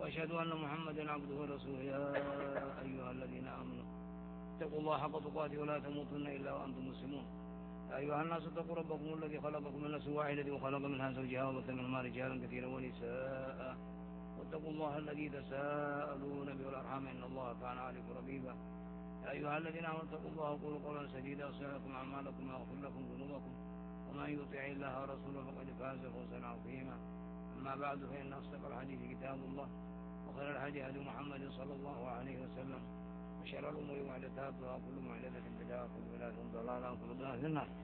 وأشهد أن محمدا عبده ورسوله. يا أيها الذين آمنوا اتقوا الله حق تقاته ولا تموتن إلا وأنتم مسلمون. يا أيها الناس اتقوا ربكم الذي خلقكم من نفس واحدة وخلق منها زوجها وبث منهما رجالا كثيرا ونساء واتقوا الله الذي تساءلون به والأرحام إن الله كان عليكم رقيبا. يا أيها الذين آمنوا اتقوا الله وقولوا قولا سديدا يصلح لكم أعمالكم ويغفر لكم ذنوبكم ومن يطع الله ورسوله فقد فاز فوزا عظيما. أما بعد فإن أصدق الحديث كتاب الله وخير الهدي هدي محمد صلى الله عليه وسلم وشر الأمور محدثاتها وكل محدثة بدعة وكل بدعة ضلالة وكل ضلالة في النار.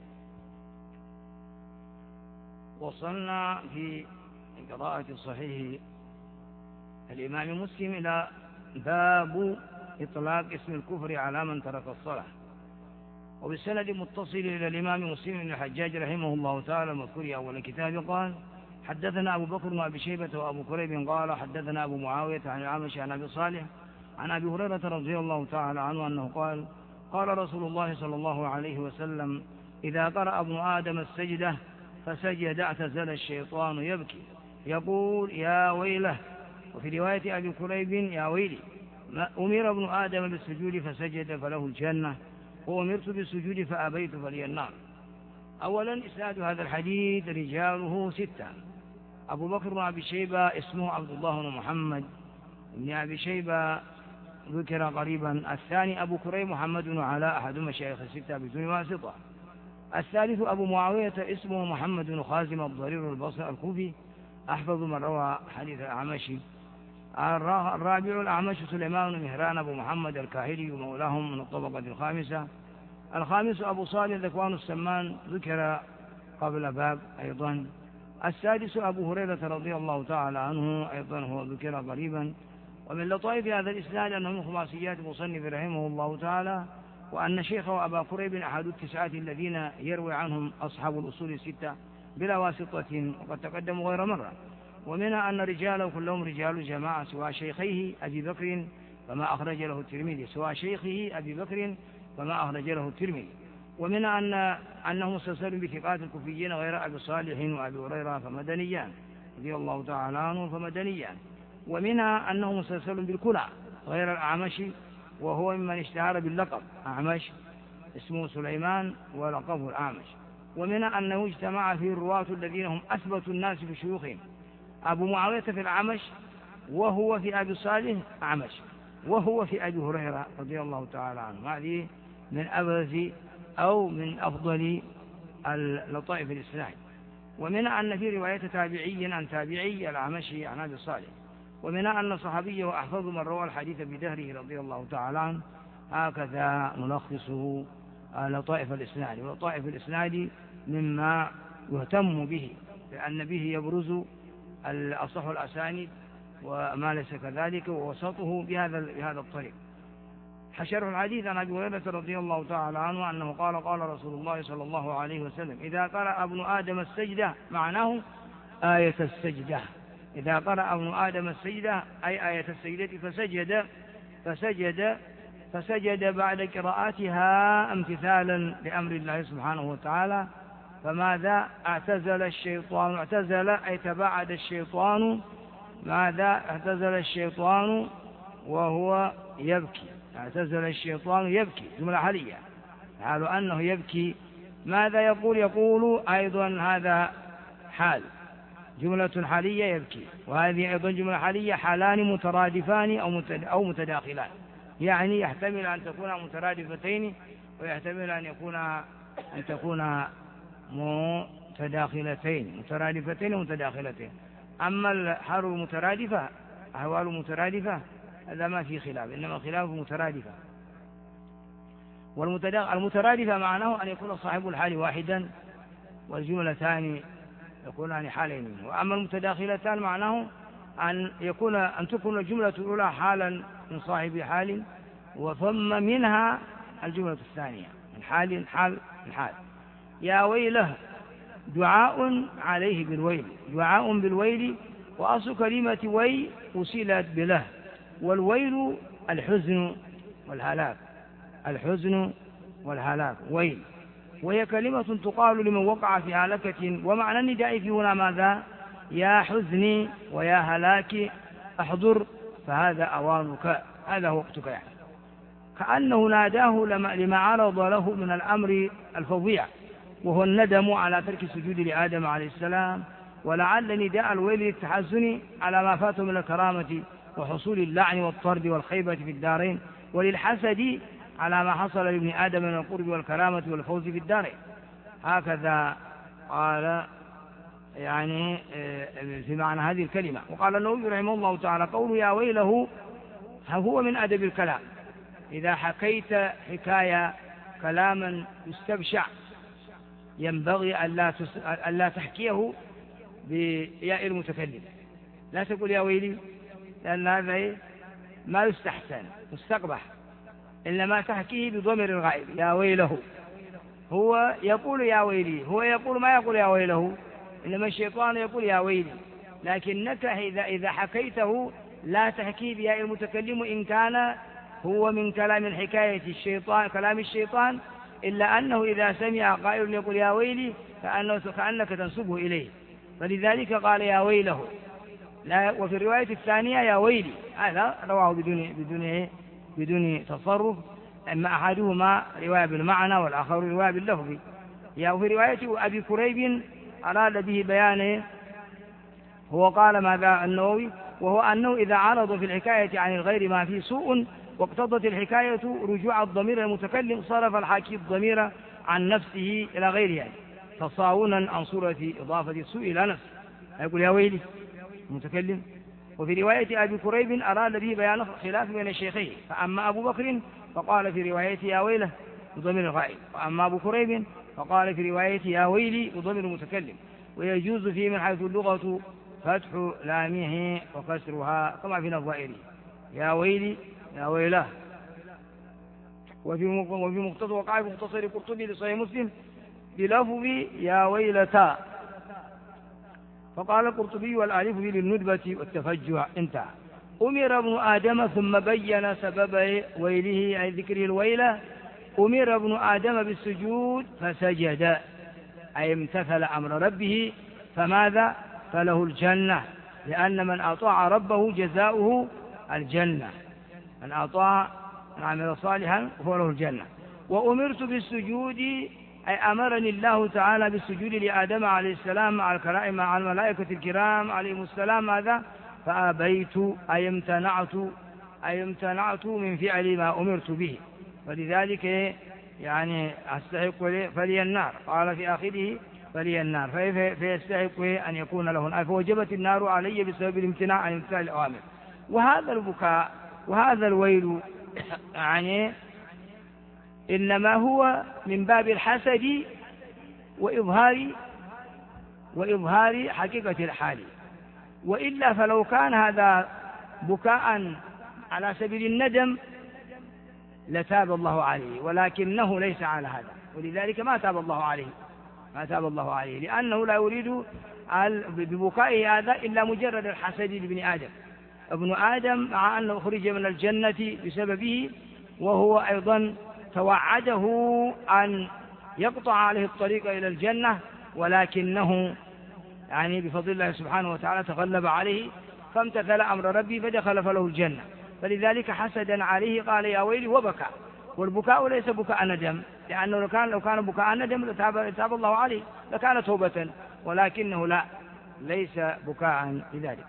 وصلنا في قراءة صحيح الإمام مسلم إلى باب إطلاق اسم الكفر على من ترك الصلاة، وبالسند متصل إلى الإمام مسلم بن الحجاج رحمه الله تعالى المذكور أول الكتاب قال: حدثنا أبو بكر وأبي شيبة وأبو كريب قال حدثنا أبو معاوية عن الأعمش عن أبي صالح عن أبي هريرة رضي الله تعالى عنه أنه قال: قال رسول الله صلى الله عليه وسلم: إذا قرأ ابن آدم السجدة فسجد اعتزل الشيطان يبكي يقول يا ويله. وفي رواية أبي كريب يا ويلي. أمر ابن آدم بالسجود فسجد فله الجنة وأمرت بالسجود فأبيت فلي النار. أولا إسناد هذا الحديث رجاله 6. أبو بكر بن أبي شيبة اسمه عبد الله بن محمد بن أبي شيبة ذكر قريبا. الثاني أبو كريب محمد بن علاء أحد مشايخ 6 بدون واسطة. الثالث أبو معاوية اسمه محمد بن خازم الضرير البصري الكوفي أحفظ من روى حديث الأعمشي. الرابع الأعمش سليمان بن مهران أبو محمد الكاهلي ومولاهم من الطبقة الخامسة. الخامس أبو صالح ذكوان السمان ذكر قبل باب أيضا. السادس أبو هريرة رضي الله تعالى عنه أيضا هو ذكر قريبا. ومن لطائف هذا الإسناد أنه من خماسيات مصنف رحمه الله تعالى، وأن شيخه أبا كريب أحد 9 الذين يروي عنهم أصحاب الأصول 6 بلا واسطة وقد تقدموا غير مرة. ومنها أن رجاله كلهم رجال جماعة سواء شيخيه أبي بكر فما أخرج له الترمذي ومنها أنه مسلسل بثقات الكوفيين غير أبي صالح وأبي هريرة فمدنيان رضي الله تعالى عنه فمدنيان. ومنها أنه مسلسل بالكنى غير الأعمش وهو ممن اشتهر باللقب أعمش اسمه سليمان ولقبه الأعمش. ومنها أنه اجتمع فيه الرواة الذين هم أثبت الناس بشيوخهم. أبو معاوية في الأعمش وهو في أبي صالح أعمش وهو في أبي هريرة رضي الله تعالى عنه. هذه من أبرز أو من أفضل اللطائف الإسلام. ومنها أن في رواية تابعي عن تابعي الأعمشي عن أبي صالح. ومنها أن صحابيه أحفظ من روى الحديث بدهره رضي الله تعالى عنه. هكذا نلخصه لطائف الإسناد. ولطائف الإسناد مما يهتم به لأن به يبرز الأصح الأسانيد وما ليس كذلك ووسطه بهذا الطريق. حشر الحديث عن أبي هريرة رضي الله تعالى عنه أنه قال: قال رسول الله صلى الله عليه وسلم: إذا قرأ ابن آدم السجدة معناه آية السجدة. إذا قرأ ابن آدم السجدة أي آية السجدة فسجد بعد قراءتها امتثالا لأمر الله سبحانه وتعالى. فماذا اعتزل الشيطان؟ اعتزل أي تباعد الشيطان. ماذا اعتزل الشيطان وهو يبكي؟ اعتزل الشيطان يبكي جملة حالية حال أنه يبكي. ماذا يقول أيضا هذا حال جملة حالية يبكي، وهذه أيضا جملة حالية حالان مترادفان أو متداخلان، يعني يحتمل أن تكون مترادفتين ويحتمل أن تكون مترادفتين ومتداخلتين. أما الحال المترادفة أحوال مترادفة هذا ما في خلاف، إنما الخلاف مترادفة. والمترادفة معناه أن يكون صاحب الحال واحدا والجملتان يكونان حالين منه. وأما المتداخلتان معناه أن تكون الجملة الأولى حالا من صاحب حال وثم منها الجملة الثانية من حال. يا ويله دعاء عليه بالويل، دعاء بالويل. وأصل كلمة ويل أصيلت بله، والويل الحزن والهلاك ويل. وهي كلمة تقال لمن وقع في هلكة. ومعنى النداء في هنا ماذا؟ يا حزني ويا هلاكي احضر فهذا أوانك، هذا وقتك يعني. كأنه ناداه لما عرض له من الأمر الفظيع، وهو الندم على ترك السجود لآدم عليه السلام، ولعل نداء الويل للتحزن على ما فاته من الكرامة وحصول اللعن والطرد والخيبة في الدارين، وللحسد على ما حصل لابن آدم من القرب والكرامة والفوز في الدارين. هكذا قال يعني في معنى هذه الكلمة. وقال النووي رحمه الله تعالى: قوله يا ويله هو من أدب الكلام. إذا حكيت حكاية كلاما يستبشع ينبغي ألا تحكيه بياء المتكلم، لا تقول يا ويلي، لأن هذا ما يستحسن مستقبح، إنما تحكيه بضمير الغائب يا ويله. هو يقول يا ويلي، هو يقول ما يقول يا ويله، إنما الشيطان يقول يا ويلي. لكنك إذا حكيته لا تحكيه بياء المتكلم، إن كان هو من كلام حكاية الشيطان كلام الشيطان، إلا أنه إذا سمع قائل يقول يا ويلي كأنك تنسبه إليه، فلذلك قال يا ويله. لا، وفي الرواية الثانية يا ويلي، هذا رواه بدون تصرف، أما أحدهما رواية بالمعنى والآخر رواية باللفظ. وفي رواية أبي كريب أراد به بيانه، هو قال ماذا النووي: وهو أنه إذا عرض في الحكاية عن الغير ما فيه سوء واقتضت الحكاية رجوع الضمير المتكلم، صرف الحاكي الضمير عن نفسه إلى غيره، تصاونا عن صورة إضافة السوء إلى نفسه، يقول يا ويلي المتكلم. وفي رواية أبي كريب أراد به بيان خلاف بين الشيخين، فأما أبو بكر فقال في روايته يا ويله بضمير الغائب، وأما أبو كريب فقال في روايته يا ويلي بضمير المتكلم. ويجوز فيه من حيث اللغة فتح لامه وكسرها كما في الظاهري يا ويلي يا ويله. وفي مقتضى وقع مختصر قرطبي لصحيح مسلم بلفظ يا ويلتا، فقال القرطبي والآلف للندبة والتفجع انتهى. أمر ابن آدم ثم بين سبب ويله أي ذكره الويلة. أمر ابن آدم بالسجود فسجد، أي امتثل أمر ربه، فماذا؟ فله الجنة، لأن من أطاع ربه جزاؤه الجنة، من أطاع عمل صالحا فهو له الجنة. وأمرت بالسجود أي أمرني الله تعالى بالسجود لآدم عليه السلام مع الكرائم مع الملائكة الكرام عليهم السلام، ماذا؟ فأبيت أي امتنعت من فعل ما أمرت به، ولذلك يعني أستحق فلي النار، قال في آخره فلي النار، فيستحق أن يكون له النار، فوجبت النار علي بسبب الامتناع عن امتثال الأوامر. وهذا البكاء وهذا الويل يعني إنما هو من باب الحسد وإظهار حقيقة الحال، وإلا فلو كان هذا بكاء على سبيل الندم لتاب الله عليه، ولكنه ليس على هذا، ولذلك ما تاب الله عليه، لأنه لا يريد ببكائه هذا إلا مجرد الحسد لابن آدم. ابن آدم مع أنه خرج من الجنة بسببه، وهو أيضا توعده أن يقطع عليه الطريق إلى الجنة، ولكنه يعني بفضل الله سبحانه وتعالى تغلب عليه فامتثل أمر ربي فدخل فله الجنة. فلذلك حسدا عليه قال يا ويلي وبكى. والبكاء ليس بكاء ندم، لأنه لو كان بكاء ندم لتاب الله عليه لكان توبة، ولكنه لا، ليس بكاء لذلك.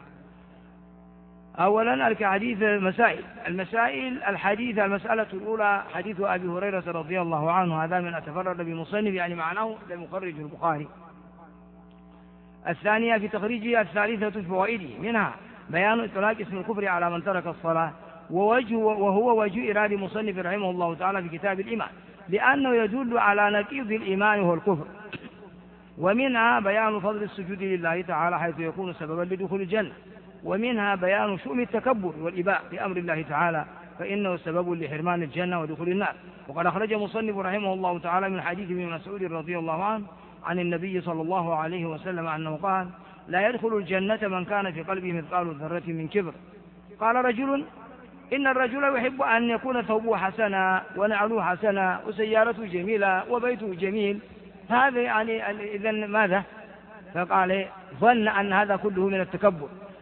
أولا الحديث المسائل الحديث المسألة الأولى حديث أبي هريرة رضي الله عنه، هذا من أتفرد بمصنف يعني معناه لمخرج البخاري. الثانية في تخريجه. الثالثة في فوائده، منها بيان إطلاق اسم الكفر على من ترك الصلاة، وهو وجه إرادة مصنف رحمه الله تعالى في كتاب الإيمان، لأنه يدل على نقيض الإيمان وهو الكفر. ومنها بيان فضل السجود لله تعالى حيث يكون سببا لدخول الجنة. ومنها بيان شؤم التكبر والإباء بأمر الله تعالى، فإنه سبب لحرمان الجنة ودخول النار. وقد أخرج مصنف رحمه الله تعالى من حديث ابن مسعود رضي الله عنه عن النبي صلى الله عليه وسلم أنه قال لا يدخل الجنة من كان في قلبه مثقال ذرة من كبر. قال رجل إن الرجل يحب أن يكون ثوبه حسنا ونعله حسنا وسيارته جميلة وبيته جميل، هذا يعني إذن ماذا؟ فقال ظن أن هذا كله من التكبر.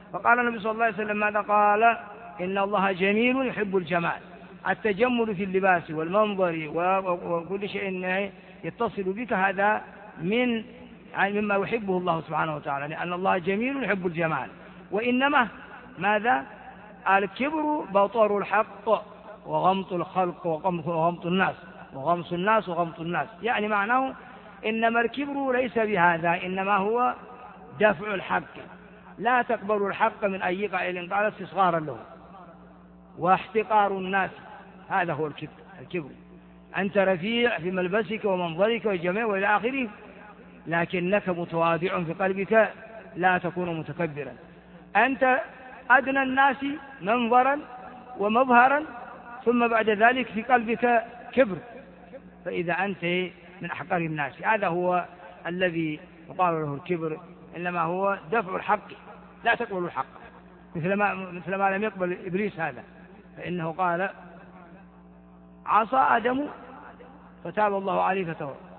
فقال النبي صلى الله عليه وسلم ماذا قال؟ إن الله جميل يحب الجمال. التجمل في اللباس والمنظر وكل شيء يتصل بك هذا مما يحبه الله سبحانه وتعالى، لأن الله جميل يحب الجمال. وإنما ماذا؟ الكبر بطر الحق وغمط الخلق وغمط الناس وغمط الناس، يعني معناه إنما الكبر ليس بهذا، إنما هو دفع الحق. لا تقبل الحق من أي قائل قال استصغارا له واحتقار الناس، هذا هو الكبر. أنت رفيع في ملبسك ومنظرك وجميع وإلى آخره، لكنك متواضع في قلبك، لا تكون متكبرا. أنت أدنى الناس منظرا ومظهرا، ثم بعد ذلك في قلبك كبر، فإذا أنت من أحقار الناس. هذا هو الذي يقال له الكبر، إنما هو دفع الحق، لا تقبل الحق، مثل ما لم يقبل إبليس هذا، فإنه قال عصى آدم فتاب الله عليه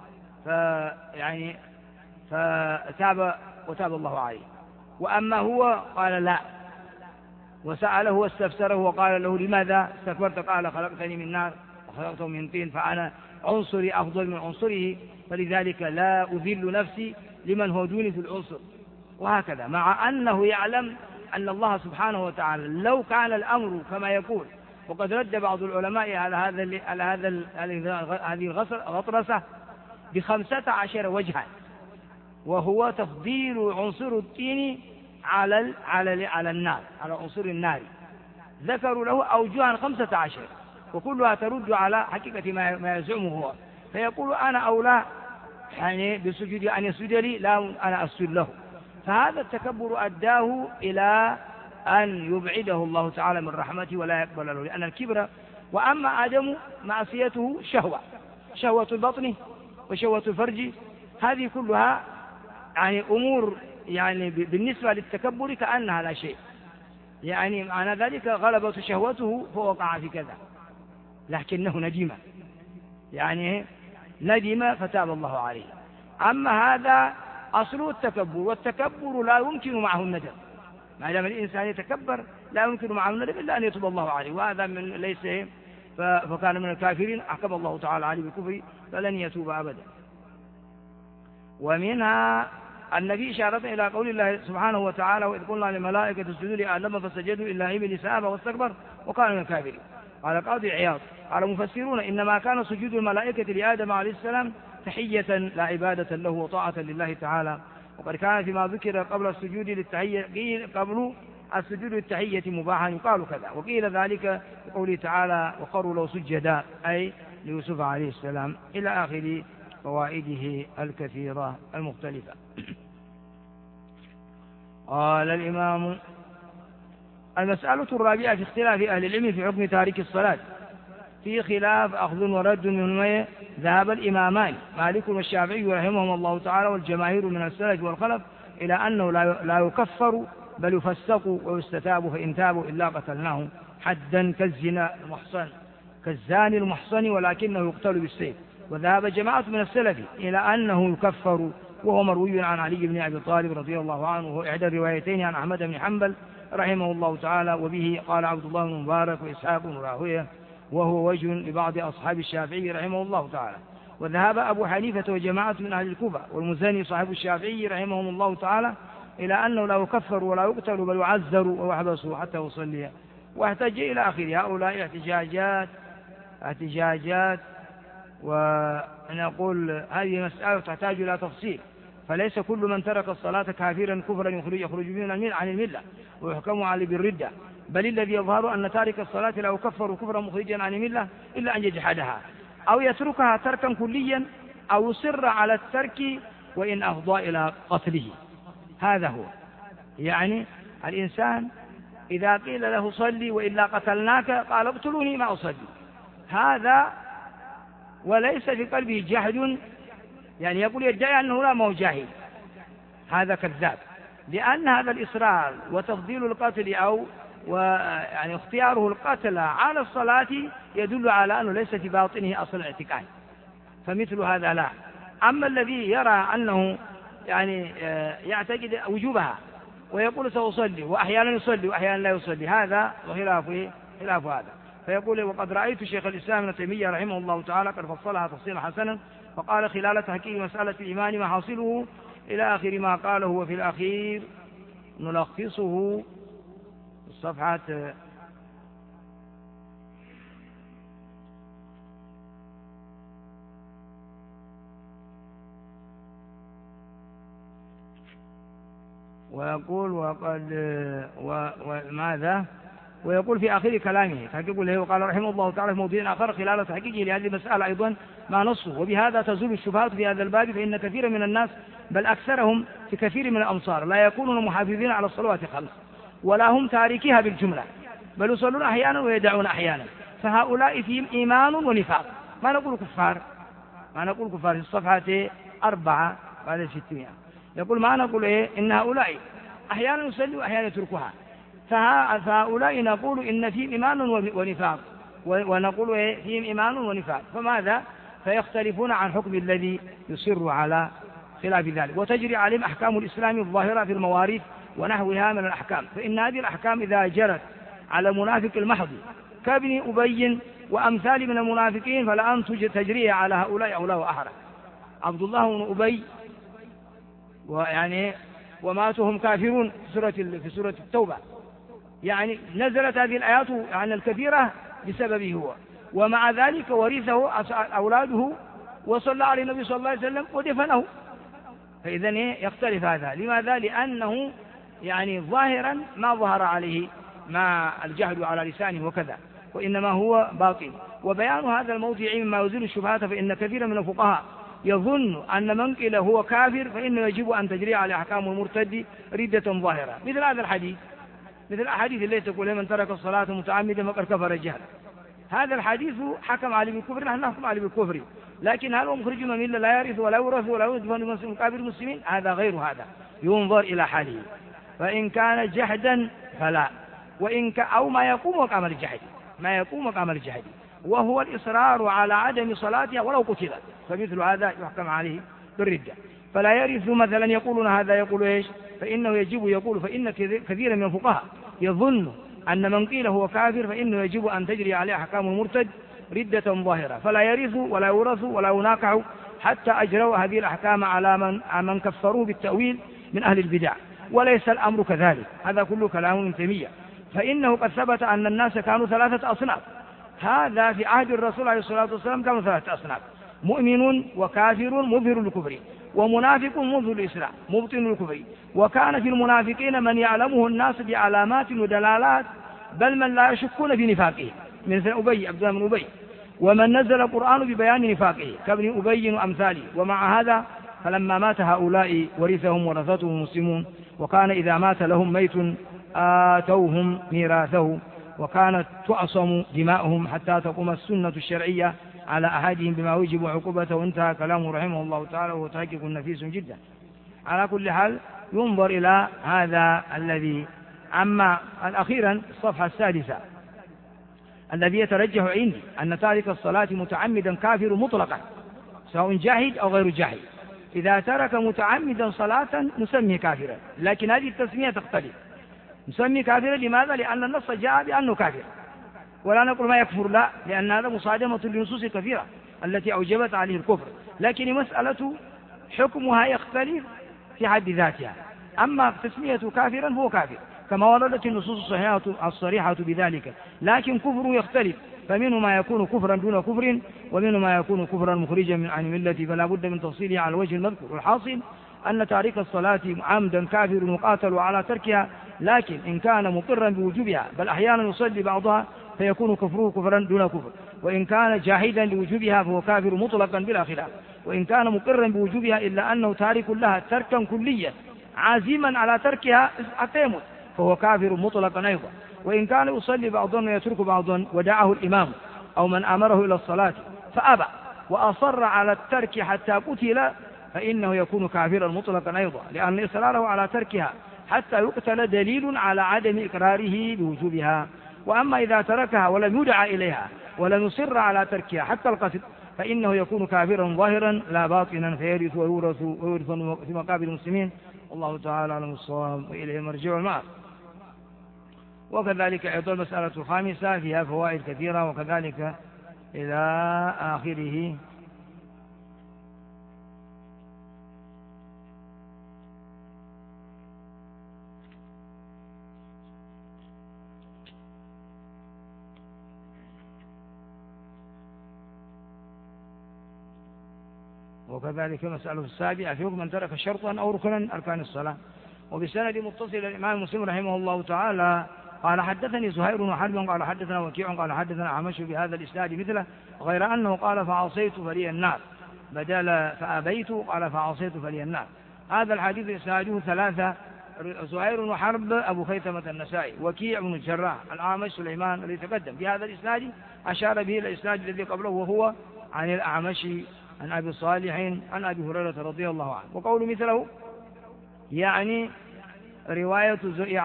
فتاب وتاب الله عليه. وأما هو قال لا، وسأله واستفسره وقال له لماذا استكبرت؟ قال خلقتني من نار وخلقته من طين، فأنا عنصري أفضل من عنصره، فلذلك لا أذل نفسي لمن هو دوني في العنصر. وهكذا، مع أنه يعلم أن الله سبحانه وتعالى لو كان الأمر كما يقول، وقد رد بعض العلماء على هذه الغطرسة ب15 وجها، وهو تفضيل عنصر الطين على النار، على عنصر النار. ذكروا له أوجها 15، وكلها ترد على حقيقة ما يزعمه هو، فيقول أنا أولى يعني بسجود أن يسجد لي، لا أنا أسجد له. فهذا التكبر أداه إلى أن يبعده الله تعالى من رحمته ولا يقبل له، لأن الكبر. وأما آدم معصيته شهوة البطن وشهوة الفرج، هذه كلها يعني أمور يعني بالنسبة للتكبر كأنها لا شيء، يعني معنى ذلك غلبت شهوته فوقع في كذا، لكنه ندم، يعني ندم فتاب الله عليه. أما هذا أصل التكبر، والتكبر لا يمكن معه الندم، ما دام الإنسان يتكبر لا يمكن معه الندم إلا أن يتوب الله عليه، وهذا من ليس فكان من الكافرين، أحكم الله تعالى عليه بالكفر فلن يتوب أبدا. ومنها النبي إشارة إلى قول الله سبحانه وتعالى وإذ قلنا للملائكة اسجدوا لآدم فسجدوا إلا إبليس أبى واستكبر وكان من الكافرين. قال قاضي عياض قال مفسرون إنما كان سجود الملائكة لآدم عليه السلام تحية لا عبادة له وطاعة لله تعالى، وقد كان فيما ذكر قبل السجود للتحية قبل السجود للتحية مباحا يقال كذا، وقيل ذلك بقوله تعالى وقروا له سجدا أي ليوسف عليه السلام، إلى آخر فوائده الكثيرة المختلفة. قال الإمام المسألة الرابعة في اختلاف أهل العلم في حكم تارك الصلاة، في خلاف أخذ ورد منهم. ذهب الإمامان مالك والشافعي رحمهم الله تعالى والجماهير من السلف والخلف إلى أنه لا يكفر بل يفسق ويستتاب، فإن تابوا إلا قتلناه حدا كالزاني المحصن ولكنه يقتل بالسيف. وذهب جماعة من السلف إلى أنه يكفر، وهو مروي عن علي بن أبي طالب رضي الله عنه، وهو إحدى الروايتين عن أحمد بن حنبل رحمه الله تعالى، وبه قال عبد الله بن مبارك وإسحاق بن راهويه، وهو وجه لبعض أصحاب الشافعي رحمه الله تعالى. وذهب أبو حنيفة وجماعة من أهل الكوفة والمزني صاحب الشافعي رحمهم الله تعالى إلى أنه لا يكفر ولا يقتل بل يعذر ويحبس حتى يصلي، واحتج إلى آخر هؤلاء احتجاجات. ونقول هذه مسألة تحتاج إلى تفصيل، فليس كل من ترك الصلاة كافرا كفرا يخرج من عن الملة ويحكم عليه بالردة، بل الذي يظهر أن تارك الصلاة لا يكفر كفرا مخرجا عن الملة إلا أن يجحدها أو يتركها تركا كليا أو يصر على الترك وإن أفضى إلى قتله. هذا هو يعني الإنسان إذا قيل له صلي وإلا قتلناك قال اقتلوني ما أصلي، هذا وليس في قلبه جهد، يعني يقول يدعي أنه لا مو جاهل، هذا كذاب، لأن هذا الإصرار وتفضيل القتل أو يعني اختياره القتل على الصلاة يدل على أنه ليس في باطنه أصل الاعتقاد، فمثل هذا لا. أما الذي يرى أنه يعني يعتقد وجوبها ويقول سأصلي، وأحيانا يصلي وأحيانا لا يصلي، هذا وخلاف هذا. فيقول وقد رأيت شيخ الإسلام ابن تيمية رحمه الله تعالى قد فصلها تفصيلا حسنا، فقال خلال تحقيق مسألة الإيمان ما حاصله إلى آخر ما قاله، وفي الأخير نلخصه الصفحة ويقول وماذا؟ ويقول في آخر كلامه تحقيق له، وقال رحمه الله تعالى في موضوع آخر خلال تحقيقه لهذه المسألة أيضا ما نصه، وبهذا تزول الشبهات في هذا الباب، فإن كثيرا من الناس بل أكثرهم في كثير من الأمصار لا يكونون محافظين على الصلوات الخمس ولا هم تاركيها بالجملة، بل يصلون أحيانا ويدعون أحيانا، فهؤلاء فيهم إيمان ونفاق. ما نقول كفار في الصفحة 4 بعد 600. يقول ما نقول إن هؤلاء أحيانا يصلوا وأحيانا يتركها، فهؤلاء نقول إن فيهم إيمان ونفاق، ونقول فيهم إيمان ونفاق، فماذا؟ فيختلفون عن حكم الذي يصر على خلاف ذلك، وتجري عليهم أحكام الإسلام الظاهرة في المواريث ونحوها من الأحكام، فإن هذه الأحكام إذا جرت على المنافق المحض كابن أبي وأمثال من المنافقين فلأن تجريها على هؤلاء أولى وأحرى. عبد الله بن أبي وماتهم كافرون في سورة التوبة، يعني نزلت هذه الآيات عن الكثيرة بسببه هو، ومع ذلك ورثه أولاده وصلى عليه النبي صلى الله عليه وسلم ودفنه. فإذا يختلف هذا، لماذا؟ لأنه ظاهرا ما ظهر عليه ما الجهل على لسانه وكذا، وإنما هو باطل. وبيان هذا الموضع مما يزيل الشبهات، فإن كثيرا من الفقهاء يظن أن من قيل هو كافر فإنه يجب أن تجري على أحكام المرتد ردة ظاهرة، مثل هذا الحديث، مثل الأحاديث التي تقول من ترك الصلاة متعمدا فقد كفر الجهل. هذا الحديث حكم عليه بالكفر، نحن نحكم عليه بالكفر، لكن هل هو مخرج من إلا لا يرث ولا يورث ولا يدفن في مقابر المسلمين؟ هذا غير هذا، ينظر إلى حاله، فإن كان جحدا فلا، أو ما يقوم مقام الجحد، وهو الإصرار على عدم صلاتها ولو قتل، فمثل هذا يحكم عليه بالردة. فلا يرث مثلا يقولون هذا يقول إيش؟ فإنه يجب يقول، فإن كثيرا من الفقهاء يظن أن من قيل هو كافر فإنه يجب أن تجري عليه أحكام المرتد ردة ظاهرة، فلا يرث ولا يورث ولا يناكح حتى أجروا هذه الأحكام على من كفروه بالتأويل من أهل البدع، وليس الأمر كذلك. هذا كله كلام ابن تيمية، فإنه قد ثبت أن الناس كانوا 3 أصناف، هذا في عهد الرسول عليه الصلاة والسلام كانوا 3 أصناف: مؤمن وكافر مظهر الكفر، ومنافق مظهر الإسلام مبطن الكفر. وكان في المنافقين من يعلمه الناس بعلامات ودلالات، بل من لا يشكون في نفاقه مثل عبد الله بن أبي، ومن نزل القرآن ببيان نفاقه كابن أبي وأمثاله. ومع هذا فلما مات هؤلاء ورثهم ورثتهم المسلمون، وكان إذا مات لهم ميت آتوهم ميراثه، وكانت تعصم دماؤهم حتى تقوم السنة الشرعية على أحدهم بما يوجب عقوبته. وانتهى كلامه رحمه الله تعالى، وهو تحقيق نفيس جدا. على كل حال ينظر إلى هذا الذي. أما أخيرا الصفحة 6 الذي يترجح عندي أن تارك الصلاة متعمدا كافر مطلقا سواء جاهد أو غير جاهد. إذا ترك متعمدا صلاة نسميه كافرا، لكن هذه التسمية تختلف. نسميه كافرا لماذا؟ لأن النص جاء بأنه كافر، ولا نقول ما يكفر، لا، لأن هذا مصادمة لنصوص كثيرة التي أوجبت عليه الكفر، لكن مسألة حكمها يختلف في حد ذاتها. أما تسمية كافرا هو كافر كما وردت النصوص الصريحة بذلك، لكن كفره يختلف، فمنه ما يكون كفرا دون كفر، ومنه ما يكون كفرا مخرجا عن الملة، فلا بد من تفصيله على الوجه المذكور. والحاصل أن تارك الصلاة عمدا كافر مقاتل على تركها، لكن إن كان مقرا بوجوبها بل أحيانا يصلي بعضها فيكون كفره كفرا دون كفر، وإن كان جاحدا لوجوبها فهو كافر مطلقا بلا خلاف، وإن كان مقرا بوجوبها إلا أنه تارك لها تركا كليا عازما على تركها حتى يموت فهو كافر مطلقا أيضا، وإن كان يصلي بعضا ويترك بعضا ودعاه الإمام أو من أمره إلى الصلاة فأبى وأصر على الترك حتى قتل فإنه يكون كافرا مطلقا أيضا، لأن إصراره على تركها حتى يقتل دليل على عدم إقراره بوجوبها. وأما إذا تركها ولم يدعى إليها ولم يصر على تركها حتى القتل فإنه يكون كافرا ظاهرا لا باطنا، فيرث ويورث في مقابل المسلمين، والله تعالى أعلم الصواب وإليه مرجع المآب. وكذلك أيضا المسألة الخامسة فيها فوائد كثيرة، وكذلك إلى آخره. وكذلك مسألة السابعة في حكم من ترك شرطا أو ركنا أركان الصلاة. وبسند متصل الإمام مسلم رحمه الله تعالى قال حدثني زهير وحرب قال حدثنا وكيع قال حدثنا أعمش بهذا الإسناد مثله، غير أنه قال فعصيت فلي النار بدل فأبيت قال فعصيت فلي النار. هذا الحديث إسناده ثلاثة: زهير وحرب أبو خيثمة النسائي، وكيع بن الجراح، الأعمش سليمان الذي تقدم. في هذا الإسناد أشار به الإسناد الذي قبله وهو عن الأعمش عن أبي صالح عن أبي هريرة رضي الله عنه. وقول مثله يعني رواية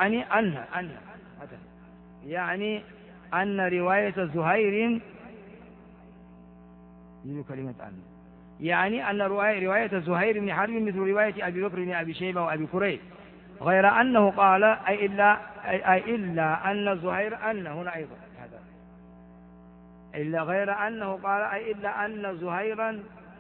أن رواية زهير كلمة أن يعني أن رواية زهير بن حرب مثل رواية أبي بكر بن أبي شيبة وأبي كريب، غير أنه قال أي إلا أن زهير أن هنا أيضا هذا إلا غير أنه قال أي إلا أن زهيرا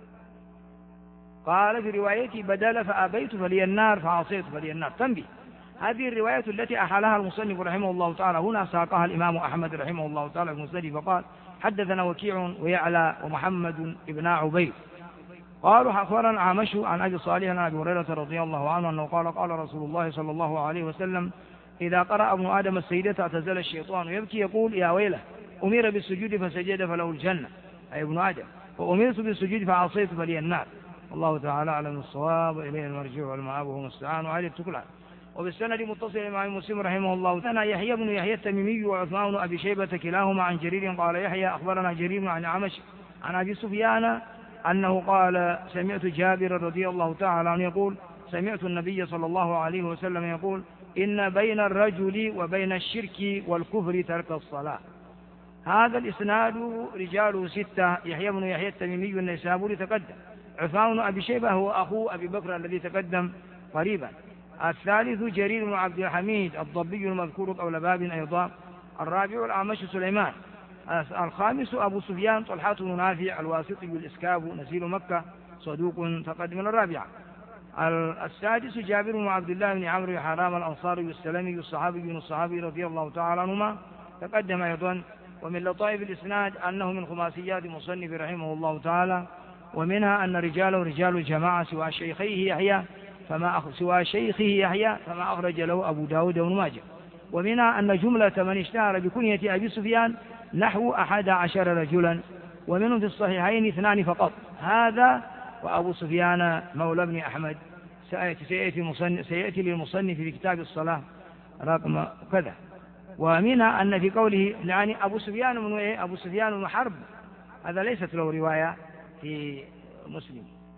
قال في روايتي بدل فأبيت فلي النار فعصيت فلي النار. تنبيه: هذه الرواية التي أحالها المصنف رحمه الله تعالى هنا ساقها الإمام أحمد رحمه الله تعالى في مسنده فقال حدثنا وكيع ويعلى ومحمد ابن عبيد قالوا أخبرنا أعمش عن أبي صالح عن أبي هريرة رضي الله عنه أنه قال قال رسول الله صلى الله عليه وسلم إذا قرأ ابن آدم السجدة اعتزل الشيطان يبكي يقول يا ويله أمر بالسجود فسجد فله الجنة أي ابن آدم، وأمرت بالسجود فعصيت فلي النار. الله تعالى أعلم الصواب وإليه المرجع والمآب وهو المستعان وعليه التكلان. وبالسند متصل الإمام مسلم رحمه الله تعالى يحيى بن يحيى التميمي وعثمان بن أبي شيبة كلاهما عن جرير قال يحيى أخبرنا جرير عن عمش عن أبي سفيان أنه قال سمعت جابر رضي الله تعالى عنه يقول سمعت النبي صلى الله عليه وسلم يقول إن بين الرجل وبين الشرك والكفر ترك الصلاة. هذا الإسناد رجاله ستة: يحيى بن يحيى التميمي النيسابوري تقدم، عثمان بن أبي شيبة هو أخو أبي بكر الذي تقدم قريبا، الثالث جرير بن عبد الحميد الضبي المذكور قبل باب أيضا، الرابع الأعمش سليمان، الخامس أبو سفيان طلحة بن نافع الواسطي الإسكاب نزيل مكة صدوق تقدم الرابعة، السادس جابر بن عبد الله بن عمرو حرام الأنصاري السلمي الصحابي بن الصحابي رضي الله تعالى عنهما تقدم أيضا. ومن لطائف الإسناد أنه من خماسيات مصنف رحمه الله تعالى، ومنها أن رجاله رجال الجماعة سوى شيخه يحيى فما أخرج له أبو داود بن ماجه. ومنها أن جملة من اشتهر بكنية أبي سفيان نحو 11 رجلا، ومنهم في الصحيحين 2 فقط، هذا وأبو سفيان مولى ابن أحمد سيأتي للمصنف في كتاب الصلاة رقم كذا. ومنها أن في قوله يعني أبو سفيان من أبو سفيان بن حرب هذا ليست له رواية في مسلم.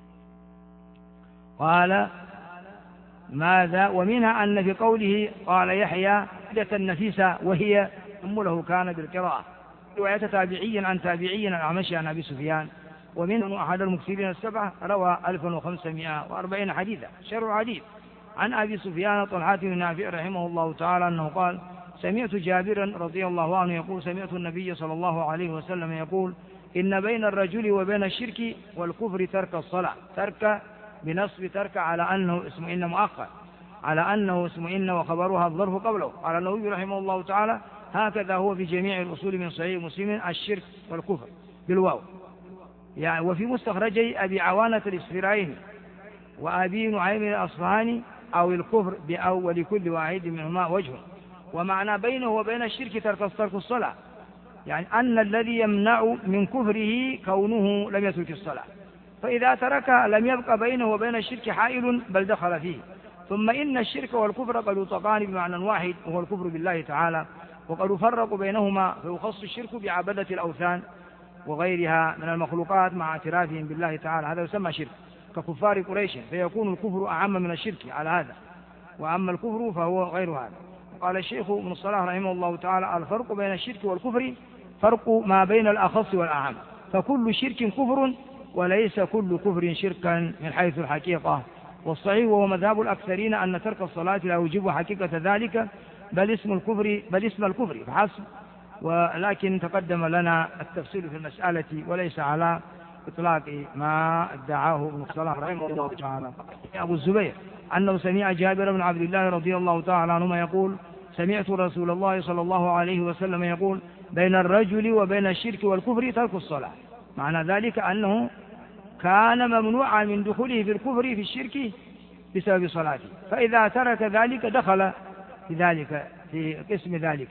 قال ماذا؟ ومنها أن في قوله قال يحيى حدة النفيسة وهي أم له كان بالقراءة، رواية تابعي عن تابعي الأعمشي عن أبي سفيان. ومنه أحد المكثرين 7 روى 1540 حديثا. شرع حديث عن أبي سفيان طلحة بن نافع رحمه الله تعالى أنه قال سمعت جابرا رضي الله عنه يقول سمعت النبي صلى الله عليه وسلم يقول إن بين الرجل وبين الشرك والكفر ترك الصلاة. ترك بنصب ترك على أنه اسم إن مؤخر، على أنه اسم إن وخبرها الظرف قبله. قال النووي رحمه الله تعالى هكذا هو في جميع الأصول من صحيح مسلم الشرك والكفر بالواو. يعني وفي مستخرجي أبي عوانة الإسفرايني وأبي نعيم الأصفهاني أو الكفر بأول كل واحد منهما وجه. ومعنى بينه وبين الشرك ترك الصلاة، يعني أن الذي يمنع من كفره كونه لم يترك الصلاة، فإذا تركها لم يبقى بينه وبين الشرك حائل بل دخل فيه. ثم إن الشرك والكفر قد يطلقان بمعنى واحد وهو الكفر بالله تعالى، وقد يفرق بينهما فيخص الشرك بعبادة الأوثان وغيرها من المخلوقات مع اعترافهم بالله تعالى، هذا يسمى شرك ككفار قريش، فيكون الكفر أعم من الشرك على هذا، وأما الكفر فهو غير هذا. قال الشيخ ابن الصلاح رحمه الله تعالى الفرق بين الشرك والكفر فرق ما بين الأخص والأعم، فكل شرك كفر وليس كل كفر شركا من حيث الحقيقة، والصحيح وهو مذهب الأكثرين أن ترك الصلاة لا يوجب حقيقة ذلك بل اسم الكفر فحسب، ولكن تقدم لنا التفصيل في المسألة وليس على إطلاق ما ادعاه ابن الصلاح رحمه الله تعالى. أبو الزبير أنه سمع جابر بن عبد الله رضي الله تعالى عنهما يقول سمعت رسول الله صلى الله عليه وسلم يقول بين الرجل وبين الشرك والكفر ترك الصلاة. معنى ذلك أنه كان ممنوعا من دخوله في الكفر في الشرك بسبب صلاته، فإذا ترك ذلك دخل في ذلك في قسم ذلك.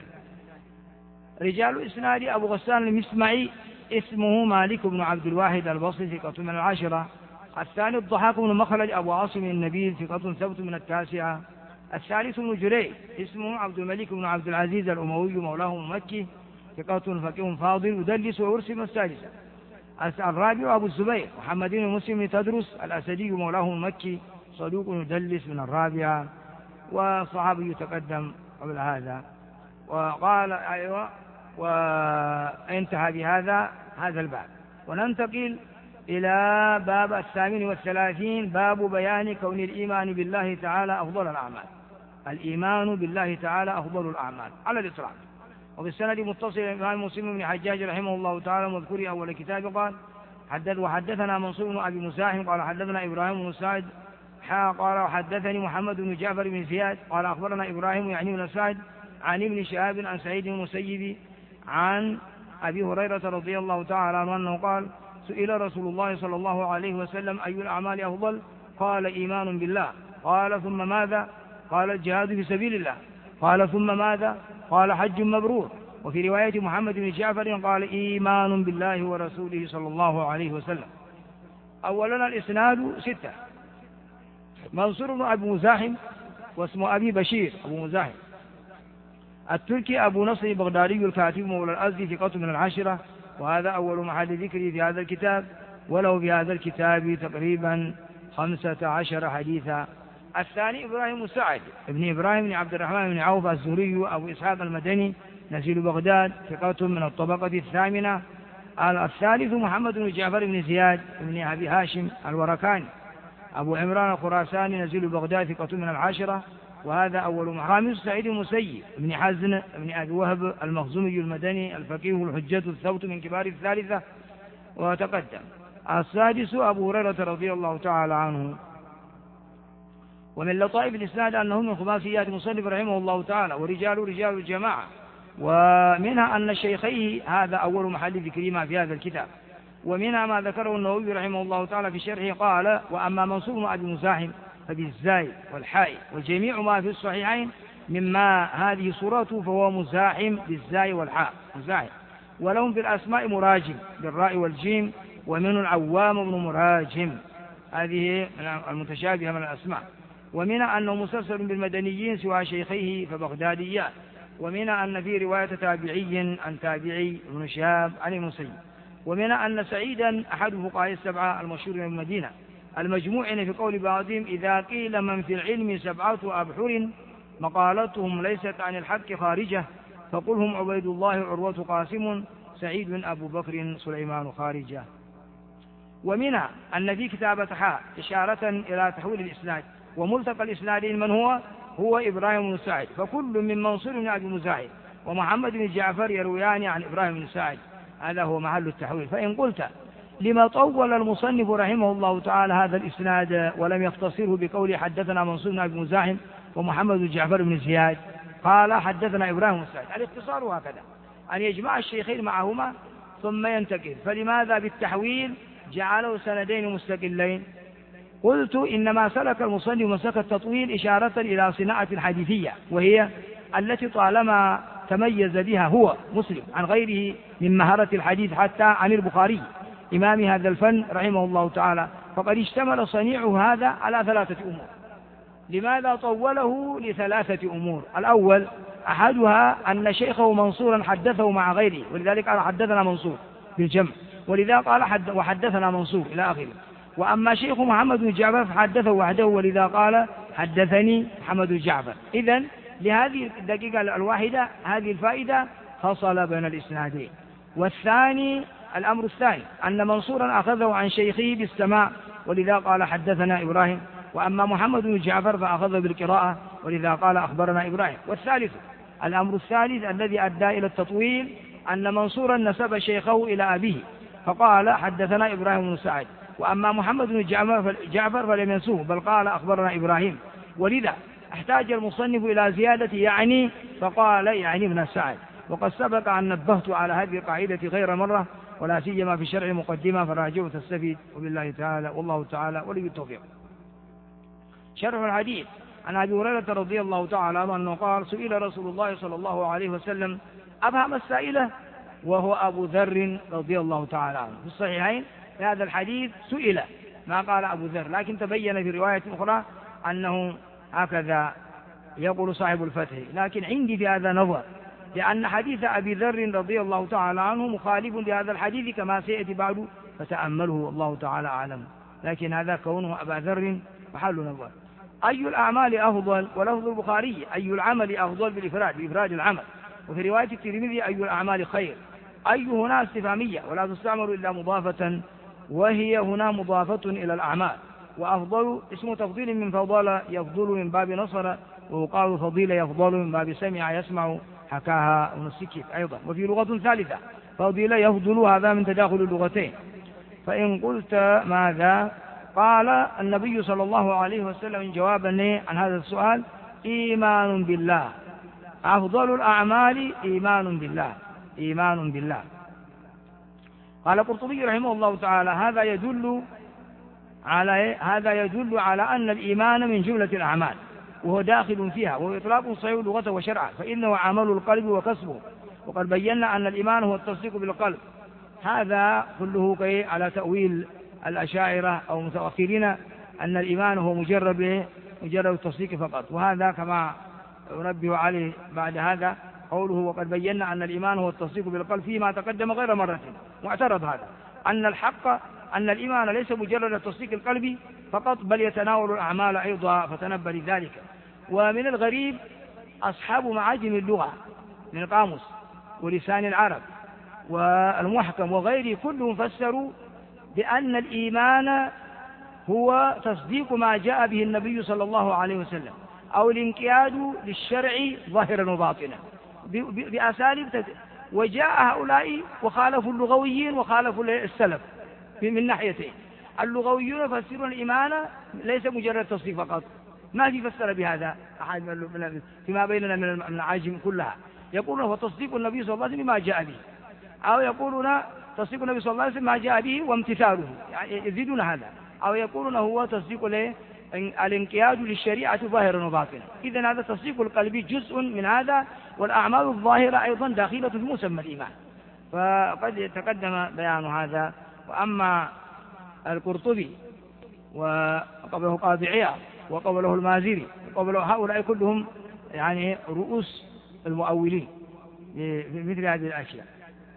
رجال إسناد أبو غسان المسمعي اسمه مالك بن عبد الواحد البصري ثقة من العاشرة. الثاني الضحاك بن مخلد أبو عاصم النبيل ثقة ثبت من التاسعة. الثالث ابن جريج اسمه عبد الملك بن عبد العزيز الأموي مولاه مكي ثقة فقيه فاضل يدلس ويرسم السادسة. الرابع أبو الزبير محمد بن مسلم تدرس الأسدي مولاه مكي صدوق يدلس من الرابعة، وصحابي يتقدم قبل هذا. وقال أيوة وانتهى بهذا الباب. وننتقل إلى باب 38 باب بيان كون الإيمان بالله تعالى أفضل الأعمال. الإيمان بالله تعالى أفضل الأعمال على الإطلاق. وبالسند متصل الإمام مسلم بن حجاج رحمه الله تعالى مذكور أول كتاب قال وحدثنا منصور بن أبي مساحم قال حدثنا إبراهيم بن سعد قال وحدثني محمد بن جعفر بن زياد قال أخبرنا إبراهيم يعني بن سعد عن ابن شهاب عن سعيد المسيب عن أبي هريرة رضي الله تعالى عنه أنه قال سئل رسول الله صلى الله عليه وسلم أي الأعمال أفضل؟ قال إيمان بالله. قال ثم ماذا؟ قال الجهاد في سبيل الله. قال ثم ماذا؟ قال حج مبرور. وفي رواية محمد بن جعفر قال إيمان بالله ورسوله صلى الله عليه وسلم. أولا الإسناد 6. منصور بن أبي مزاحم واسم أبي بشير أبو مزاحم التركي أبو نصر بغدادي الكاتب مولى الأزدي ثقة من العاشرة، وهذا أول محل ذكري في هذا الكتاب، وله في هذا الكتاب تقريبا 15 حديثا. الثاني إبراهيم سعد ابن إبراهيم بن عبد الرحمن بن عوف الزهري أبو إسحاق المدني نزيل بغداد ثقة من الطبقة الثامنة. الثالث محمد بن جعفر بن زياد بن أبي هاشم الوركاني أبو عمران الخراساني نزيل بغداد ثقة من العاشرة، وهذا أول خامس سعيد المسيب بن حزن بن أبي وهب المخزومي المدني الفقيه الحجة الثبت من كبار الثالثة وتقدم. السادس أبو هريرة رضي الله تعالى عنه. ومن لطائف الإسناد أنه من خماسيات مصنف رحمه الله تعالى ورجال الجماعة، ومنها أن الشيخيه هذا أول محل ذكرهما في هذا الكتاب. ومنها ما ذكره النووي رحمه الله تعالى في شرحه قال وأما منصور بن أبي مزاحم فبالزاي والحاء والجميع ما في الصحيحين مما هذه صورته فهو مزاحم بالزاي والحاء مزاحم، ولهم في الأسماء مراجم بالراء والجيم، ومن العوام بن مراجم هذه المتشابهة من الأسماء. ومنها أنه مسلسل بالمدنيين سوى شيخيه فبغداديان. ومنها أن في رواية تابعي عن تابعي ابن شهاب عن المسيب. ومنها أن سعيدا أحد فقهاء السبعة المشهور من المدينة المجموعين في قول بعضهم إذا قيل من في العلم 7 أبحر مقالتهم ليست عن الحق خارجة فقل هم عبيد الله عروة قاسم سعيد أبو بكر سليمان خارجة. ومنها أن في كتابة حاء إشارة إلى تحويل الإسناد، وملتقى الإسنادين من هو إبراهيم بن سعد، فكل من منصور بن أبي مزاحم ومحمد بن جعفر يرويان عن إبراهيم بن سعد، هذا هو محل التحويل. فإن قلت لما طول المصنف رحمه الله تعالى هذا الإسناد ولم يختصره بقول حدثنا منصور بن أبي مزاحم ومحمد بن جعفر بن زياد قال حدثنا إبراهيم بن سعد، الاختصار هكذا أن يجمع الشيخين معهما ثم ينتقل. فلماذا بالتحويل جعلوا سندين مستقلين؟ قلت إنما سلك المصنف مسلك التطويل إشارة إلى صناعة الحديثية، وهي التي طالما تميز بها هو مسلم عن غيره من مهارة الحديث حتى عن البخاري إمام هذا الفن رحمه الله تعالى، فقد اشتمل صنيعه هذا على 3 أمور. لماذا طوله؟ ل3 أمور. الأول أحدها أن شيخه منصورا حدثه مع غيره، ولذلك قال حدثنا منصور بالجمع، ولذا قال وحدثنا منصور إلى آخره. وأما شيخ محمد بن جعفر فحدثه وحده، ولذا قال حدثني محمد بن جعفر. إذن لهذه الدقيقة الواحدة هذه الفائدة فصل بين الإسنادين. والثاني الأمر الثاني أن منصورا أخذه عن شيخه بالسماع، ولذا قال حدثنا إبراهيم وأما محمد بن جعفر فأخذ بالقراءة ولذا قال أخبرنا إبراهيم. والثالث الأمر الثالث الذي أدى إلى التطويل أن منصورا نسب شيخه إلى أبيه فقال حدثنا إبراهيم بن سعد، وأما محمد بن جعفر فلم ينسوه بل قال أخبرنا إبراهيم، ولذا احتاج المصنف إلى زيادة يعني فقال يعني ابن سعد. وقد سبق أن نبهت على هذه القاعدة غير مرة ولا سيما في شرع مقدمة فراجعوا تستفيد، وبالله تعالى والله تعالى ولي التوفيق. شرح الحديث عن أبي هريرة رضي الله تعالى عنه أنه قال سئل رسول الله صلى الله عليه وسلم أفهم السائلة وهو أبو ذر رضي الله تعالى عنه. في الصحيحين في هذا الحديث سئل ما قال أبو ذر، لكن تبين في رواية أخرى أنه هكذا يقول صاحب الفتح، لكن عندي في هذا نظر لأن حديث أبي ذر رضي الله تعالى عنه مخالف لهذا الحديث كما سيأتي بعد فتأمله الله تعالى أعلم، لكن هذا كونه أبا ذر محل نظر. أي الأعمال أفضل؟ ولفظ البخاري أي العمل أفضل بإفراد العمل، وفي رواية الترمذي أي الأعمال خير. أي هنا استفهامية ولا تستعمل إلا مضافة، وهي هنا مضافة إلى الأعمال. وأفضل اسم تفضيل من فضل يفضل من باب نصر، ويقال فضيل يفضل من باب سمع يسمع حكاها ابن السكيت أيضا. وفي لغة ثالثة فضيل يفضل، هذا من تداخل اللغتين. فإن قلت ماذا قال النبي صلى الله عليه وسلم جوابا عن هذا السؤال إيمان بالله، أفضل الأعمال إيمان بالله، إيمان بالله. قال القرطبي رحمه الله تعالى هذا يدل على أن الإيمان من جملة الأعمال وهو داخل فيها، وهو إطلاق صحيح لغة وشرعا، فإنه عمل القلب وكسبه. وقد بينا أن الإيمان هو التصديق بالقلب. هذا كله على تأويل الأشاعرة أو متأخرين أن الإيمان هو مجرد التصديق فقط، وهذا كما أنبه عليه بعد هذا قوله وقد بينا أن الإيمان هو التصديق بالقلب فيما تقدم غير مرة. واعترض هذا أن الحق أن الإيمان ليس مجرد التصديق القلبي فقط بل يتناول الأعمال أيضا، فتنبه لذلك. ومن الغريب أصحاب معاجم اللغة من القاموس ولسان العرب والمحكم وغيره كلهم فسروا بأن الإيمان هو تصديق ما جاء به النبي صلى الله عليه وسلم أو الانقياد للشرع ظاهرا وباطنا بأساليب وجاء هؤلاء وخالفوا اللغويين وخالفوا السلف من ناحيتين. اللغويون يفسرون الإيمان ليس مجرد تصديق فقط، ما في فسر بهذا أحد فيما بيننا من العاجم كلها. يقولون هو تصديق النبي صلى الله عليه وسلم ما جاء به، أو يقولون تصديق النبي صلى الله عليه وسلم ما جاء به وامتثاله، يعني يزيدون هذا، أو يقولون هو تصديق الانقياد للشريعة ظاهرا وباطنا. إذن هذا تصديق القلبي جزء من هذا، والأعمال الظاهرة أيضا داخلة في مسمى الإيمان، فقد تقدم بيان هذا. وأما القرطبي وقبله قاضي عياض وقبله المازري وقبله هؤلاء كلهم يعني رؤوس المؤولين في مثل هذه الأشياء.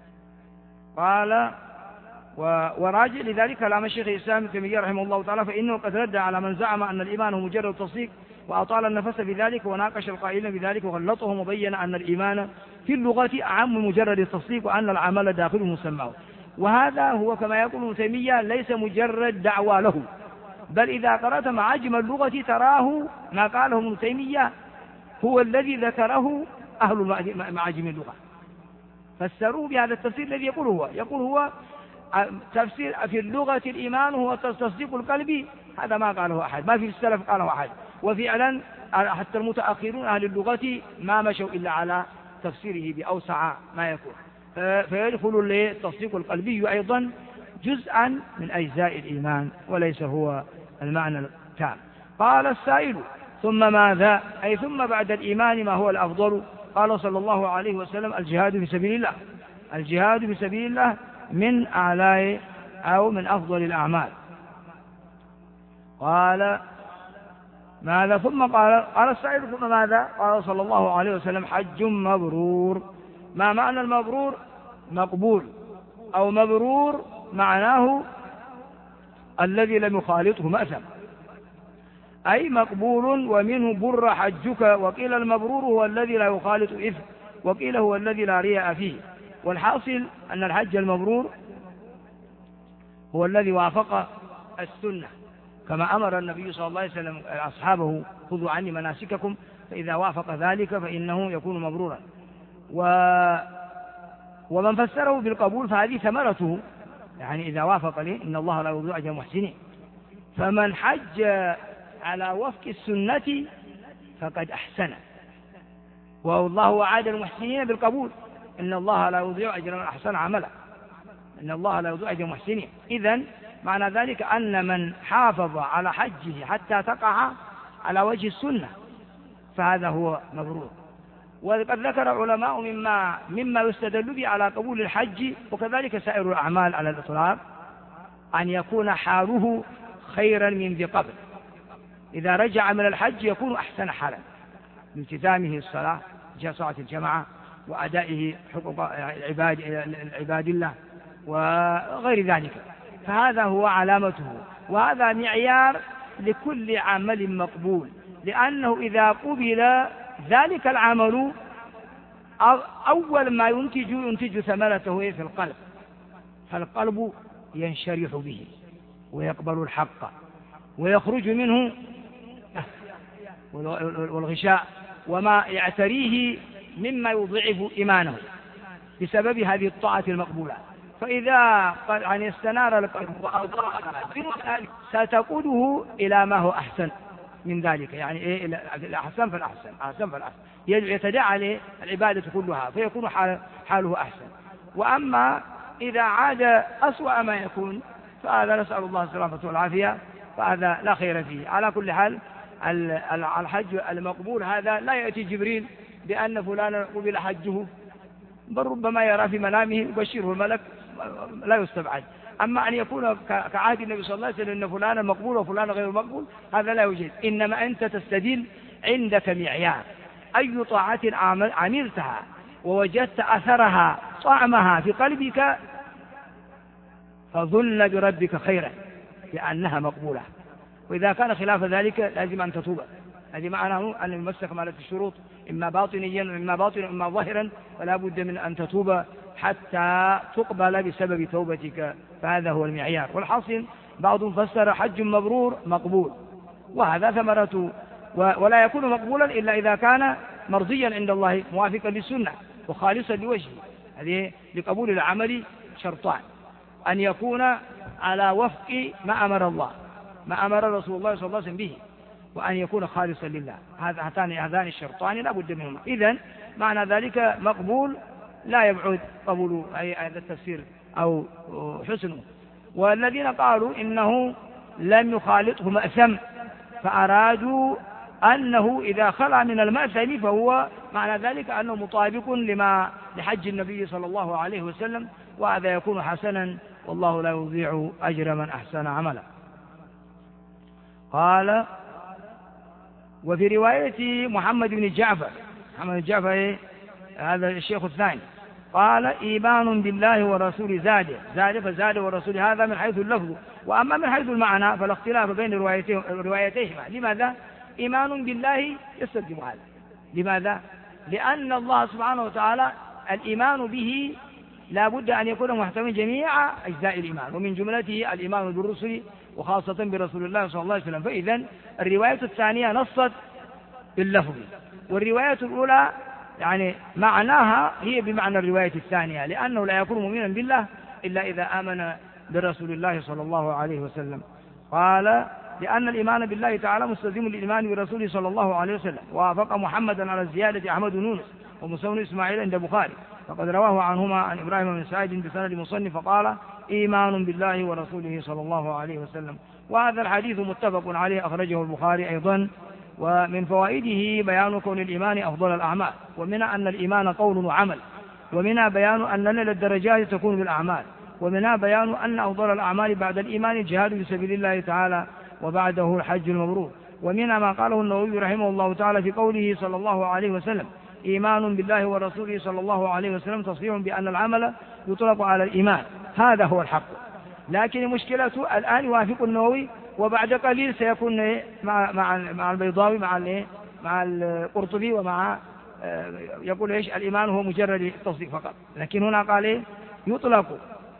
قال وراجع لذلك كلام الشيخ الإسلام ابن تيمية رحمه الله تعالى، فإنه قد رد على من زعم أن الإيمان هو مجرد تصديق وأطال النفس بذلك وناقش القائلين بذلك وغلطهم وبين أن الإيمان في اللغة أعم مجرد التصديق وأن العمل داخل مسماه. وهذا هو كما يقول ابن تيمية ليس مجرد دعوى له، بل إذا قرأت معاجم اللغة تراه ما قاله ابن تيمية هو الذي ذكره أهل معاجم اللغة، فسروه بهذا التفسير الذي يقول هو تفسير في اللغة الإيمان هو تصديق القلب. هذا ما قاله أحد، ما في السلف قاله أحد، وفعلا حتى المتأخرون أهل اللغة ما مشوا إلا على تفسيره بأوسع ما يكون، فيدخل التصديق القلبي أيضا جزءا من أجزاء الإيمان وليس هو المعنى التام. قال السائل ثم ماذا؟ أي ثم بعد الإيمان ما هو الأفضل؟ قال صلى الله عليه وسلم الجهاد في سبيل الله. الجهاد في سبيل الله من أعلى أو من أفضل الأعمال. قال ماذا؟ ثم قال السائل ثم ماذا؟ قال صلى الله عليه وسلم حج مبرور. ما معنى المبرور؟ مقبول، أو مبرور معناه الذي لم يخالطه مأثم، أي مقبول ومنه بر حجك. وقيل المبرور هو الذي لا يخالط إثم، وقيل هو الذي لا رياء فيه. والحاصل أن الحج المبرور هو الذي وافق السنة كما أمر النبي صلى الله عليه وسلم أصحابه خذوا عني مناسككم، فإذا وافق ذلك فإنه يكون مبرورا. ومن فسره بالقبول فهذه ثمرته، يعني إذا وافق لي إن الله لا يضيع أجر المحسنين. فمن حج على وفق السنة فقد أحسن، والله وعد المحسنين بالقبول، إن الله لا يضيع أجر من أحسن عملا، إن الله لا يضيع أجر المحسنين. إذن معنى ذلك أن من حافظ على حجه حتى تقع على وجه السنة فهذا هو مبرور. وقد ذكر علماء مما يستدل به على قبول الحج وكذلك سائر الأعمال على الإطلاق أن يكون حاله خيرا من ذي قبل. إذا رجع من الحج يكون أحسن حالا بامتثامه الصلاة، صلاة الجماعة، وأدائه حقوق عباد الله وغير ذلك، فهذا هو علامته، وهذا معيار لكل عمل مقبول، لأنه إذا قبل ذلك العمل أول ما ينتج ثمرته في القلب، فالقلب ينشرح به ويقبل الحق ويخرج منه والغشاء وما يعتريه مما يضعف إيمانه بسبب هذه الطاعة المقبولة. فإذا يعني استنار القلب وأضاء ستقوده إلى ما هو أحسن من ذلك، يعني إيه الأحسن فالأحسن، أحسن فالأحسن، يتداعى العبادة كلها فيكون حاله أحسن. وأما إذا عاد أسوأ ما يكون فهذا نسأل الله السلامة والعافية، فهذا لا خير فيه. على كل حال الحج المقبول هذا لا يأتي جبريل بأن فلانا قبل حجه، بل ربما يرى في منامه يبشره الملك، لا يستبعد. أما أن يكون كعهد النبي صلى الله عليه وسلم أن فلانا مقبول وفلانا غير مقبول هذا لا يوجد، إنما أنت تستدل عندك معيار أي طاعة عملتها ووجدت أثرها طعمها في قلبك فظن بربك خيرا لأنها مقبولة، وإذا كان خلاف ذلك لازم أن تتوب. هذه معناه أن يمسك مالة الشروط إما باطنيا وإما باطنا وإما ظاهرا، ولا بد من أن تتوب حتى تقبل بسبب توبتك، فهذا هو المعيار. والحاصل بعضهم فسر حج مبرور مقبول، وهذا ثمرته، ولا يكون مقبولا إلا إذا كان مرضيا عند الله موافقا للسنة وخالصا لوجهه. هذه لقبول العمل شرطان: أن يكون على وفق ما أمر الله، ما أمر رسول الله صلى الله عليه وسلم به، وأن يكون خالصا لله. هذان الشرطان لا بد منهما. إذن معنى ذلك مقبول لا يبعد قبول هذا التفسير أو حسنه. والذين قالوا إنه لم يخالطه مأثم فأرادوا أنه إذا خلع من المأثم فهو معنى ذلك أنه مطابق لحج النبي صلى الله عليه وسلم، وهذا يكون حسنا، والله لا يضيع أجر من أحسن عملا. قال: وفي رواية محمد بن جعفر هذا الشيخ الثاني قال: إيمان بالله ورسوله زاد فزاد ورسوله، هذا من حيث اللفظ. وأما من حيث المعنى فلا اختلاف بين روايتيهما. لماذا؟ إيمان بالله يستلزم هذا. لماذا؟ لأن الله سبحانه وتعالى الإيمان به لا بد أن يكون محتوى جميع أجزاء الإيمان، ومن جملته الإيمان بالرسل وخاصة برسول الله صلى الله عليه وسلم. فإذن الرواية الثانية نصت باللفظ، والرواية الأولى يعني معناها هي بمعنى الرواية الثانية، لأنه لا يكون مؤمنا بالله إلا إذا آمن برسول الله صلى الله عليه وسلم. قال: لأن الإيمان بالله تعالى مستلزم للإيمان برسوله صلى الله عليه وسلم. وافق محمدا على الزيادة أحمد يونس ومسون إسماعيل عند البخاري، فقد رواه عنهما عن إبراهيم بن سعيد بسند مصنف فقال: إيمان بالله ورسوله صلى الله عليه وسلم. وهذا الحديث متفق عليه، أخرجه البخاري أيضا. ومن فوائده بيان كون الإيمان أفضل الأعمال، ومنها أن الإيمان قول وعمل، ومنها بيان أن نيل الدرجات تكون بالأعمال، ومنها بيان أن أفضل الأعمال بعد الإيمان الجهاد في سبيل الله تعالى، وبعده الحج المبرور. ومنها ما قاله النووي رحمه الله تعالى في قوله صلى الله عليه وسلم: إيمان بالله ورسوله صلى الله عليه وسلم تصريح بأن العمل يطلق على الإيمان. هذا هو الحق. لكن المشكلة الآن يوافق النووي، وبعد قليل سيكون مع البيضاوي مع القرطبي ومع يقول الإيمان هو مجرد التصديق فقط. لكن هنا قال يطلق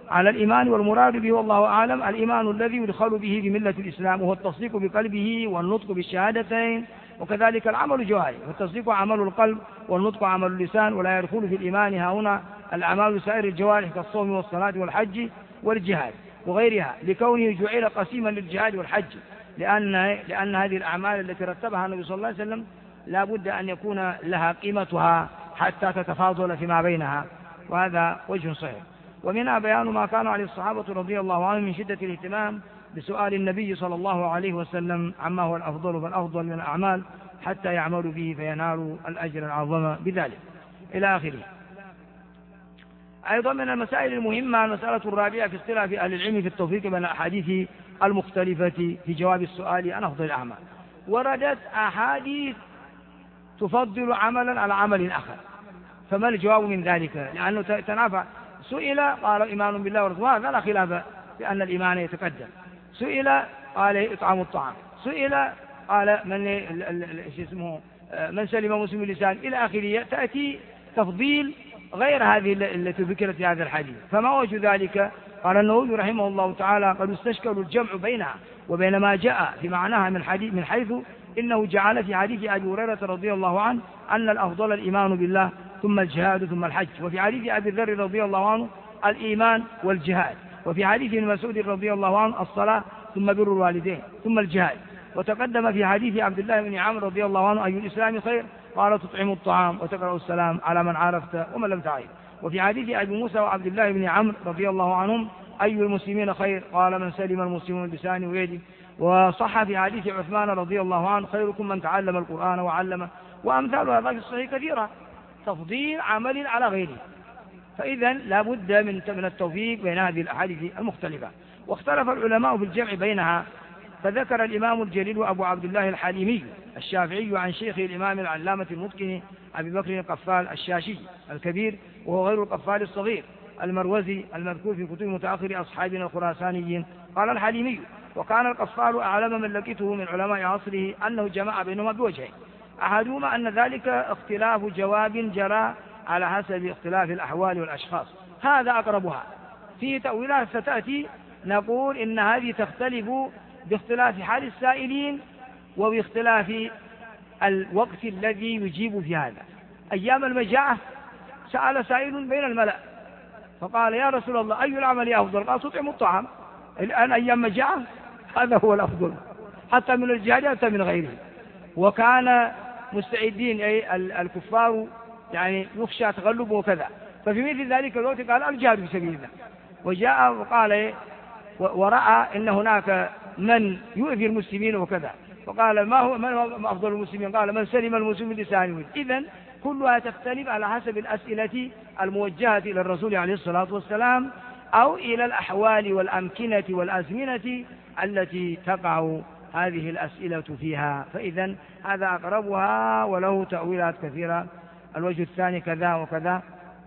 على الإيمان، والمراد به والله أعلم الإيمان الذي يدخل به بملة الإسلام، وهو التصديق بقلبه والنطق بالشهادتين، وكذلك العمل الجواري، والتصديق عمل القلب والنطق عمل اللسان، ولا يدخل في الإيمان هنا الأعمال سائر الجوارح كالصوم والصلاة والحج والجهاد وغيرها، لكونه جعل قسيما للجهاد والحج، لأن هذه الأعمال التي رتبها النبي صلى الله عليه وسلم لا بد أن يكون لها قيمتها حتى تتفاضل فيما بينها، وهذا وجه صحيح. ومنها بيان ما كان عليه الصحابة رضي الله عنهم من شدة الاهتمام بسؤال النبي صلى الله عليه وسلم عما هو الأفضل فالأفضل من الأعمال حتى يعملوا به فينالوا الأجر العظيم بذلك إلى آخره. أيضا من المسائل المهمة المسألة الرابعة في اختلاف أهل العلم في التوفيق بين الأحاديث المختلفة في جواب السؤال عن أفضل الأعمال. وردت أحاديث تفضل عملا على عمل آخر، فما الجواب من ذلك؟ لأنه تنافع. سئل قال إيمان بالله ورسوله، هذا لا خلاف بأن الإيمان يتقدم. سئل قال إطعام الطعام. سئل قال من سلم مسلم اللسان إلى آخره. تأتي تفضيل غير هذه التي ذكرت في هذا الحديث. فما وجه ذلك؟ قال النووي رحمه الله تعالى قد استشكل الجمع بينها وبين ما جاء في معناها من حيث إنه جعل في حديث أبي هريرة رضي الله عنه أن الأفضل الإيمان بالله ثم الجهاد ثم الحج، وفي حديث أبي ذر رضي الله عنه الإيمان والجهاد، وفي حديث ابن مسعود رضي الله عنه الصلاة ثم بر الوالدين ثم الجهاد. وتقدم في حديث عبد الله بن عمرو رضي الله عنه أي الإسلام خير؟ قال تطعم الطعام وتقرأ السلام على من عرفت ومن لم تعرف. وفي حديث أبي موسى وعبد الله بن عمرو رضي الله عنهم أي المسلمين خير؟ قال من سلم المسلمون بلسانه ويده. وصح في حديث عثمان رضي الله عنه خيركم من تعلم القرآن وعلمه. وأمثال هذا في الصحيح كثيرة، تفضيل عمل على غيره. فإذا لا بد من التوفيق بين هذه الأحاديث المختلفة. واختلف العلماء في الجمع بينها، فذكر الإمام الجليل أبو عبد الله الحليمي الشافعي عن شيخه الإمام العلامة المتقن أبي بكر القفال الشاشي الكبير، وهو غير القفال الصغير المروزي المذكور في كتب متأخر أصحابنا الخراسانيين. قال الحليمي وكان القفال أعلم من لقيته من علماء عصره أنه جمع بينهما بوجهين، أحدهما أن ذلك اختلاف جواب جرى على حسب اختلاف الأحوال والأشخاص، هذا أقربها. في تأويلات ستأتي نقول إن هذه تختلف باختلاف حال السائلين وباختلاف الوقت الذي يجيب في هذا. أيام المجاعة سأل سائل بين الملأ فقال يا رسول الله أي العمل أفضل؟ قال تطعم الطعام. الآن أيام مجاعة هذا هو الأفضل حتى من الجهاد حتى من غيره. وكان مستعدين أي الكفار يعني يخشى تغلبه وكذا، ففي مثل ذلك الوقت قال الجهاد في سبيل الله. وجاء وقال ورأى إن هناك من يؤذي المسلمين وكذا، فقال من هو أفضل المسلمين؟ قال من سلم المسلمين بلسانه. إذن كلها تختلف على حسب الأسئلة الموجهة إلى الرسول عليه الصلاة والسلام أو إلى الأحوال والأمكنة والأزمنة التي تقع هذه الأسئلة فيها. فإذا هذا أقربها وله تأويلات كثيرة. الوجه الثاني كذا وكذا.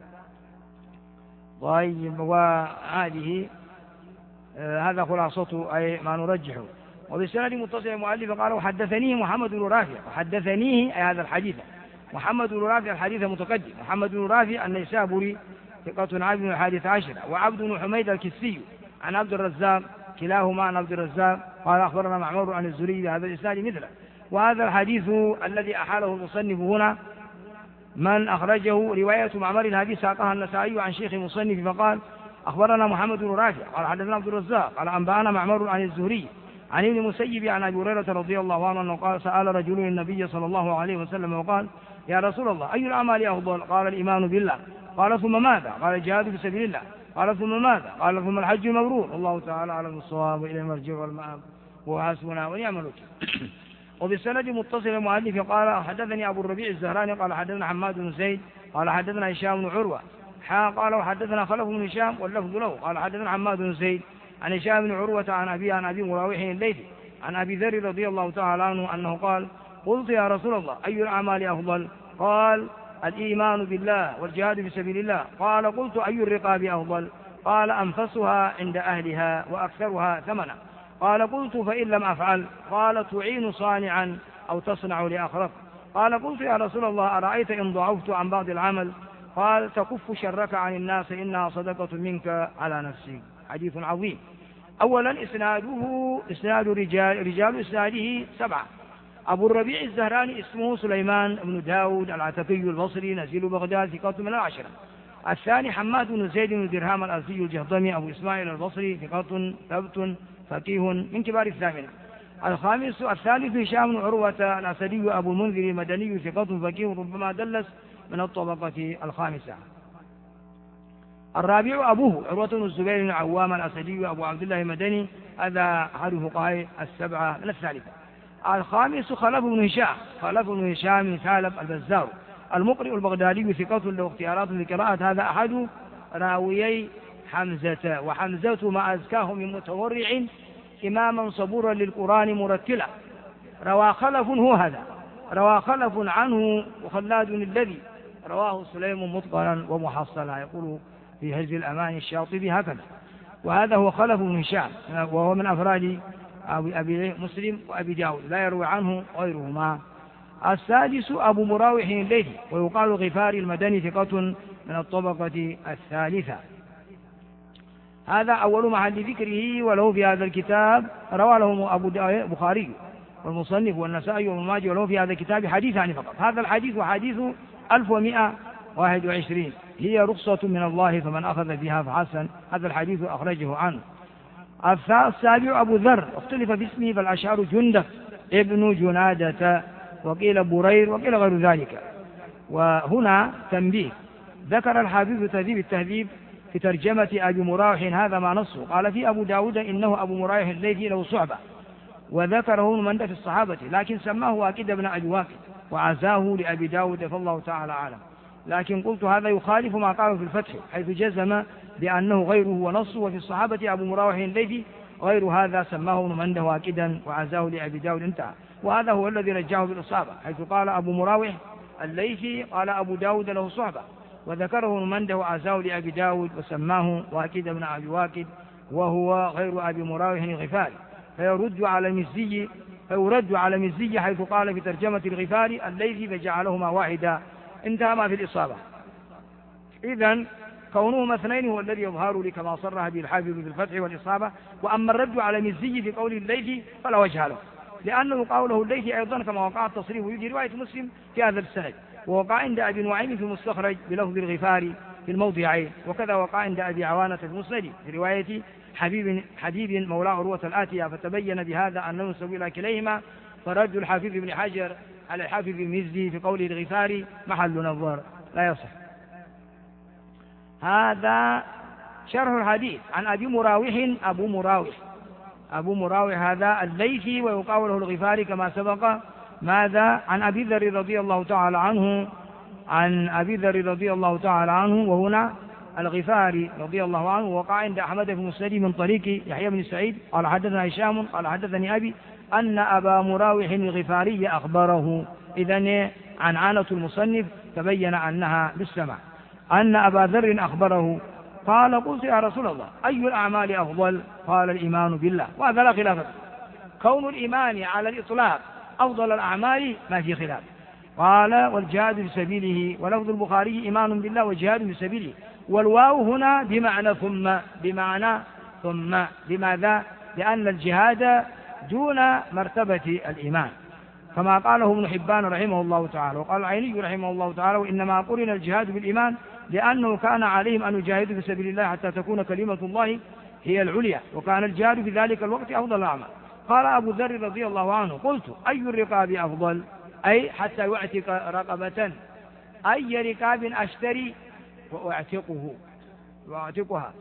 طيب وهذه هذا خلاصته أي ما نرجحه. وبالسند متصل المؤلف قال وحدثنيه محمد بن رافع، وحدثنيه أي هذا الحديث محمد بن رافع الحديث متقدم. محمد بن رافع النيسابوري ثقة عبد بن 11 وعبد بن حميد الكسي عن عبد الرزاق كلاهما عن عبد الرزاق قال أخبرنا معمر عن الزهري بهذا الإسناد مثله. وهذا الحديث الذي أحاله المصنف هنا من أخرجه رواية معمر هذه ساقها النسائي عن شيخ المصنف فقال أخبرنا محمد بن رافع قال حدثنا عبد الرزاق قال أنبأنا معمر عن الزهري عن ابن المسيب عن أبي هريرة رضي الله عنه أنه قال سأل رجل النبي صلى الله عليه وسلم وقال يا رسول الله أي الأعمال أفضل؟ قال الإيمان بالله. قال ثم ماذا؟ قال الجهاد في سبيل الله. قال ثم ماذا؟ قال ثم الحج المبرور. الله تعالى أعلم بالصواب وإليه المرجع والمآب وحسبنا ونعم الوكيل. وبالسند متصل المؤلف قال حدثني أبو الربيع الزهراني قال حدثنا حماد بن زيد قال حدثنا هشام بن عروة قال وحدثنا خلف بن هشام واللفظ له قال حدثنا حماد بن زيد عن هشام بن عروة عن أبي مراوح الليثي عن أبي ذر رضي الله تعالى عنه أنه قال قلت يا رسول الله أي الأعمال أفضل؟ قال الإيمان بالله والجهاد في سبيل الله. قال قلت أي الرقاب أفضل؟ قال أنفسها عند أهلها وأكثرها ثمنا. قال قلت فإن لم أفعل؟ قال تعين صانعا أو تصنع لأخرق. قال قلت يا رسول الله أرأيت إن ضعفت عن بعض العمل؟ قال تكف شرك عن الناس إنها صدقة منك على نفسك. حديث عظيم. أولا إسناد رجال إسناده 7. أبو الربيع الزهراني اسمه سليمان بن داود العتكي البصري نزيل بغداد ثقة من 10. الثاني حماد بن زيد بن درهام الأزدي الجهضمي أبو إسماعيل البصري ثقة ثبت فقيه من كبار الثامنة. الثالث هشام بن عروة الأسدي أبو المنذر المدني ثقة فقيه ربما دلس من الطبقة الخامسة. الرابع أبوه عروة بن الزبير بن عوام الأسدي أبو عبد الله المدني هذا أحد فقهاء 7 من الثالثة. الخامس خلف بن هشام ثعلب البزار المقرئ البغدادي ثقة له اختيارات لقراءة. هذا أحد راويي حمزة، وحمزة ما أزكاه من متورع إماما صبورا للقرآن مرتلا. روى خلف عنه وخلاد الذي رواه سليم مطقرا ومحصلا. يقول في هجر الأمان الشاطبي هكذا. وهذا هو خلف بن هشام وهو من أفراد أبي مسلم وأبي داود لا يروي عنه غيرهما. السادس أبو مراوح الليثي ويقال غفاري المدني ثقة من الطبقة الثالثة. هذا أول محل ذكره. وله في هذا الكتاب روى له أبو البخاري والمصنف والنسائي وابن ماجه وله في هذا الكتاب حديثان فقط. هذا الحديث وحديث 1121 هي رخصة من الله فمن أخذ بها فحسن. هذا الحديث أخرجه عنه. السابع أبو ذر اختلف في اسمه فالأشعر جندب ابن جنادة وقيل برير وقيل غير ذلك. وهنا تنبيه. ذكر الحافظ تهذيب التهذيب في ترجمة أبي مراوح هذا ما نصه. قال في أبو داود إنه أبو مراوح الليثي له صحبة وذكره من في الصحابة لكن سماه واكد بن أبي واكد وعزاه لأبي داود فالله تعالى أعلم. لكن قلت هذا يخالف ما قاله في الفتح حيث جزم بأنه غيره ونصه. وفي الصحابة أبو مراوح الليثي غير هذا سماه من واكدا وعزاه لأبي داود انتهى. وهذا هو الذي رجعه بالإصابة حيث قال أبو مراوح الليثي قال أبو داود له صحبة وذكره من وعزاه لأبي داود وسماه واكد بن أبي واكد وهو غير أبي مراوح الغفاري. فيرد على مزي حيث قال في ترجمة الغفاري الليثي فجعلهما واحدا انتهى ما في الإصابة. إذن كونهما اثنين هو الذي يظهر لي كما صرح به الحافظ في الفتح والإصابة. وأما الرد على مزي في قول الليثي فلا وجه له لأنه قوله الليثي أيضا كما وقع التصريف ويجي رواية مسلم في هذا السند ووقع عند أبي نعيم في المستخرج بلفظ الغفاري في الموضعين وكذا وقع عند أبي عوانة في المسند في رواية حبيب مولى عروة الآتية. فتبين بهذا أنه ينسب إلى كليهما. فرد الحافظ بن حجر على الحافظ المزي في قوله الغفاري محل نظر لا يصح. هذا شرح الحديث عن أبي مراوح. أبو مراوح هذا الليثي ويقال له الغفاري كما سبق. ماذا عن أبي ذر رضي الله تعالى عنه وهنا الغفاري رضي الله عنه وقع عند أحمد في مسند من طريق يحيى بن سعيد قال حدثنا هشام قال حدثني أبي أن أبا مراوح الغفاري أخبره. إذن عنعنة المصنف تبين أنها بالسمع. أن أبا ذر أخبره قال قلت يا رسول الله أي الأعمال أفضل؟ قال الإيمان بالله. وهذا لا خلاف. كون الإيمان على الإطلاق أفضل الأعمال ما في خلاف. قال والجهاد في سبيله. ولفظ البخاري إيمان بالله وجهاد في سبيله. والواو هنا بمعنى ثم. لماذا؟ لأن الجهاد دون مرتبة الإيمان كما قاله ابن حبان رحمه الله تعالى. وقال العيني رحمه الله تعالى وإنما قرن الجهاد بالإيمان لأنه كان عليهم أن يجاهدوا في سبيل الله حتى تكون كلمة الله هي العليا وكان الجهاد في ذلك الوقت أفضل الأعمال. قال أبو ذر رضي الله عنه قلت أي الرقاب أفضل؟ أي حتى يعتق رقبة أي رقاب أشتري وأعتقها؟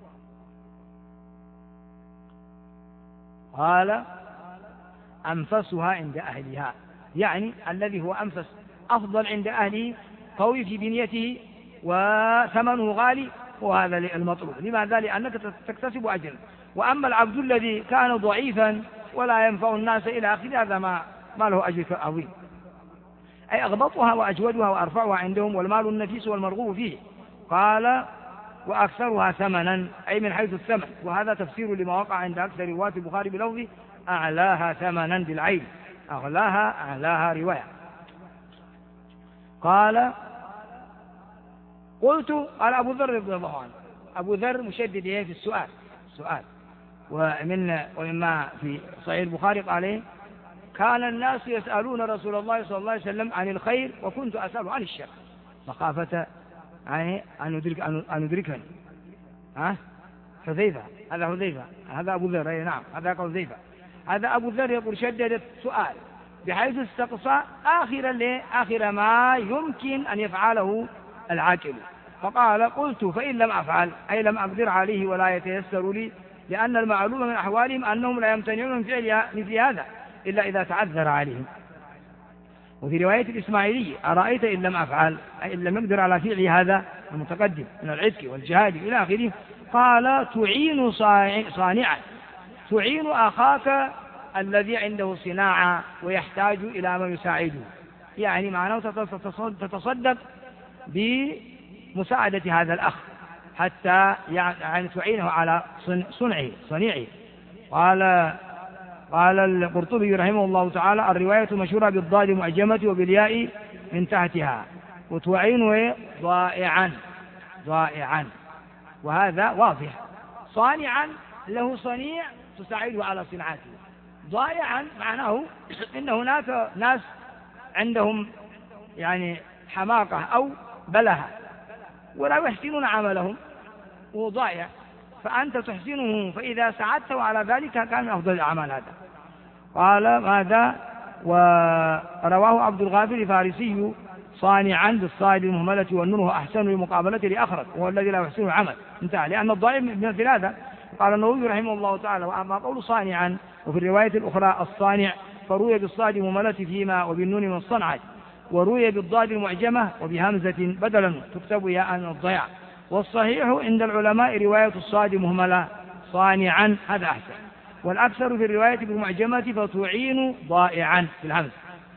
قال أنفسها عند أهلها يعني الذي هو أنفس أفضل عند أهله قوي في بنيته وثمنه غالي وهذا المطلوب. لماذا؟ لأنك تكتسب أجرا. وأما العبد الذي كان ضعيفا ولا ينفع الناس إلى آخره هذا ما له أجر عظيم. أي أغبطها وأجودها وأرفعها عندهم والمال النفيس والمرغوب فيه. قال وأكثرها ثمنا أي من حيث الثمن. وهذا تفسير لما وقع عند أكثر رواة البخاري بلفظ أعلاها ثمنا بالعين أعلاها. أعلاها رواية. قال قلت، قال أبو ذر رضي الله عنه، أبو ذر مشدد في السؤال، ومما في صحيح البخاري قال كان الناس يسألون رسول الله صلى الله عليه وسلم عن الخير وكنت أسأله عن الشر مخافة أن يدركني. حذيفة، هذا حذيفة، هذا أبو ذر، نعم هذا حذيفة. هذا أبو ذر يقول شدد السؤال بحيث استقصى آخر ما يمكن أن يفعله العاقل، فقال قلت فإن لم أفعل، أي لم أقدر عليه ولا يتيسر لي، لأن المعلوم من أحوالهم أنهم لا يمتنعون من فعل مثل هذا إلا إذا تعذر عليهم. وفي رواية الإسماعيلي أرأيت إن لم أفعل، أي إن لم يقدر على فعل هذا المتقدم من العتق والجهاد إلى آخره، قال تعين صانعا، تعين أخاك الذي عنده صناعة ويحتاج إلى من يساعده، يعني معناه تتصدق بمساعدة هذا الأخ حتى يعني تعينه على صنيعه. قال القرطبي رحمه الله تعالى الرواية مشهورة بالضاد معجمة وبالياء من تحتها، وتعين ضائعا، وهذا واضح. صانعا له صنيع تساعده على صناعته، ضائعا معناه إن هناك ناس عندهم يعني حماقة أو بلهة ولا يحسنون عملهم وضائع، فأنت تحسنه، فإذا ساعدته على ذلك كان من أفضل الأعمال. هذا قال ماذا؟ ورواه عبد الغافر الفارسي صانعا بالصاد المهملة والنور أحسن لمقابلته لأخرج، وهو الذي لا يحسن العمل، انتهى، لأن الضائع من هذا. قال النووي رحمه الله تعالى وأما قول صانعا وفي الرواية الأخرى الصانع فروي بالصاد المهملة فيما وبالنون من الصنعة، وروي بالضاد المعجمة وبهمزة بدلا تكتب ياء الضياع، والصحيح عند العلماء رواية الصاد مهملة صانعا، هذا أحسن، والأكثر في الرواية بالمعجمة فتعين ضائعا في الهمز.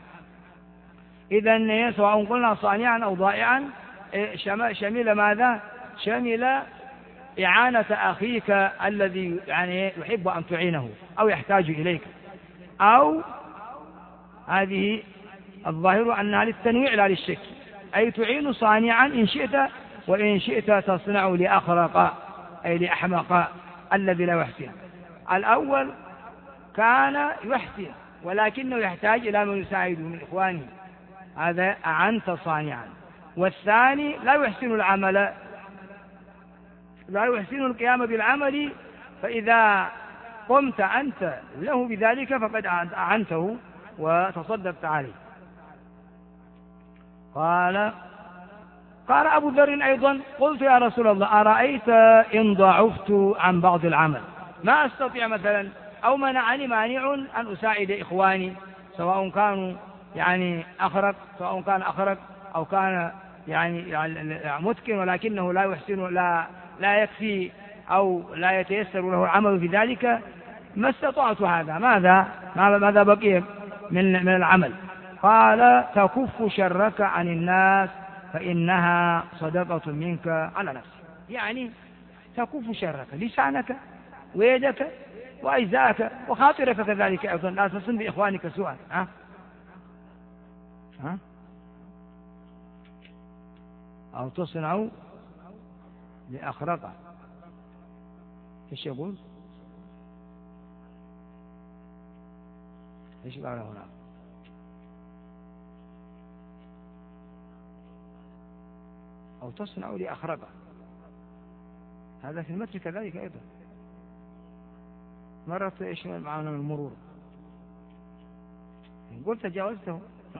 إذن سواء قلنا صانعا أو ضائعا شمل ماذا؟ شمل إعانة أخيك الذي يعني يحب أن تعينه أو يحتاج إليك، أو هذه الظاهر أنها للتنويع لا للشك، أي تعين صانعا إن شئت، وإن شئت تصنع لأخرق أي لأحمق الذي لا يحسن. الأول كان يحسن ولكنه يحتاج إلى من يساعده من إخوانه، هذا أعنت صانعا. والثاني لا يحسن العمل، لا يحسن القيام بالعمل، فإذا قمت أنت له بذلك فقد أعنته وتصدقت عليه. قال أبو ذر أيضا قلت يا رسول الله أرأيت إن ضعفت عن بعض العمل، ما أستطيع مثلا أو منعني مانع أن أساعد إخواني، سواء كانوا يعني أخرق، سواء كان أخرق أو كان يعني متقن ولكنه لا يحسن، لا يكفي أو لا يتيسر له العمل في ذلك، ما استطعت هذا، ماذا بقي من العمل؟ قال تكف شرك عن الناس فإنها صدقة منك على نفسك، يعني تكف شرك، لسانك ويدك وأجزاءك وخاطرك كذلك أيضا، لا تصن بإخوانك سوءا. أو تصنع لأخرق، ايش يقول؟ ايش قال هنا؟ أو تصنع لأخرق، هذا في المتن كذلك أيضا. مرت ايش معنا من المرور، قلت تجاوزته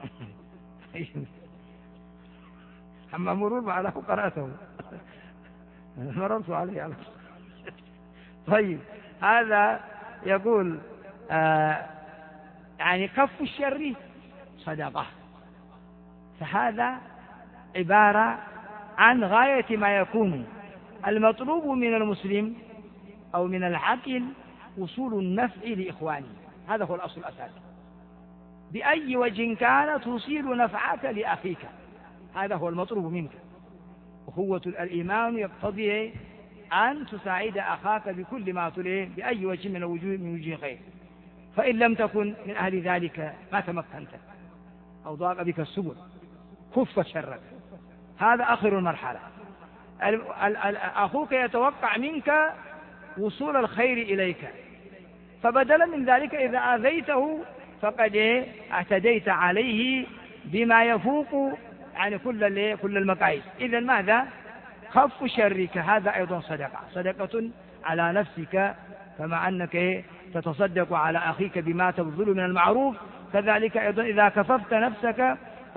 أما مرور معناه قرأته مررت عليه على طيب، هذا يقول يعني كف الشر صدقة، فهذا عبارة عن غاية ما يكون المطلوب من المسلم أو من العاقل وصول النفع لإخوانه، هذا هو الأصل الأساسي، بأي وجه كان توصيل نفعك لأخيك، هذا هو المطلوب منك. أخوة الإيمان يقتضي أن تساعد أخاك بكل ما تليه بأي وجه من وجوه خير، فإن لم تكن من أهل ذلك ما تمكنت أو ضاق بك السبل كف شرك، هذا آخر المرحلة. أخوك يتوقع منك وصول الخير إليك، فبدلا من ذلك إذا آذيته فقد اعتديت عليه بما يفوق يعني كل المقاييس. إذن ماذا؟ خف شرك، هذا أيضا صدقة على نفسك، كما أنك تتصدق على أخيك بما تبذل من المعروف، كذلك أيضا إذا كففت نفسك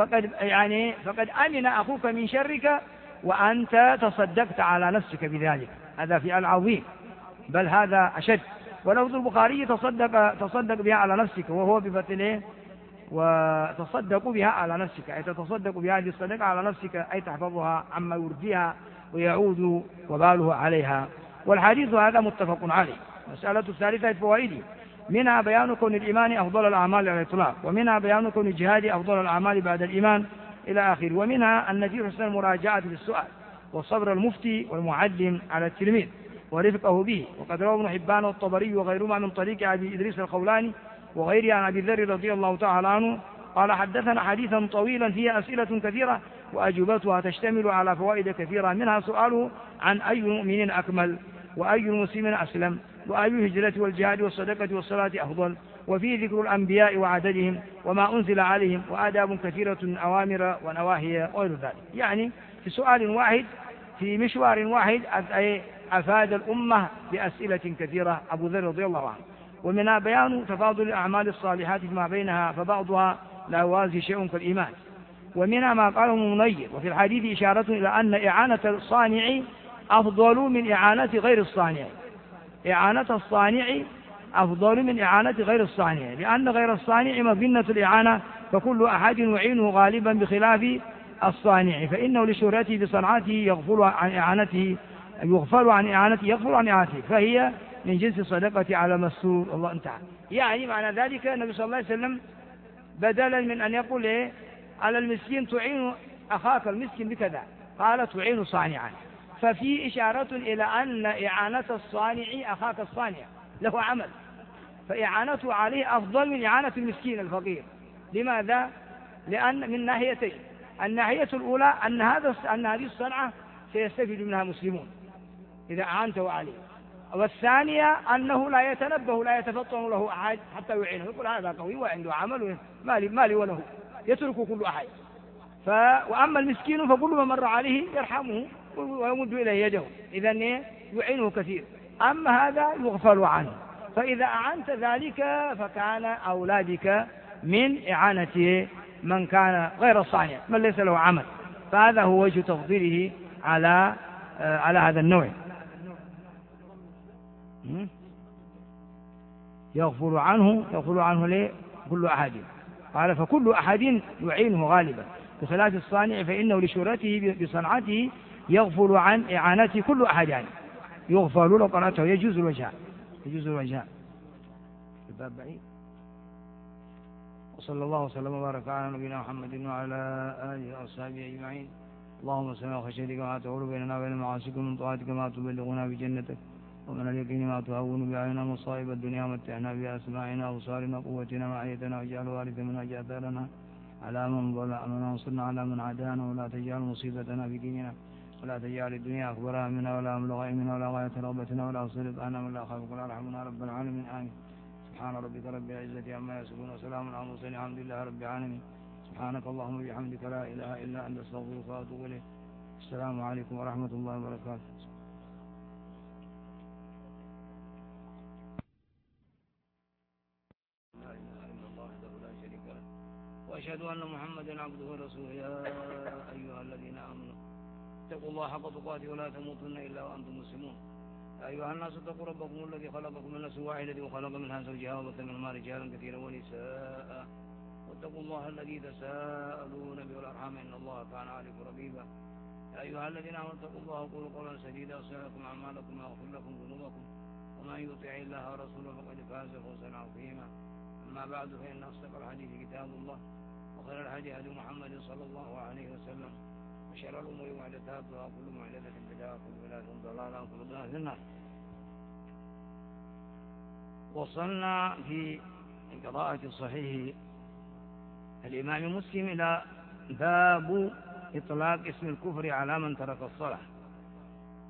فقد أمن أخوك من شرك وأنت تصدقت على نفسك بذلك. هذا فعل عظيم، بل هذا أشد. ولفظ البخاري تصدق بها على نفسك، وهو بفتله وتصدق بها على نفسك، أي تتصدق بهذه الصدقة على نفسك، أي تحفظها عما يرضيها ويعود وباله عليها. والحديث هذا متفق عليه. مسألة الثالثة الفوائد: منها بيان كون الإيمان أفضل الأعمال على الإطلاق، ومنها بيان كون الجهاد أفضل الأعمال بعد الإيمان إلى آخره، ومنها أن في حسن المراجعة للسؤال، والصبر المفتي والمعلم على التلميذ ورفقه به. وقد روى ابن حبان والطبري وغيرهما من طريق أبي إدريس الخولاني وغيره عن أبي ذر رضي الله تعالى عنه قال: حدثنا حديثا طويلا فيه أسئلة كثيرة وأجوبتها تشتمل على فوائد كثيرة، منها سؤاله عن أي مؤمن أكمل، وأي المسلمين أسلم، وأي الهجرة والجهاد والصدقة والصلاة أفضل، وفيه ذكر الأنبياء وعددهم وما أنزل عليهم، وآداب كثيرة من أوامر ونواهي وغير ذلك. يعني في سؤال واحد في مشوار واحد أفاد الأمة بأسئلة كثيرة أبو ذر رضي الله عنه. ومنها بيان تفاضل الأعمال الصالحات فيما بينها، فبعضها لا يوازي شيء كالإيمان. ومنها ما قاله منير: وفي الحديث إشارة إلى أن إعانة الصانع أفضل من إعانة غير الصانع. إعانة الصانع أفضل من إعانة غير الصانع، لأن غير الصانع مظنة الإعانة، فكل أحد يعينه غالبا بخلاف الصانع، فإنه لشهرته بصنعته يغفل عن إعانته، فهي من جنس الصدقة على مسور. الله انتهى. يعني معنى ذلك النبي صلى الله عليه وسلم بدلا من أن يقول على المسكين تعين أخاك المسكين بكذا، قال تعين صانعا، ففي إشارة إلى أن إعانة الصانع أخاك الصانع له عمل، فإعانته عليه أفضل من إعانة المسكين الفقير. لماذا؟ لأن من ناحيتين: الناحية الأولى أن هذه الصنعة سيستفيد منها مسلمون إذا أعانته عليه، والثانية أنه لا يتنبه لا يتفطن له أحد حتى يعينه، يقول هذا قوي وعنده عمل مالي وله، يترك كل أحد. وأما المسكين فكل من مر عليه يرحمه ويمد إليه يده، إذن يعينه كثير. أما هذا يغفل عنه، فإذا أعنت ذلك فكان أولى بك من إعانة من كان غير الصانع، من ليس له عمل. فهذا هو وجه تفضيله على هذا النوع. يغفل عنه ليه؟ كل أحد. قال: فكل أحد يعينه غالبا بخلاف الصانع، فإنه لشهرته بصنعته يغفل عن إعانته كل أحد. يعني يغفل لو قرأته يجوز الوجهان. الباب بعيد. وصلى الله وسلم وبارك على نبينا محمد وعلى آله وأصحابه أجمعين. اللهم صل على خشيتك وما تحول بيننا وبين معاصيك، ومن طاعتك ما تبلغنا بجنتك، ومن اليقين ما تهون بعيننا مصائب الدنيا، ومتعنا بأسماعنا وأبصارنا وقوتنا ما أحييتنا، واجعل وارثا منا واجعل ثارنا على من ظلمنا وانصرنا على من عادانا، ولا تجعل مصيبتنا في ديننا، ولا تجعل الدنيا أكبر همنا ولا مبلغ علمنا ولا غاية رغبتنا ولا سلط عنا من لا خافك ولا رحمنا رب العالمين. آمين. سبحان ربك رب العزة عما يصفون وسلام على المرسلين الحمد لله رب العالمين. سبحانك اللهم وبحمدك لا إله إلا أنت أستغفرك وأتوب إليك. السلام عليكم ورحمة الله وبركاته. وأشهد أن محمدا عبده ورسوله. يا أيها الذين آمنوا اتقوا الله حق تقاته ولا تموتن إلا وأنتم مسلمون. يا أيها الناس اتقوا ربكم الذي خلقكم من نفس واحدة وخلق منها زوجها وبث منهما رجالا كثيرا ونساء، واتقوا الله الذي تساءلون به والأرحام إن الله كان عليكم رقيبا. يا أيها الذين آمنوا اتقوا الله وقولوا قولا سديدا يصلح لكم أعمالكم ويغفر لكم ذنوبكم، ومن يطع الله ورسوله فقد فاز فوزا عظيما. أما بعد، فإن أصدق الحديث كتاب الله، وخير الهدي هدي محمد صلى الله عليه وسلم، وشر الأمور محدثاتها، وكل محدثة بدعة، وكل بدعة ضلالة، وكل ضلالة في النار. وصلنا في قراءة صحيح الإمام مسلم إلى باب إطلاق اسم الكفر على من ترك الصلاة.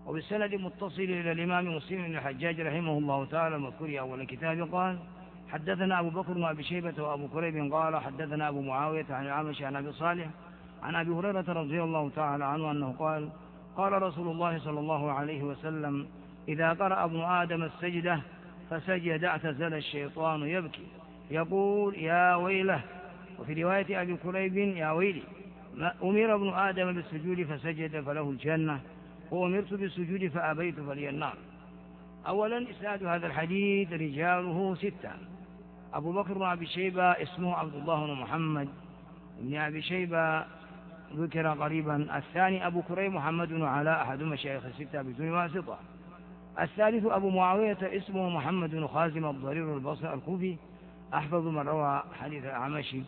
وبالسند متصل إلى الإمام مسلم بن الحجاج رحمه الله تعالى المذكور في أول الكتاب قال: حدثنا أبو بكر بن أبي شيبة وأبو كريب قال: حدثنا أبو معاوية عن الأعمش عن أبي صالح عن أبي هريرة رضي الله تعالى عنه أنه قال: قال رسول الله صلى الله عليه وسلم: إذا قرأ ابن آدم السجدة فسجد اعتزل الشيطان يبكي يقول: يا ويله. وفي رواية أبي كريب: يا ويلي، أمر ابن آدم بالسجود فسجد فله الجنة، وأمرت بالسجود فأبيت فلي النار. أولا، إسناد هذا الحديث رجاله 6. أبو بكر بن أبي شيبة اسمه عبد الله بن محمد بن أبي شيبة ذكر قريبا. الثاني أبو كريم محمد بن علاء أحد مشايخ 6 بدون واسطة. الثالث أبو معاوية اسمه محمد بن خازم الضرير البصري الكوفي أحفظ من روى حديث الأعمش.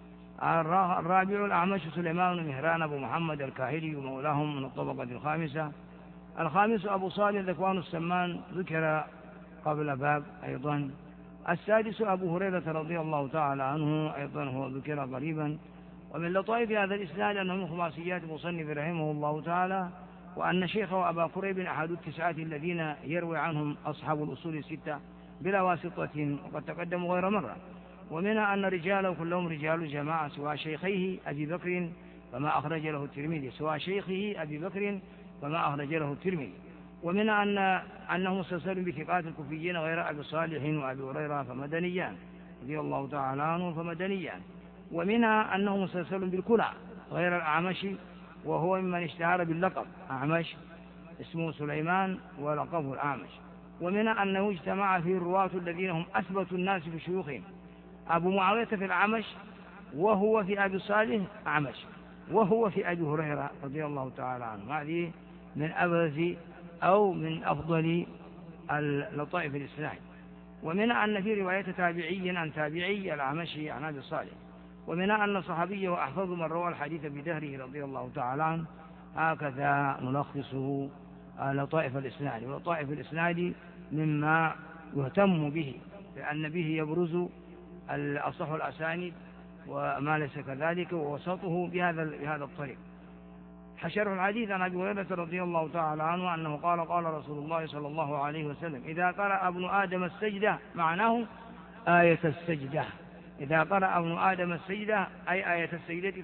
الرابع الأعمش سليمان بن مهران أبو محمد الكاهلي مولاهم من الطبقة الخامسة. الخامس أبو صالح ذكوان السمان ذكر قبل باب أيضا. السادس أبو هريرة رضي الله تعالى عنه أيضا هو ذكر قريبا. ومن لطائف هذا الإسناد أنه من خماسيات مصنف رحمه الله تعالى، وأن شيخه أبا كريب أحد 9 الذين يروي عنهم أصحاب الأصول 6 بلا واسطة، وقد تقدموا غير مرة. ومنها أن رجاله كلهم رجال جماعة سوى شيخيه أبي بكر فما أخرج له الترمذي فما أخرج له الترمذي. ومنها أنه مسلسل بثقات الكوفيين غير أبي صالح وأبي هريرة فمدنيان رضي الله تعالى عنه فمدنيان. ومنها أنه مسلسل بالكنى غير الأعمش، وهو ممن اشتهر باللقب أعمش، اسمه سليمان ولقبه الأعمش. ومنها أنه اجتمع فيه الرواة الذين هم أثبت الناس في شيوخهم: أبو معاوية في الأعمش، وهو في أبي صالح أعمش، وهو في أبي هريرة رضي الله تعالى عنه. هذه من أبرز أو من أفضل اللطائف الإسلام. ومنها أن في رواية تابعي عن تابعي الأعمشي عن أبي صالح. ومنها أن صحابيه أحفظ من روى الحديث بدهره رضي الله تعالى عنه. هكذا نلخصه لطائف الإسناد. ولطائف الإسناد مما يهتم به، لأن به يبرز الأصح الأسانيد وما ليس كذلك، ووسطه بهذا الطريق. حشر الحديث عن أبي هريرة رضي الله تعالى عنه أنه قال: قال رسول الله صلى الله عليه وسلم: إذا قرأ ابن آدم السجدة، معناه آية السجدة. إذا قرأ ابن آدم السجدة أي آية السجدة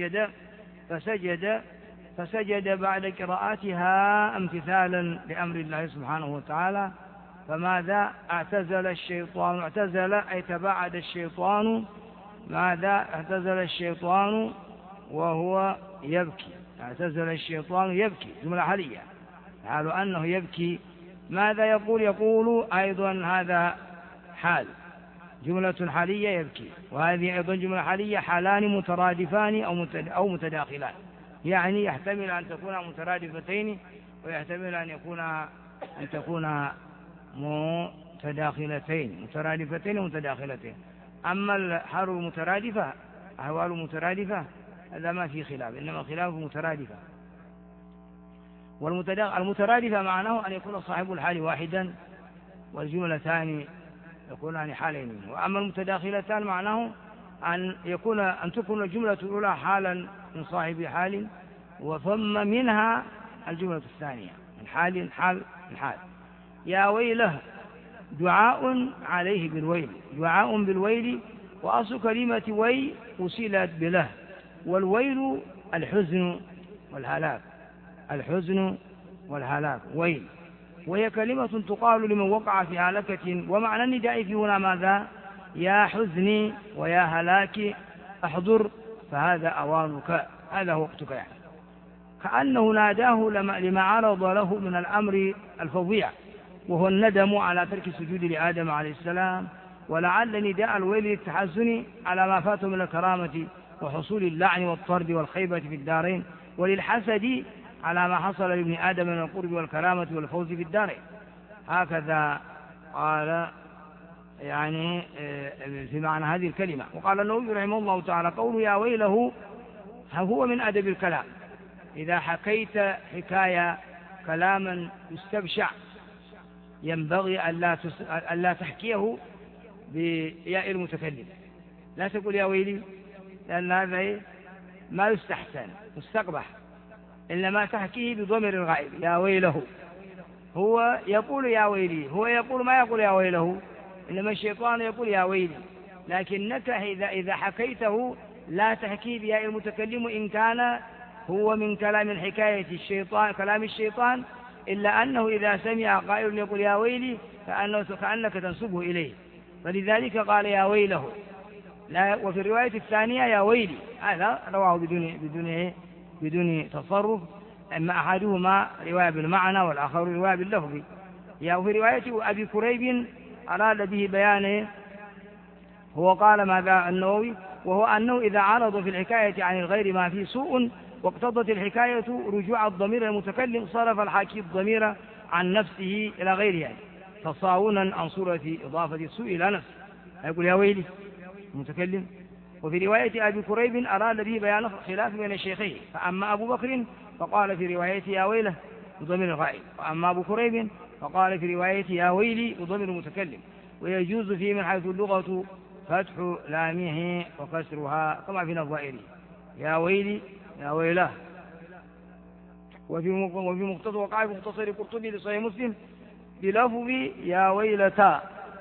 فسجد بعد قراءتها امتثالا لأمر الله سبحانه وتعالى. فماذا؟ اعتزل الشيطان. اعتزل أي تباعد الشيطان. ماذا؟ اعتزل الشيطان وهو يبكي. اعتزل الشيطان يبكي، جملة حالية، حال أنه يبكي. ماذا يقول؟ يقول أيضا هذا حال، جملة حالية يبكي، وهذه أيضا جملة حالية، حالان مترادفان أو متداخلان، يعني يحتمل أن تكون مترادفتين، ويحتمل أن تكون مترادفتين ومتداخلتين. أما الحال المترادفة، أحوال مترادفة، هذا ما في خلاف، إنما خلاف مترادفة. والمترادفة معناه أن يكون صاحب الحال واحدا والجملتان يكونان حالين. وأما المتداخلتان معناه أن تكون الجملة الأولى حالا من صاحب حال، وثم منها الجملة الثانية من حال. يا ويله دعاء عليه بالويل، دعاء بالويل. وأصل كلمة ويل وسيلت بله، والويل الحزن والهلاك، ويل. وهي كلمة تقال لمن وقع في هلكة. ومعنى النداء في هنا ماذا؟ يا حزني ويا هلاكي احضر، فهذا أوانك، هذا وقتك، يعني كأنه ناداه لما عرض له من الأمر الفظيع، وهو الندم على ترك السجود لآدم عليه السلام. ولعل نداء الويل للتحزن على ما فاته من الكرامة وحصول اللعن والطرد والخيبة في الدارين، وللحسد على ما حصل لابن آدم من القرب والكرامة والفوز في الدارين. هكذا قال يعني في معنى هذه الكلمة. وقال النووي رحمه الله تعالى: قول يا ويله هو من أدب الكلام. إذا حكيت حكاية كلاما يستبشع ينبغي ألا تحكيه بياء المتكلم، لا تقول يا ويلي، لأن هذا ما يستحسن، مستقبح، إنما تحكيه بضمير الغائب، يا ويله، هو يقول يا ويلي، هو يقول ما يقول يا ويله، إنما الشيطان يقول يا ويلي. لكنك إذا حكيته لا تحكي بياء المتكلم إن كان هو من كلام الحكاية الشيطان، كلام الشيطان، إلا أنه إذا سمع قائل يقول يا ويلي كأنك تنسبه إليه، فلذلك قال يا ويله. لا، وفي الرواية الثانية يا ويلي، هذا رواه بدون تصرف، أما أحدهما رواية بالمعنى والآخر رواية باللفظ. وفي رواية أبي كريب أراد به بيانه، هو قال ماذا النووي، وهو أنه إذا عرض في الحكاية عن الغير ما فيه سوء واقتضت الحكاية رجوع الضمير المتكلم، صرف الحاكي الضمير عن نفسه إلى غيره، تصاونا عن صورة إضافة السوء إلى نفسه، يقول يا ويلي المتكلم. وفي رواية أبي كريب أراد به بيان خلاف بين الشيخين، فأما أبو بكر فقال في روايته يا ويله بضمير الغائب، وأما أبو كريب فقال في روايته يا ويلي بضمير المتكلم. ويجوز فيه من حيث اللغة فتح لامه وكسرها كما في الظاهري، يا ويلي يا ويله. وفي مقتضى وقع في مختصر قرطبي لصحيح مسلم بلفظ يا ويلتا،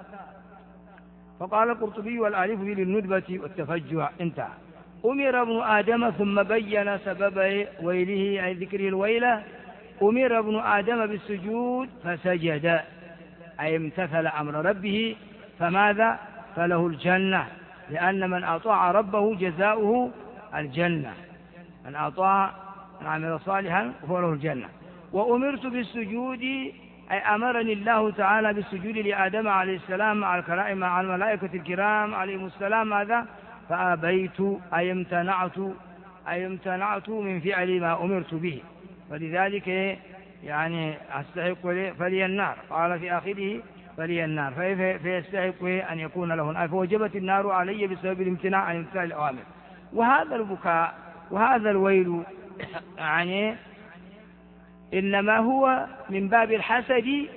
فقال القرطبي والآلف للندبة والتفجع انتهى. أمر ابن آدم ثم بين سبب ويله، أي ذكره الويلة. أمر ابن آدم بالسجود فسجد، أي امتثل أمر ربه، فماذا؟ فله الجنة، لأن من أطاع ربه جزاؤه الجنة، من أطاع من عمل صالحا فله الجنة. وأمرت بالسجود، أي أمرني الله تعالى بالسجود لآدم عليه السلام مع الكرائم مع الملائكة الكرام عليهم السلام، ماذا؟ فأبيت، أي امتنعت من فعل ما أمرت به، فلذلك يعني أستحق فلي النار، قال في آخره فلي النار، فيستحق أن يكون له النار، فوجبت النار علي بسبب الامتناع عن امتثال الأوامر. وهذا البكاء وهذا الويل يعني إنما هو من باب الحسد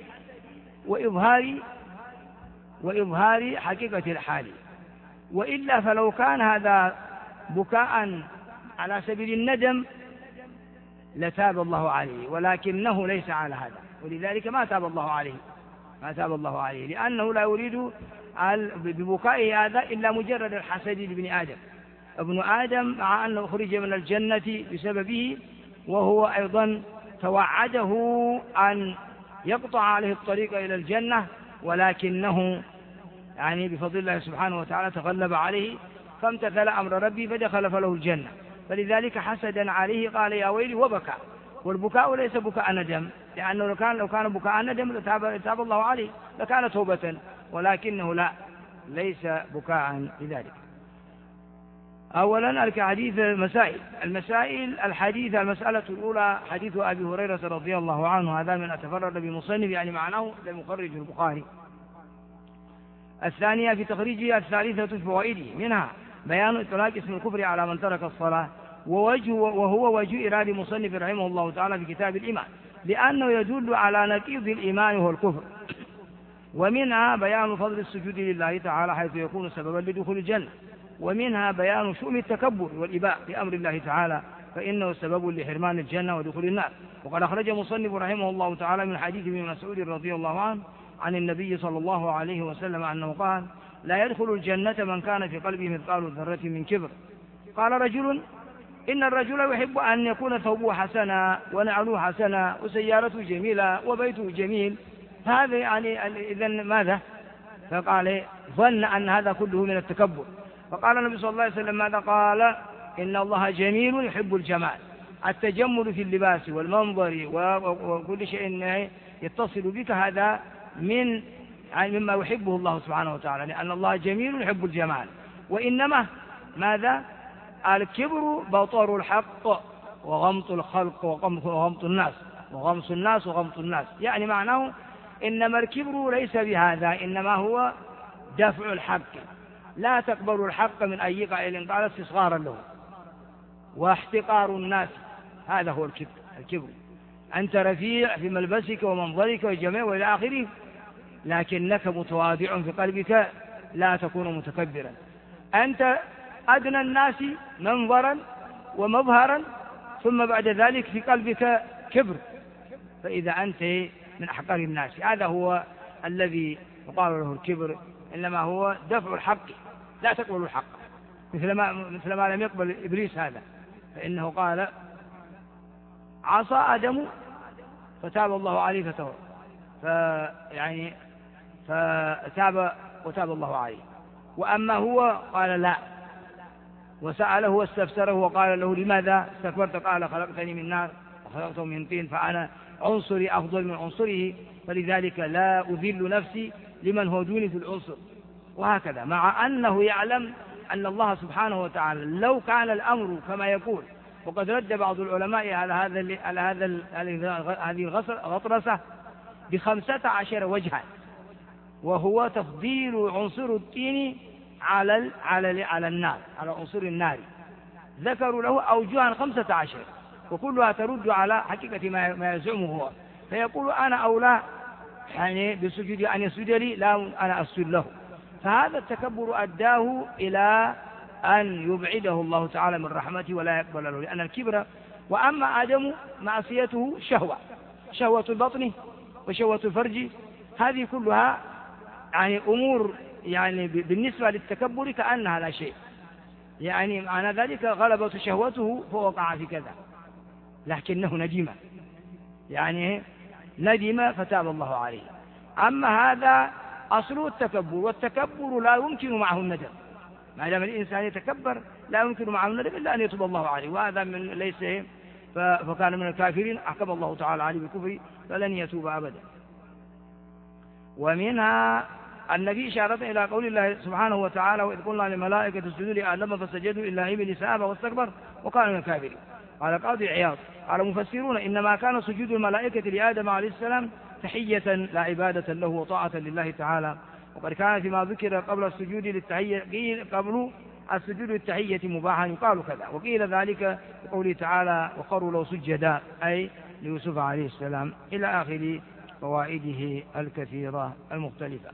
وإظهار حقيقة الحال، وإلا فلو كان هذا بكاء على سبيل الندم لتاب الله عليه، ولكنه ليس على هذا، ولذلك ما تاب الله عليه، لأنه لا يريد ببكائه هذا إلا مجرد الحسد لابن آدم. ابن آدم مع أنه خرج من الجنة بسببه، وهو أيضا توعده أن يقطع عليه الطريق إلى الجنة، ولكنه يعني بفضل الله سبحانه وتعالى تغلب عليه فامتثل أمر ربي فدخل فله الجنة، فلذلك حسدا عليه قال يا ويلي وبكى. والبكاء ليس بكاء ندم، لأنه لو كان بكاء ندم لتاب الله عليه لكان توبة، ولكنه لا، ليس بكاء لذلك. أولا الحديث المسائل الحديث، المسألة الأولى حديث أبي هريرة رضي الله عنه، هذا من أتفرد بمصنف يعني معناه لمخرج البخاري. الثانية في تخريجه. الثالثة في فوائده، منها بيان إطلاق اسم الكفر على من ترك الصلاة، وهو وجه إرادة مصنف رحمه الله تعالى في كتاب الإيمان، لأنه يدل على نقيض الإيمان وهو الكفر. ومنها بيان فضل السجود لله تعالى حيث يكون سببا لدخول الجنة. ومنها بيان شؤم التكبر والإباء بأمر الله تعالى، فإنه سبب لحرمان الجنة ودخول النار. وقد أخرج مصنف رحمه الله تعالى من حديث ابن مسعود رضي الله عنه عن النبي صلى الله عليه وسلم أنه قال لا يدخل الجنة من كان في قلبه مثقال ذرة من كبر. قال رجل إن الرجل يحب أن يكون ثوبه حسنا ونعله حسنا وسيارته جميلة وبيته جميل، هذا يعني إذن ماذا؟ فقال ظن أن هذا كله من التكبر. فقال النبي صلى الله عليه وسلم ماذا قال؟ إن الله جميل يحب الجمال. التجمل في اللباس والمنظر وكل شيء يتصل بك هذا مما يحبه الله سبحانه وتعالى، لأن الله جميل يحب الجمال. وإنما ماذا؟ الكبر بطر الحق وغمط الخلق وغمط الناس، يعني معناه إنما الكبر ليس بهذا، إنما هو دفع الحق، لا تقبل الحق من أي قائل قال استصغارا له واحتقار الناس، هذا هو الكبر. أنت رفيع في ملبسك ومنظرك وجميع وإلى آخره، لكنك متواضع في قلبك، لا تكون متكبرا. أنت أدنى الناس منظرا ومظهرا، ثم بعد ذلك في قلبك كبر، فإذا أنت من أحقار الناس. هذا هو الذي يقال له الكبر، إنما هو دفع الحق، لا تقبل الحق، مثل ما لم يقبل إبليس هذا، فإنه قال عصى آدم فتاب الله عليه فتاب وتاب الله عليه. وأما هو قال لا، وسأله واستفسره وقال له لماذا استكبرت؟ قال خلقتني من نار وخلقته من طين، فأنا عنصري أفضل من عنصره، فلذلك لا أذل نفسي لمن هو دوني في العنصر. وهكذا، مع أنه يعلم أن الله سبحانه وتعالى لو كان الأمر كما يقول، وقد رد بعض العلماء على هذه الغطرسة ب15 وجها، وهو تفضيل عنصر الطين على النار، على عنصر النار. ذكروا له أوجها 15، وكلها ترد على حقيقة ما يزعمه هو، فيقول أنا أولى يعني بسجود أن يسجد لي، لا أنا أسجد له. فهذا التكبر أداه إلى أن يبعده الله تعالى من رحمته ولا يقبل له، لأن الكبر. وأما آدم معصيته شهوة البطن وشهوة الفرج، هذه كلها يعني أمور يعني بالنسبة للتكبر كأنها لا شيء، يعني معنى ذلك غلبة شهوته فوقع في كذا، لكنه ندم، يعني ندم فتاب الله عليه. أما هذا أصله التكبر، والتكبر لا يمكن معه الندم، ما دام الإنسان يتكبر لا يمكن معه الندم إلا أن يتوب الله عليه، وهذا من ليس فكان من الكافرين أحكم الله تعالى عليه بالكفر فلن يتوب أبدا. ومنها النبي إشارة إلى قول الله سبحانه وتعالى وإذ قلنا للملائكة اسجدوا لآدم فسجدوا إلا إبليس أبى واستكبر وكان من الكافرين. قال قاضي عياض قال مفسرون إنما كان سجود الملائكة لآدم عليه السلام تحية لا عبادة له وطاعة لله تعالى، وقد كان فيما ذكر قبل السجود للتحية مباحا يقال كذا، وقيل ذلك بقوله تعالى وخروا له سجدا أي ليوسف عليه السلام، إلى آخر فوائده الكثيرة المختلفة.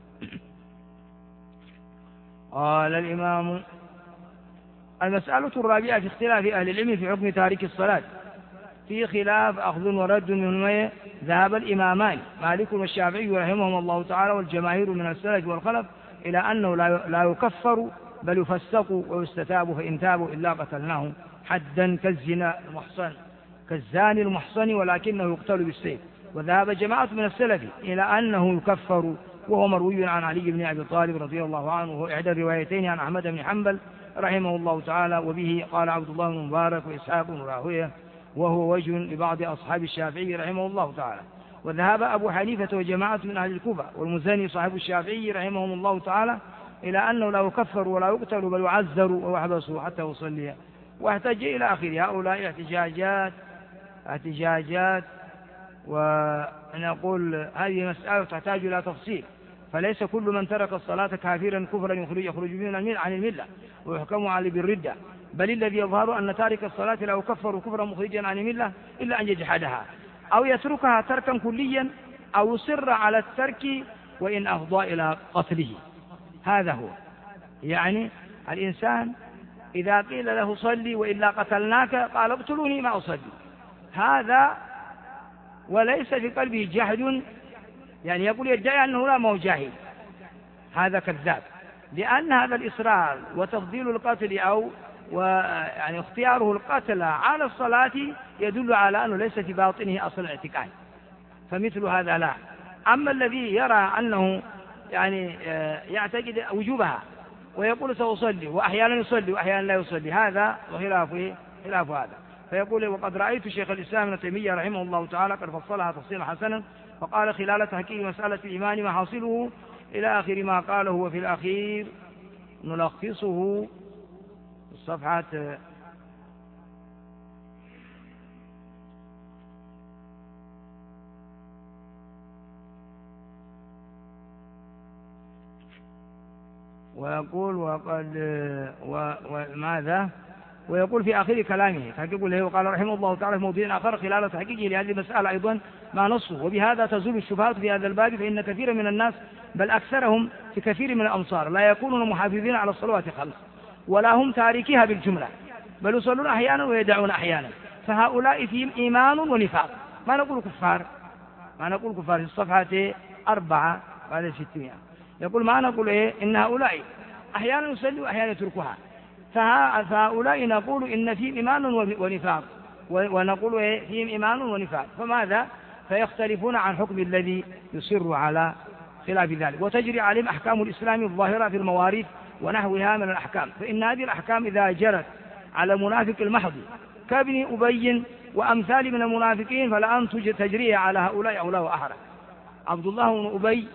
قال الإمام المسألة الرابعة في اختلاف أهل العلم في حكم تارك الصلاة، في خلاف أخذ ورد من ذهب الإمامان مالك والشافعي رحمهم الله تعالى والجماهير من السلف والخلف إلى أنه لا يكفر بل يفسق ويستتاب، فإن تابوا إلا قتلناه حدا كالزاني المحصن ولكنه يقتل بالسيف. وذهب جماعة من السلف إلى أنه يكفر، وهو مروي عن علي بن أبي طالب رضي الله عنه، وهو إحدى الروايتين عن أحمد بن حنبل رحمه الله تعالى، وبه قال عبد الله بن مبارك وإسحاق بن راهويه، وهو وجه لبعض أصحاب الشافعي رحمه الله تعالى. وذهب أبو حنيفة وجماعة من أهل الكوفة والمزني صاحب الشافعي رحمهم الله تعالى إلى أنه لا يكفر ولا يقتل بل يعذر ويحبس حتى يصلي، واحتج إلى آخر هؤلاء احتجاجات. ونقول هذه مسألة تحتاج إلى تفصيل، فليس كل من ترك الصلاة كافرا كفرا يخرج من عن الملة ويحكم عليه بالردة، بل الذي يظهر أن تارك الصلاة لا يكفر كفرا مخرجا عن الملة إلا أن يجحدها أو يتركها تركا كليا أو يصر على الترك وإن أفضى إلى قتله. هذا هو، يعني الإنسان إذا قيل له صلي وإلا قتلناك قال اقتلوني ما أصلي، هذا وليس في قلبه جهد، يعني يقول يدعي أنه لا مو جاهل، هذا كذاب، لأن هذا الإصرار وتفضيل القتل أو يعني اختياره القتل على الصلاة يدل على أنه ليس في باطنه أصل الاعتقاد، فمثل هذا لا. أما الذي يرى أنه يعني يعتقد وجوبها ويقول سأصلي وأحيانا يصلي وأحيانا لا يصلي، هذا خلاف هذا. فيقول وقد رأيت شيخ الإسلام ابن تيمية رحمه الله تعالى قد فصلها تفصيلا حسنا، فقال خلال تحقيق مسألة الإيمان ما حاصله إلى آخر ما قاله، وفي الأخير نلخصه الصفحة ويقول وماذا ويقول في آخر كلامه تحقيق له، وقال رحمه الله تعالى في موضوع آخر خلال تحقيقه لهذه المسألة أيضا ما نصه، وبهذا تزول الشبهات في هذا الباب، فإن كثيرا من الناس بل أكثرهم في كثير من الأمصار لا يكونون محافظين على الصلوات الخمس ولا هم تاركيها بالجملة، بل يصلون أحيانا ويدعون أحيانا، فهؤلاء فيهم إيمان ونفاق، ما نقول كفار، ما نقول كفار في الصفحة 4 بعد 600. يقول ما نقول إيه إن هؤلاء أحيانا يصلوا وأحيانا يتركها، فهؤلاء نقول إن فيهم إيمان ونفاق، ونقول إيه فيهم إيمان ونفاق، فماذا؟ فيختلفون عن حكم الذي يصر على خلاف ذلك، وتجري عليهم أحكام الإسلام الظاهرة في المواريث ونحوها من الأحكام. فإن هذه الأحكام إذا جرت على المنافق المحض كابن أبي وأمثال من المنافقين فلأن تجري على هؤلاء أولى وأحرى. عبد الله بن أبي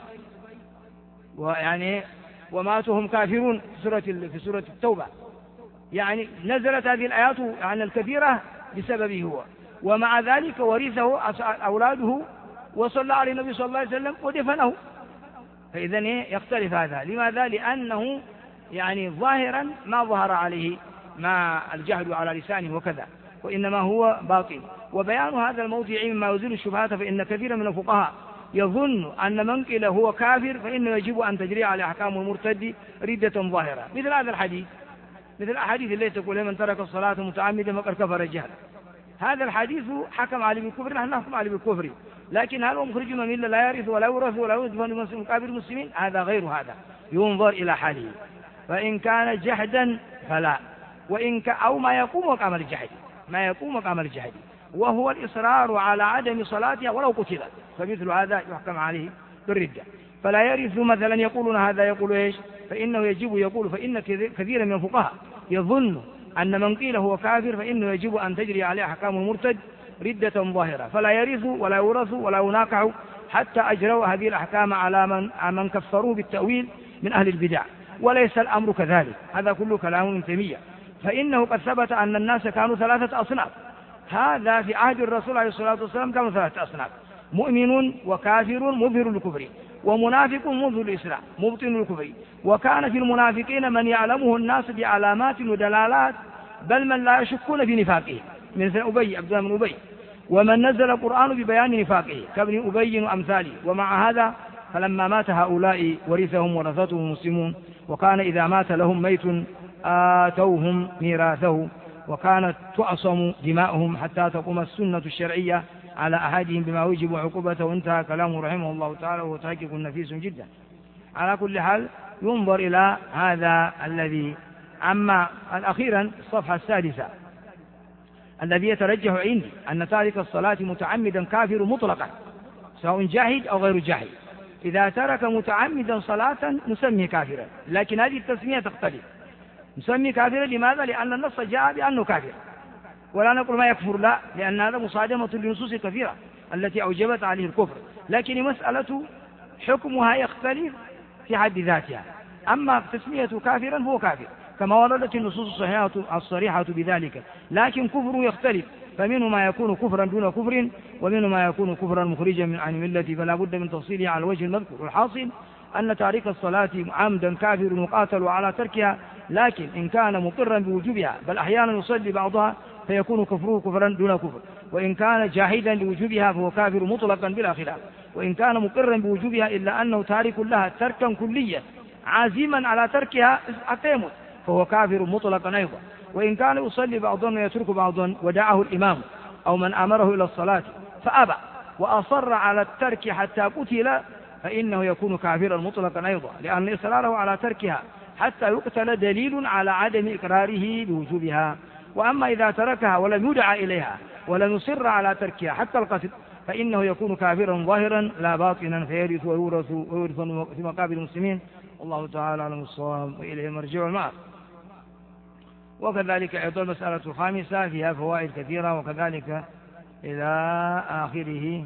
ويعني وماتهم كافرون في سورة التوبة، يعني نزلت هذه الآيات عن الكثيرة بسببه هو، ومع ذلك ورثه أولاده وصلى عليه النبي صلى الله عليه وسلم ودفنه. فإذا يختلف هذا، لماذا؟ لأنه يعني ظاهرا ما ظهر عليه ما الجهل على لسانه وكذا، وإنما هو باطن. وبيان هذا الموضع مما يزيل الشبهات، فإن كثيرا من الفقهاء يظن أن من قيل هو كافر فإنه يجب أن تجري على أحكام المرتد ردة ظاهرة، مثل هذا الحديث، مثل الأحاديث التي تقول من ترك الصلاة متعمدا فقد كفر الجهل. هذا الحديث حكم عليه بالكفر، نحن نحكم عليه بالكفر، لكن هل هو مخرج من ملة لا يرث ولا يورث ولا يدفن في مقابر المسلمين؟ هذا غير هذا، ينظر إلى حاله، فإن كان جحدا فلا، وإن أو ما يقوم مقام الجحد، ما يقوم مقام الجحد وهو الإصرار على عدم صلاتها ولو قتل، فمثل هذا يحكم عليه بالردة. فلا يرث مثلا يقولون هذا يقول إيش؟ فإنه يجب يقول، فإن كثيرا من الفقهاء يظن أن من قيل هو كافر فإنه يجب أن تجري عليه أحكام المرتد ردة ظاهرة، فلا يرث ولا يورث ولا يناكح حتى أجروا هذه الأحكام على من كفروا بالتأويل من أهل البدع. وليس الأمر كذلك، هذا كله كلام ابن تيمية، فإنه قد ثبت أن الناس كانوا 3 أصناف. هذا في عهد الرسول عليه الصلاة والسلام كانوا 3 أصناف: مؤمن وكافر مظهر الكفر، ومنافق مظهر الإسلام مبطن الكفر. وكان في المنافقين من يعلمه الناس بعلامات ودلالات، بل من لا يشكون في نفاقه مثل أبي عبد الله بن أبي، ومن نزل القرآن ببيان نفاقه كابن أبي وأمثاله. ومع هذا فلما مات هؤلاء ورثهم ورثتهم المسلمون، وكان إذا مات لهم ميت آتوهم ميراثه، وكانت تعصم دماؤهم حتى تقوم السنة الشرعية على أحدهم بما يوجب عقوبته. وانتهى كلامه رحمه الله تعالى، وهو تحقيق نفيس جدا. على كل حال ينظر إلى هذا الذي. أما أخيرا الصفحة 6 الذي يترجح عندي أن تارك الصلاة متعمدا كافر مطلقا سواء جاهد أو غير جاهد. إذا ترك متعمدا صلاة نسميه كافرا، لكن هذه التسمية تختلف. نسميه كافرا لماذا؟ لأن النص جاء بأنه كافر، ولا نقول ما يكفر، لا، لأن هذا مصادمة لنصوص كثيرة التي أوجبت عليه الكفر، لكن مسألة حكمها يختلف في حد ذاتها. أما تسمية كافرا هو كافر كما وردت النصوص الصريحة بذلك، لكن كفره يختلف، فمنه ما يكون كفرا دون كفر، ومنه ما يكون كفرا مخرجا عن ملة، فلا بد من تفصيله على الوجه المذكور. والحاصل أن تارك الصلاة عمدا كافر مقاتل على تركها، لكن إن كان مقرا بوجوبها بل أحيانا يصلي بعضها فيكون كفره كفرا دون كفر، وإن كان جاحدا لوجوبها فهو كافر مطلقا بلا خلاف، وإن كان مقرا بوجوبها إلا أنه تارك لها تركا كليا عازما على تركها حتى يموت فهو كافر مطلقا أيضا، وإن كان يصلي بعضا ويترك بعضا ودعه الإمام أو من أمره إلى الصلاة فأبى وأصر على الترك حتى قتل فإنه يكون كافرا مطلقا أيضا، لأن إصراره على تركها حتى يقتل دليل على عدم إقراره بوجوبها. وأما إذا تركها ولم يدع إليها ولم يصر على تركها حتى القتل فإنه يكون كافرا ظاهرا لا باطنا، فيرث ويورث في مقابر المسلمين. الله تعالى أعلم الصواب، وإليه مرجع المآب. وكذلك أيضا المسألة الخامسة فيها فوائد كثيرة، وكذلك إلى آخره.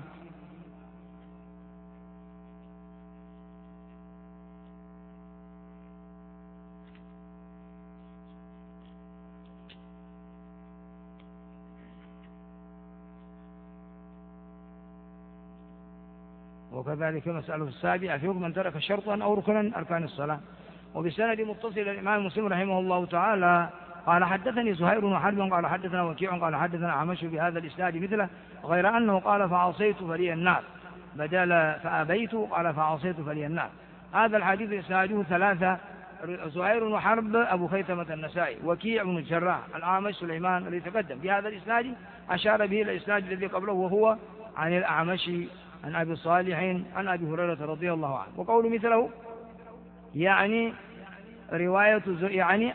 وكذلك مسألة السابعة في حكم من ترك شرطا أو ركنا أركان الصلاة. وبسند متصل الإمام مسلم رحمه الله تعالى قال حدثني زهير بن حرب قال حدثنا وكيع قال حدثنا أعمش بهذا الإسناد مثله، غير أنه قال فعصيت فلي النار بدل فأبيت قال فعصيت فلي النار. هذا الحديث إسناده 3: زهير بن حرب أبو خيثمة النسائي، وكيع بن الجراح، الأعمش سليمان الذي تقدم. بهذا الإسناد أشار به الإسناد الذي قبله وهو عن الأعمش عن أبي صالح عن أبي هريرة رضي الله عنه. وقول مثله يعني رواية يعني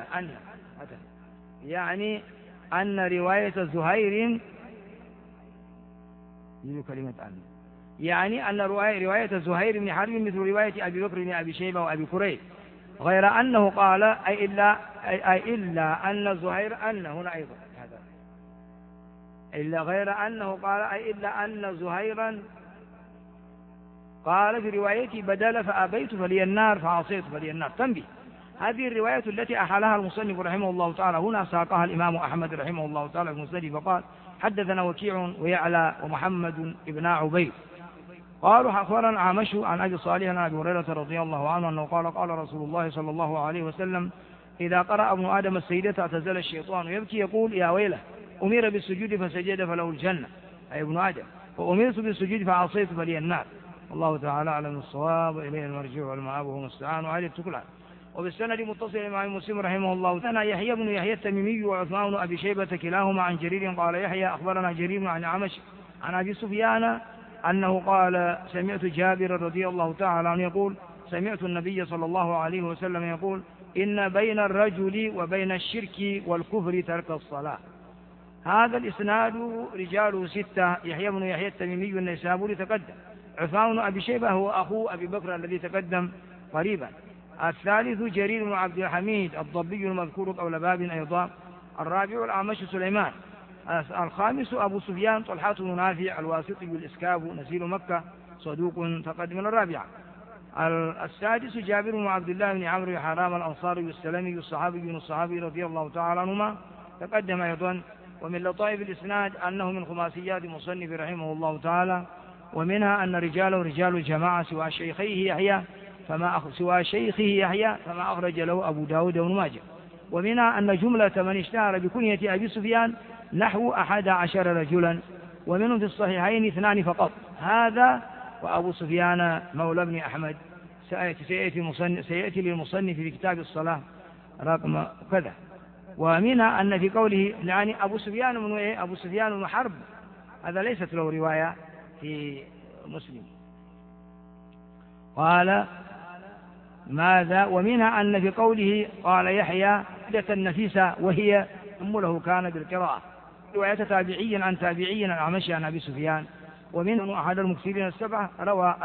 أن رواية زهير كلمة أن يعني أن رواية زهير بن حرب مثل رواية أبي بكر بن أبي شيبة وأبي كريب، غير أنه قال أي إلا أن زهير أن هنا أيضا هذا إلا غير أنه قال أي إلا أن زهيرا قال في روايتي بدل فأبيت فلي النار فعصيت فلي النار. تنبيه، هذه الرواية التي أحالها المصنف رحمه الله تعالى هنا ساقها الإمام أحمد رحمه الله تعالى في مسنده فقال حدثنا وكيع ويعلى ومحمد ابن عبيد قالوا أخبرنا عامش عن أبي صالح عن أبي هريرة رضي الله عنه أنه قال قال رسول الله صلى الله عليه وسلم إذا قرأ ابن آدم السجدة اعتزل الشيطان يبكي يقول يا ويله أمر بالسجود فسجد فله الجنة أي ابن آدم، وأمرت بالسجود فعصيت فلي النار. الله تعالى أعلم الصواب، إليه المرجع والمآب وهو المستعان وعليه التكلان. وبالسند متصل مع مسلم رحمه الله تعالى يحيى بن يحيى التميمي وعثمان بن أبي شيبة كلاهما عن جرير قال يحيى أخبرنا جرير عن عمش عن أبي سفيان أنه قال سمعت جابر رضي الله تعالى عنه يقول سمعت النبي صلى الله عليه وسلم يقول إن بين الرجل وبين الشرك والكفر ترك الصلاة. هذا الإسناد رجاله 6. يحيى بن يحيى التميمي النيسابوري تقدم، عثمان بن أبي شيبة هو أخو أبي بكر الذي تقدم قريبا، الثالث جرير بن عبد الحميد الضبي المذكور قول باب أيضا، الرابع الأعمش سليمان، الخامس أبو سفيان طلحة بن نافع الواسطي الإسكاب نزيل مكة صدوق تقدم الرابعة، السادس جابر بن عبد الله بن عمرو حرام الأنصاري السلمي الصحابي بن الصحابي رضي الله تعالى عنهما تقدم أيضا. ومن لطائف الإسناد أنه من خماسيات مصنف رحمه الله تعالى، ومنها أن رجاله رجال الجماعة سوى شيخه يحيى فما أخرج له أبو داود بن ماجه. ومنها أن جملة من اشتهر بكنية أبي سفيان نحو 11 رجلا، ومنهم في الصحيحين 2 فقط، هذا وأبو سفيان مولى بن أحمد سيأتي للمصنف في كتاب الصلاة رقم كذا. ومنها أن في قوله يعني أبو سفيان بن حرب هذا ليست له رواية في مسلم. قال ماذا؟ ومنها أن في قوله قال يحيى حدة النفيسة وهي أم له كان بالقراءة، رواية تابعي عن تابعي الأعمش عن أبي سفيان. ومنهم أحد المكثرين 7 روى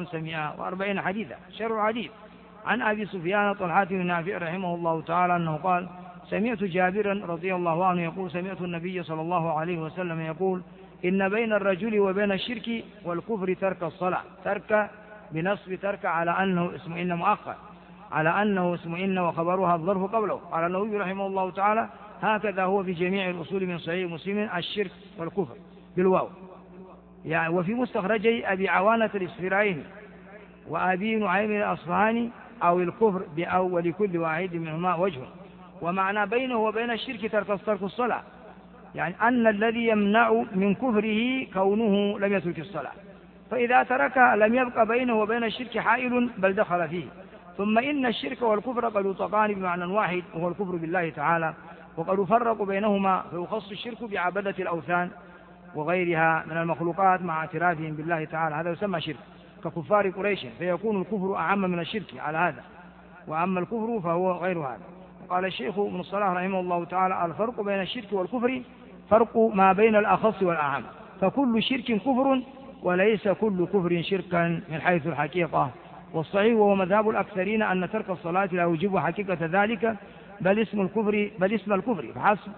1540 حديثا. شرع حديث عن أبي سفيان طلحة بن نافع رحمه الله تعالى أنه قال سمعت جابرا رضي الله عنه يقول سمعت النبي صلى الله عليه وسلم يقول إن بين الرجل وبين الشرك والكفر ترك الصلاة. ترك بنصب ترك على أنه اسم إن مؤخر، على أنه اسم إن وخبرها الظرف قبله. قال النووي رحمه الله تعالى هكذا هو في جميع الأصول من صحيح مسلم الشرك والكفر بالواو. يعني وفي مستخرجي أبي عوانة الإسفرايني وأبي نعيم الأصفهاني أو الكفر بأول كل واحد منهما وجه. ومعنى بينه وبين الشرك ترك الصلاة، يعني أن الذي يمنع من كفره كونه لم يترك الصلاة، فإذا تركها لم يبق بينه وبين الشرك حائل بل دخل فيه. ثم إن الشرك والكفر قد يطلقان بمعنى واحد وهو الكفر بالله تعالى، وقد يفرق بينهما فيخص الشرك بعبادة الأوثان وغيرها من المخلوقات مع اعترافهم بالله تعالى، هذا يسمى شرك ككفار قريش، فيكون الكفر أعم من الشرك على هذا، وأما الكفر فهو غير هذا. قال الشيخ ابن الصلاح رحمه الله تعالى الفرق بين الشرك والكفر فرق ما بين الأخص والأعم، فكل شرك كفر وليس كل كفر شركا من حيث الحقيقة. والصحيح وهو مذهب الأكثرين أن ترك الصلاة لا يوجب حقيقة ذلك بل اسم الكفر فحسب،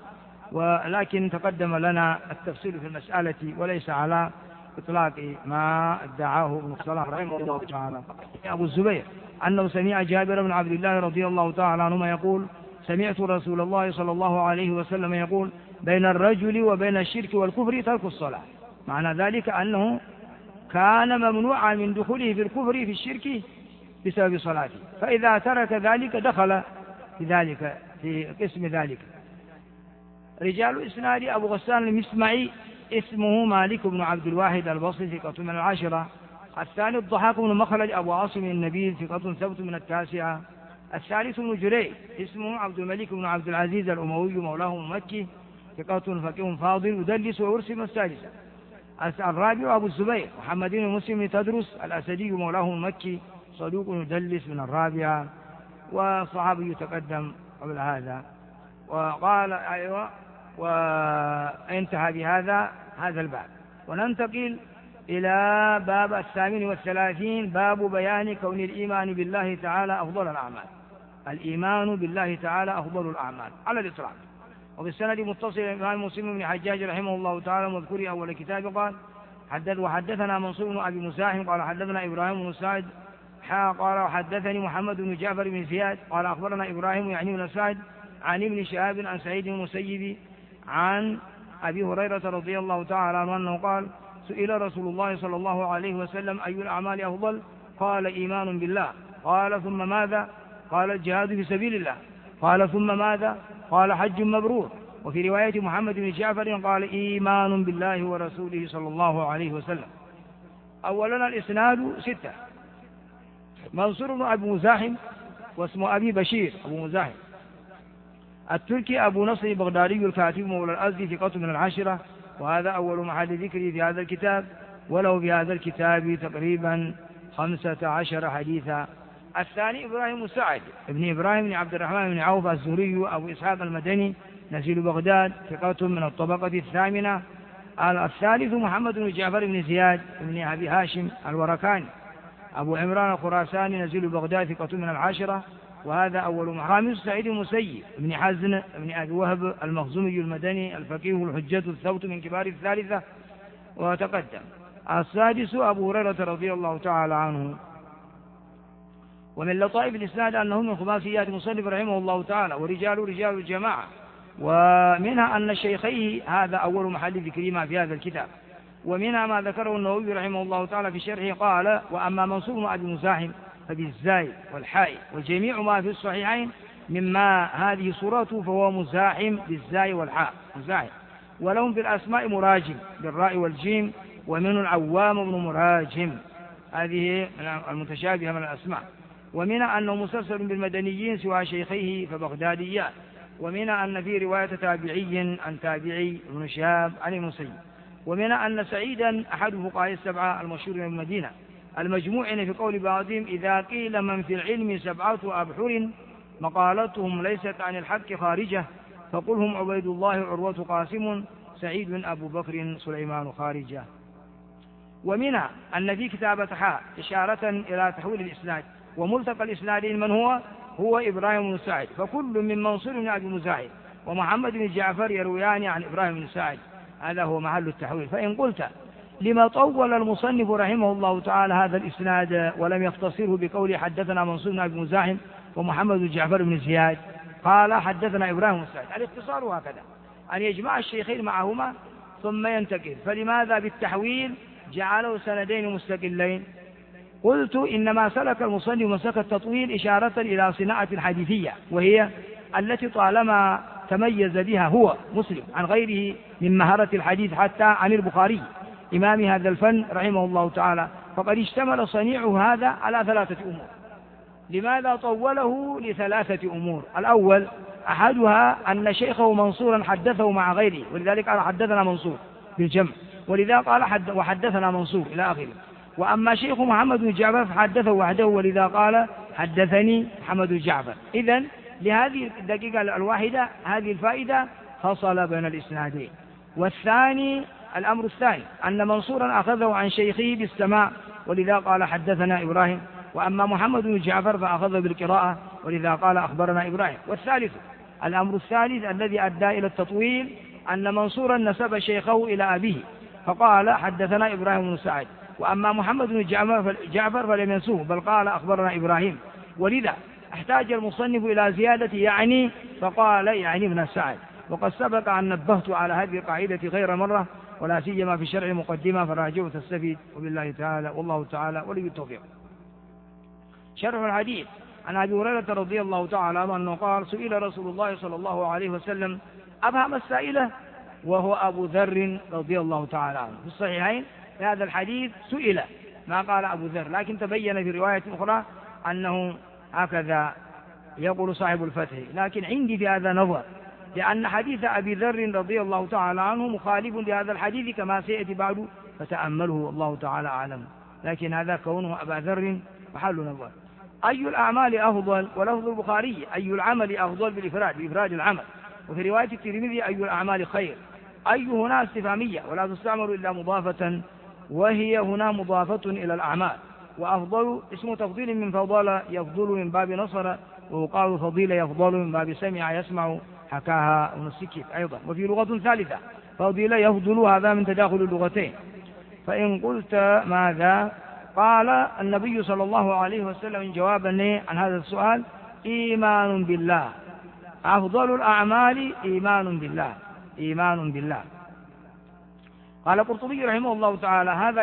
ولكن تقدم لنا التفصيل في المسألة وليس على إطلاق ما ادعاه ابن الصلاح رحمه الله تعالى. أبو الزبير أنه سمع جابر بن عبد الله رضي الله تعالى عنهما يقول سمعت رسول الله صلى الله عليه وسلم يقول بين الرجل وبين الشرك والكفر ترك الصلاة. معنى ذلك أنه كان ممنوعا من دخوله في الكفر في الشرك بسبب صلاته، فإذا ترك ذلك دخل في ذلك في قسم ذلك. رجال إسناد أبو غسان المسمعي اسمه مالك بن عبد الواحد البصري ثقة من 10. الثاني الضحاك بن مخرج أبو عاصم النبيل ثقة ثبت من 9. الثالث بن جريج اسمه عبد الملك بن عبد العزيز الأموي مولاه مكي ثقة فقيه فاضل يدلس ويرسم 6. الرابع أبو الزبير محمد بن مسلم بن تدرس الأسدي مولاه المكي صدوق يدلس من الرابعة، وصحابي يتقدم قبل هذا. وقال أيوة، وانتهى بهذا الباب. وننتقل إلى باب 38 باب بيان كون الإيمان بالله تعالى أفضل الأعمال. الإيمان بالله تعالى أفضل الأعمال على الإطلاق. وفي السند متصل الإمام مسلم بن حجاج رحمه الله تعالى مذكور أول كتاب قال وحدثنا منصور بن أبي مزاحم قال حدثنا إبراهيم بن سعد قال وحدثني محمد بن جعفر بن زياد قال أخبرنا إبراهيم يعني بن سعد عن ابن شهاب عن سعيد بن المسيب عن أبي هريرة رضي الله تعالى عنه أنه قال سئل رسول الله صلى الله عليه وسلم أي الأعمال أفضل؟ قال إيمان بالله. قال ثم ماذا؟ قال الجهاد في سبيل الله. قال ثم ماذا؟ قال حج مبرور. وفي رواية محمد بن جعفر قال إيمان بالله ورسوله صلى الله عليه وسلم. أولا الإسناد 6. منصور بن أبي مزاحم واسم أبي بشير أبو مزاحم التركي أبو نصر البغدادي الكاتب مولى الأزدي ثقة من العاشرة، وهذا أول محل ذكره في هذا الكتاب، وله في هذا الكتاب تقريبا 15 حديثا. الثاني إبراهيم سعد ابن إبراهيم بن عبد الرحمن بن عوف الزهري أبو إسحاق المدني نزيل بغداد ثقة من الطبقة الثامنة. الثالث محمد بن جعفر بن زياد بن أبي هاشم الوركاني أبو عمران الخراساني نزيل بغداد ثقة من العاشرة، وهذا أول محرم. سعيد المسيب بن حزن بن أبي وهب المخزومي المدني الفقيه الحجة الثبت من كبار الثالثة وتقدم. السادس أبو هريرة رضي الله تعالى عنه. ومن لطائف الإسناد أنه من خماسيات مصنف رحمه الله تعالى، ورجال رجال الجماعة، ومنها أن الشيخيه هذا أول محل ذكرهما في هذا الكتاب. ومنها ما ذكره النووي رحمه الله تعالى في شرحه قال وأما منصور بن أبي مزاحم فبالزاي والحاء، وجميع ما في الصحيحين مما هذه صورته فهو مزاحم بالزاي والحاء مزاحم. ولهم في الأسماء مراجم بالراء والجيم، ومن العوام بن مراجم، هذه المتشابهة من الأسماء. ومنها أنه مسلسل بالمدنيين سوى شيخيه فبغداديان. ومنها أن في رواية تابعي عن تابعي ابن شهاب عن المسيب. ومنها أن سعيدا أحد فقهاء السبعة المشهور من المدينة المجموعين في قول بعضهم إذا قيل من في العلم 7 أبحر مقالتهم ليست عن الحق خارجة فقل هم عبيد الله عروة قاسم سعيد أبو بكر سليمان خارجة. ومنها أن في كتابة حاء إشارة إلى تحويل الإسناد، وملتقى الإسنادين من هو إبراهيم بن سعد، فكل من منصور بن أبي مزاحم ومحمد بن جعفر يرويان عن إبراهيم بن سعد، هذا هو محل التحويل. فإن قلت لما طول المصنف رحمه الله تعالى هذا الإسناد ولم يختصره بقول حدثنا منصور بن أبي مزاحم ومحمد بن جعفر بن زياد قال حدثنا إبراهيم بن سعد، الاختصار هكذا أن يجمع الشيخين معهما ثم ينتقل. فلماذا بالتحويل جعلوا سندين مستقلين؟ قلت إنما سلك المصنف مسلك التطويل إشارة إلى صناعة الحديثية، وهي التي طالما تميز بها هو مسلم عن غيره من مهارة الحديث حتى عن البخاري إمام هذا الفن رحمه الله تعالى، فقد اشتمل صنيعه هذا على 3 أمور. لماذا طوله؟ ل3 أمور. الأول أحدها أن شيخه منصورا حدثه مع غيره، ولذلك قال حدثنا منصور بالجمع، ولذا قال وحدثنا منصور إلى آخره. وأما شيخ محمد بن جعفر فحدثه وحده، ولذا قال حدثني محمد بن جعفر. إذن لهذه الدقيقة الواحدة هذه الفائدة فصل بين الإسنادين. والثاني الأمر الثاني أن منصورا أخذه عن شيخه بالسماع، ولذا قال حدثنا إبراهيم، وأما محمد بن جعفر فأخذه بالقراءة، ولذا قال أخبرنا إبراهيم. والثالث الأمر الثالث الذي أدى إلى التطويل أن منصورا نسب شيخه إلى أبيه فقال حدثنا إبراهيم بن سعد، وأما محمد بن جعفر فلم ينسوه بل قال أخبرنا إبراهيم، ولذا احتاج المصنف إلى زيادة يعني فقال يعني ابن سعد. وقد سبق أن نبهت على هذه القاعدة غير مرة، ولا سيما في شرع مقدمة، فراجعوا تستفيد. وبالله تعالى والله تعالى ولي التوفيق. شرح الحديث عن أبي هريرة رضي الله تعالى عنه أنه قال سئل رسول الله صلى الله عليه وسلم أبهم السائلة وهو أبو ذر رضي الله تعالى عنه. في الصحيحين في هذا الحديث سئل ما قال أبو ذر، لكن تبين في رواية أخرى أنه هكذا يقول صاحب الفتح، لكن عندي في هذا نظر، لأن حديث أبي ذر رضي الله تعالى عنه مخالف لهذا الحديث كما سيأتي بعد فتأمله والله تعالى أعلم. لكن هذا كونه أبا ذر محل نظر. أي الأعمال أفضل؟ ولفظ البخاري أي العمل أفضل بإفراد العمل، وفي رواية الترمذي أي الأعمال خير. أي هنا استفهامية ولا تستعمل إلا مضافة، وهي هنا مضافة إلى الأعمال. وأفضل اسم تفضيل من فضل يفضل من باب نصر، ويقال فضيل يفضل من باب سمع يسمع حكاها ابن السكيت أيضا. وفي لغة ثالثة فضيل يفضل، هذا من تداخل اللغتين. فإن قلت ماذا؟ قال النبي صلى الله عليه وسلم جوابا عن هذا السؤال: إيمان بالله. أفضل الأعمال إيمان بالله، إيمان بالله. قال القرطبي رحمه الله تعالى: هذا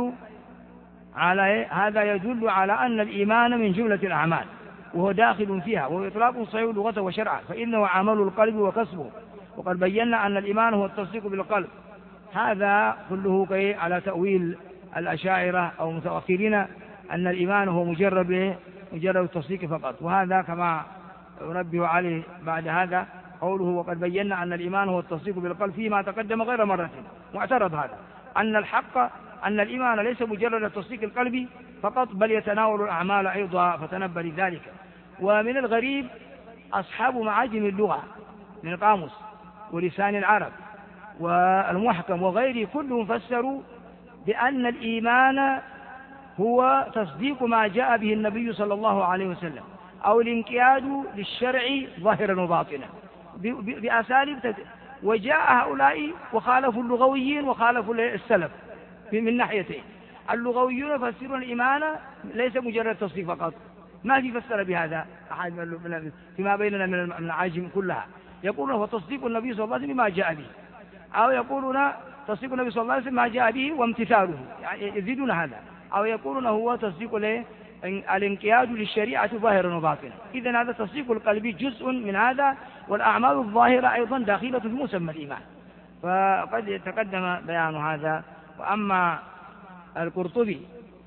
يدل على أن الإيمان من جملة الأعمال، وهو داخل فيها، وهو إطلاق صحيح لغة وشرعا، فإنه عمل القلب وكسبه. وقد بينا أن الإيمان هو التصديق بالقلب. هذا كله على تأويل الأشاعرة أو متأخرين أن الإيمان هو مجرد التصديق فقط. وهذا كما أنبه عليه بعد هذا قوله: وقد بينا أن الإيمان هو التصديق بالقلب، فيما تقدم غير مرة. معترض هذا، أن الحق أن الإيمان ليس مجرد التصديق القلبي فقط، بل يتناول الأعمال أيضا، فتنبه لذلك. ومن الغريب أصحاب معاجم اللغة من القاموس ولسان العرب والمحكم وغيره كلهم فسروا بأن الإيمان هو تصديق ما جاء به النبي صلى الله عليه وسلم، أو الانقياد للشرع ظاهرا وباطنا بأساليب. وجاء هؤلاء وخالفوا اللغويين وخالفوا السلف من ناحيتين. اللغويون يفسرون الإيمان ليس مجرد تصديق فقط، ما في فسر بهذا أحد فيما بيننا من العاجم كلها. يقولون هو تصديق النبي صلى الله عليه وسلم بما جاء به، أو يقولون تصديق النبي صلى الله عليه وسلم ما جاء به وامتثاله، يعني يزيدون هذا، أو يقولون هو تصديق الانقياد للشريعة ظاهرا وباطنا. إذن هذا تصديق القلب جزء من هذا، والأعمال الظاهرة أيضا داخلة في مسمى الإيمان، فقد تقدم بيان هذا. وأما القرطبي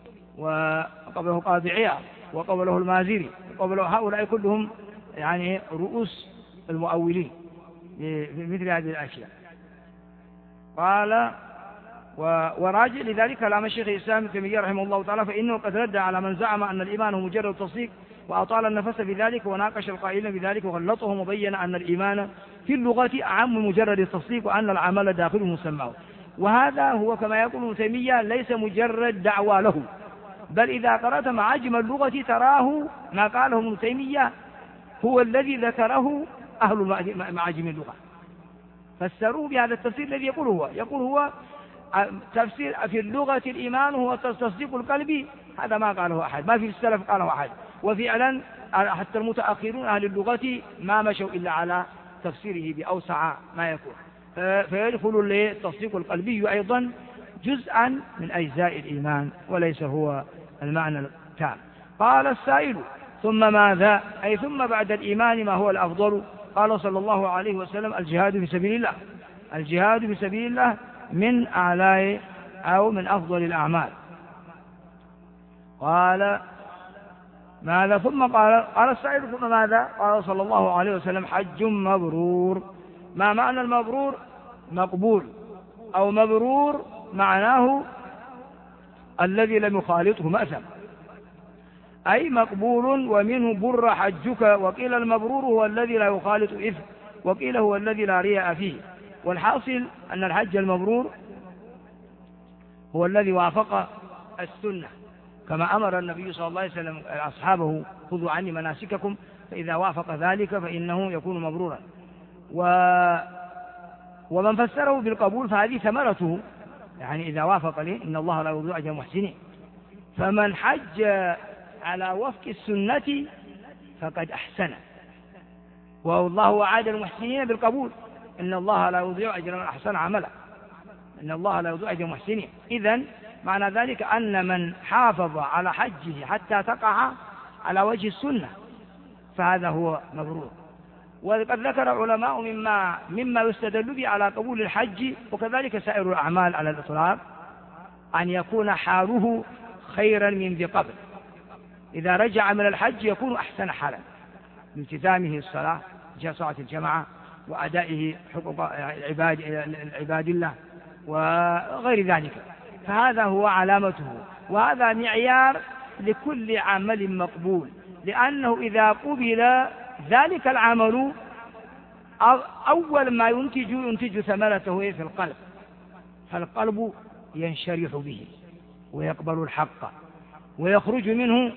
وقبله قاضي عياض وقبله المازري وقبله هؤلاء كلهم يعني رؤوس المؤولين في مثل هذه الأشياء. قال: وراجع لذلك كلام الشيخ الإسلام ابن تيمية رحمه الله تعالى، فإنه قد رد على من زعم أن الإيمان هو مجرد تصديق، وأطال النفس بذلك، وناقش القائلين بذلك وغلطهم، وبين أن الإيمان في اللغة أعم من مجرد التصديق، وأن العمل داخل مسماه. وهذا هو كما يقول ابن تيمية ليس مجرد دعوى له، بل إذا قرأت معاجم اللغة تراه ما قاله ابن تيمية هو الذي ذكره أهل معاجم اللغة، فسروه بهذا التفسير الذي يقول هو تفسير في اللغة الإيمان هو تصديق القلب. هذا ما قاله أحد، ما في السلف قاله أحد، وفعلا حتى المتأخرون أهل اللغة ما مشوا إلا على تفسيره بأوسع ما يكون. فيدخل التصديق القلبي أيضا جزءا من أجزاء الإيمان، وليس هو المعنى التام. قال السائل: ثم ماذا؟ أي ثم بعد الإيمان ما هو الأفضل؟ قال صلى الله عليه وسلم: الجهاد في سبيل الله. الجهاد في سبيل الله من أعلى أو من أفضل الأعمال. قال: ماذا؟ ثم قال السائل: ثم ماذا؟ قال صلى الله عليه وسلم: حج مبرور. ما معنى المبرور؟ مقبول، أو مبرور معناه الذي لم يخالطه مأثم، أي مقبول ومنه بر حجك. وقيل المبرور هو الذي لا يخالط إثم، وقيل هو الذي لا رياء فيه. والحاصل أن الحج المبرور هو الذي وافق السنة، كما أمر النبي صلى الله عليه وسلم أصحابه: خذوا عني مناسككم، فإذا وافق ذلك فإنه يكون مبرورا. ومن فسره بالقبول فهذه ثمرته، يعني إذا وافق لي إن الله لا يضيع أجر المحسنين. فمن حج على وفق السنة فقد أحسن، والله وعد المحسنين بالقبول: إن الله لا يضيع أجر من أحسن عملا، إن الله لا يضيع أجر المحسنين. إذن معنى ذلك أن من حافظ على حجه حتى تقع على وجه السنة فهذا هو مبرور. وقد ذكر علماء مما يستدل به على قبول الحج وكذلك سائر الأعمال على الإطلاق أن يكون حاله خيرا من ذي قبل. إذا رجع من الحج يكون أحسن حالا بالتزامه الصلاة، صلاة الجماعة، وأدائه حقوق عباد الله وغير ذلك. فهذا هو علامته، وهذا معيار لكل عمل مقبول، لأنه إذا قبل ذلك العمل أول ما ينتج ثمرته في القلب، فالقلب ينشرح به ويقبل الحق ويخرج منه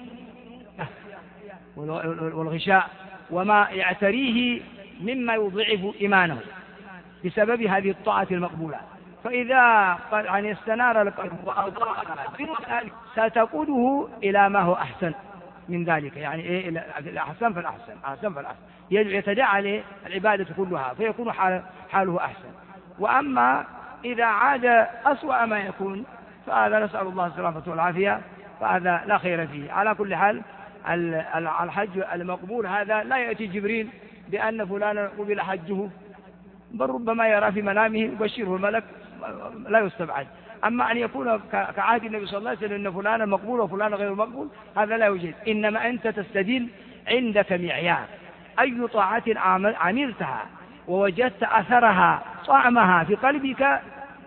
والغشاء وما يعتريه مما يضعف إيمانه بسبب هذه الطاعة المقبولة. فإذا استنار القلب وأضاء ستقوده إلى ما هو أحسن من ذلك، يعني إيه؟ إلى الأحسن فالأحسن، أحسن فالأحسن، يتداعى عليه العبادة كلها فيكون حاله أحسن. وأما إذا عاد أسوأ ما يكون فهذا نسأل الله السلامة والعافية، فهذا لا خير فيه. على كل حال الحج المقبول هذا لا يأتي جبريل بأن فلانا قبل حجه، بل ربما يرى في منامه يبشره الملك، لا يستبعد. أما أن يكون كعهد النبي صلى الله عليه وسلم أن فلانا مقبول وفلانا غير مقبول، هذا لا يوجد. إنما أنت تستدل عندك معيار، أي طاعة عملتها ووجدت أثرها طعمها في قلبك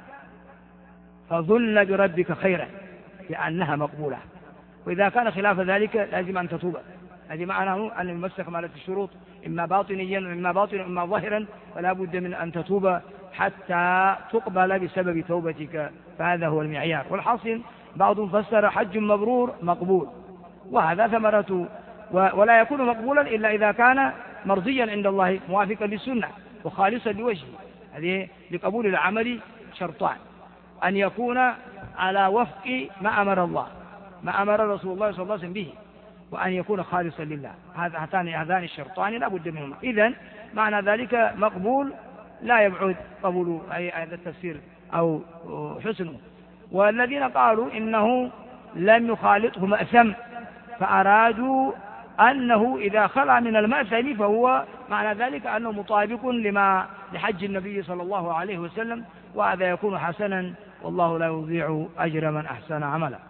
فظن بربك خيرا لأنها مقبولة، وإذا كان خلاف ذلك لازم أن تتوب. هذه معناه أن يمسك مالة الشروط إما باطنيا وإما باطنا وإما ظاهرا، فلا بد من أن تتوب حتى تقبل بسبب توبتك، فهذا هو المعيار. والحاصل بعضهم فسر حج مبرور مقبول، وهذا ثمرته، ولا يكون مقبولا إلا إذا كان مرضيا عند الله موافقا للسنة وخالصا لوجهه. هذه لقبول العمل شرطان: أن يكون على وفق ما أمر الله، ما أمر رسول الله صلى الله عليه وسلم به، وأن يكون خالصا لله. هذان الشرطان لا بد منهما. إذن معنى ذلك مقبول لا يبعد قبول هذا التفسير أو حسنه. والذين قالوا إنه لم يخالطه مأثم فأرادوا أنه إذا خلع من المأثم فهو معنى ذلك أنه مطابق لحج النبي صلى الله عليه وسلم، وهذا يكون حسنا، والله لا يضيع أجر من أحسن عملا.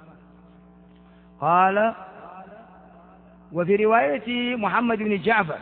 قال: وفي رواية محمد بن جعفر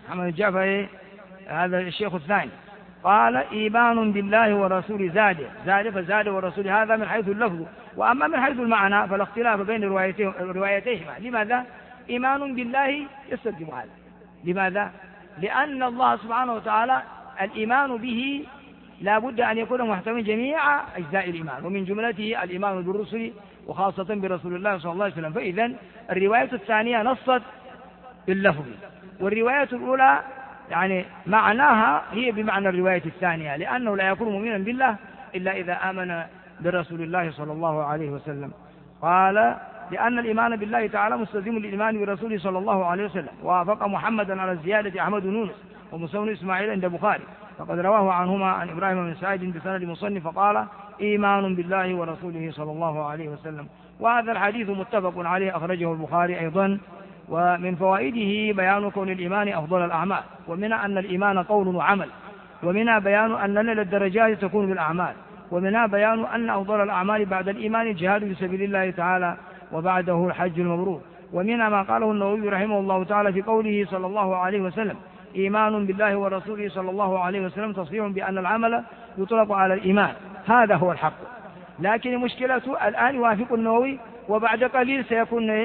هذا الشيخ الثاني، قال: إيمان بالله ورسول زاد فزاد ورسول، هذا من حيث اللفظ. وأما من حيث المعنى فالاختلاف بين روايتيهما. لماذا؟ إيمان بالله يستلزم هذا. لماذا؟ لأن الله سبحانه وتعالى الإيمان به لا بد أن يكون محتوى جميع أجزاء الإيمان، ومن جملته الإيمان بالرسل وخاصة برسول الله صلى الله عليه وسلم. فإذن الرواية الثانية نصت باللفظ، والرواية الأولى يعني معناها هي بمعنى الرواية الثانية، لأنه لا يكون مؤمنا بالله إلا إذا آمن برسول الله صلى الله عليه وسلم. قال: لأن الإيمان بالله تعالى مستلزم للإيمان برسوله صلى الله عليه وسلم. وافق محمدا على الزيادة أحمد بن يونس وموسى بن إسماعيل عند البخاري، فقد رواه عنهما عن إبراهيم بن سعيد بسند مصنف فقال: إيمان بالله ورسوله صلى الله عليه وسلم. وهذا الحديث متفق عليه، أخرجه البخاري أيضا. ومن فوائده بيان كون الإيمان أفضل الأعمال، ومنها أن الإيمان قول وعمل، ومنها بيان أن الدرجات تكون بالأعمال، ومنها بيان أن أفضل الأعمال بعد الإيمان الجهاد في سبيل الله تعالى، وبعده الحج المبرور. ومنها ما قاله النووي رحمه الله تعالى في قوله صلى الله عليه وسلم: إيمان بالله ورسوله صلى الله عليه وسلم تصريح بأن العمل يطلق على الإيمان. هذا هو الحق. لكن المشكلة الآن يوافق النووي، وبعد قليل سيكون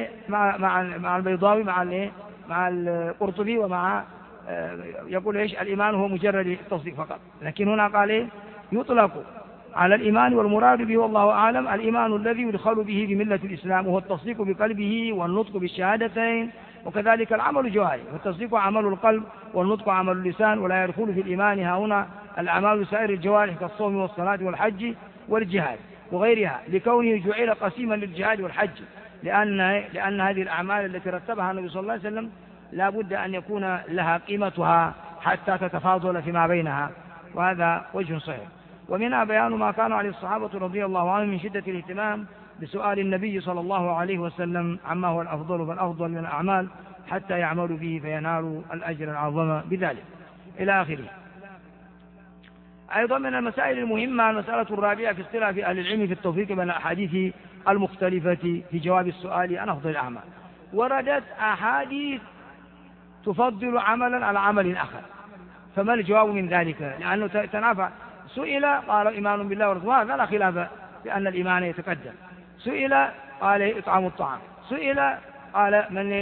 مع البيضاوي مع القرطبي ومع يقول إيش الإيمان هو مجرد التصديق فقط. لكن هنا قال يطلق على الإيمان، والمراد به والله أعلم الإيمان الذي يدخل به بملة الإسلام، وهو التصديق بقلبه والنطق بالشهادتين، وكذلك العمل الجواري، والتصديق عمل القلب والنطق عمل اللسان. ولا يدخل في الإيمان هنا الأعمال سائر الجوارح كالصوم والصلاة والحج والجهاد وغيرها، لكونه جعل قسيما للجهاد والحج، لأن هذه الأعمال التي رتبها النبي صلى الله عليه وسلم لا بد أن يكون لها قيمتها حتى تتفاضل فيما بينها، وهذا وجه صحيح. ومنها بيان ما كان عليه الصحابة رضي الله عنهم من شدة الاهتمام بسؤال النبي صلى الله عليه وسلم عما هو الأفضل فالأفضل من الأعمال حتى يعملوا به فينالوا الأجر العظيم بذلك إلى آخره. أيضا من المسائل المهمة المسألة الرابعة في اختلاف أهل العلم في التوفيق بين الأحاديث المختلفة في جواب السؤال عن أفضل الأعمال. وردت أحاديث تفضل عملا على عمل آخر، فما الجواب من ذلك؟ لأنه تنافع. سئل قال إيمان بالله ورسوله، هذا لا خلاف بأن الإيمان يتقدم. سئل قال إطعام الطعام، سئل قال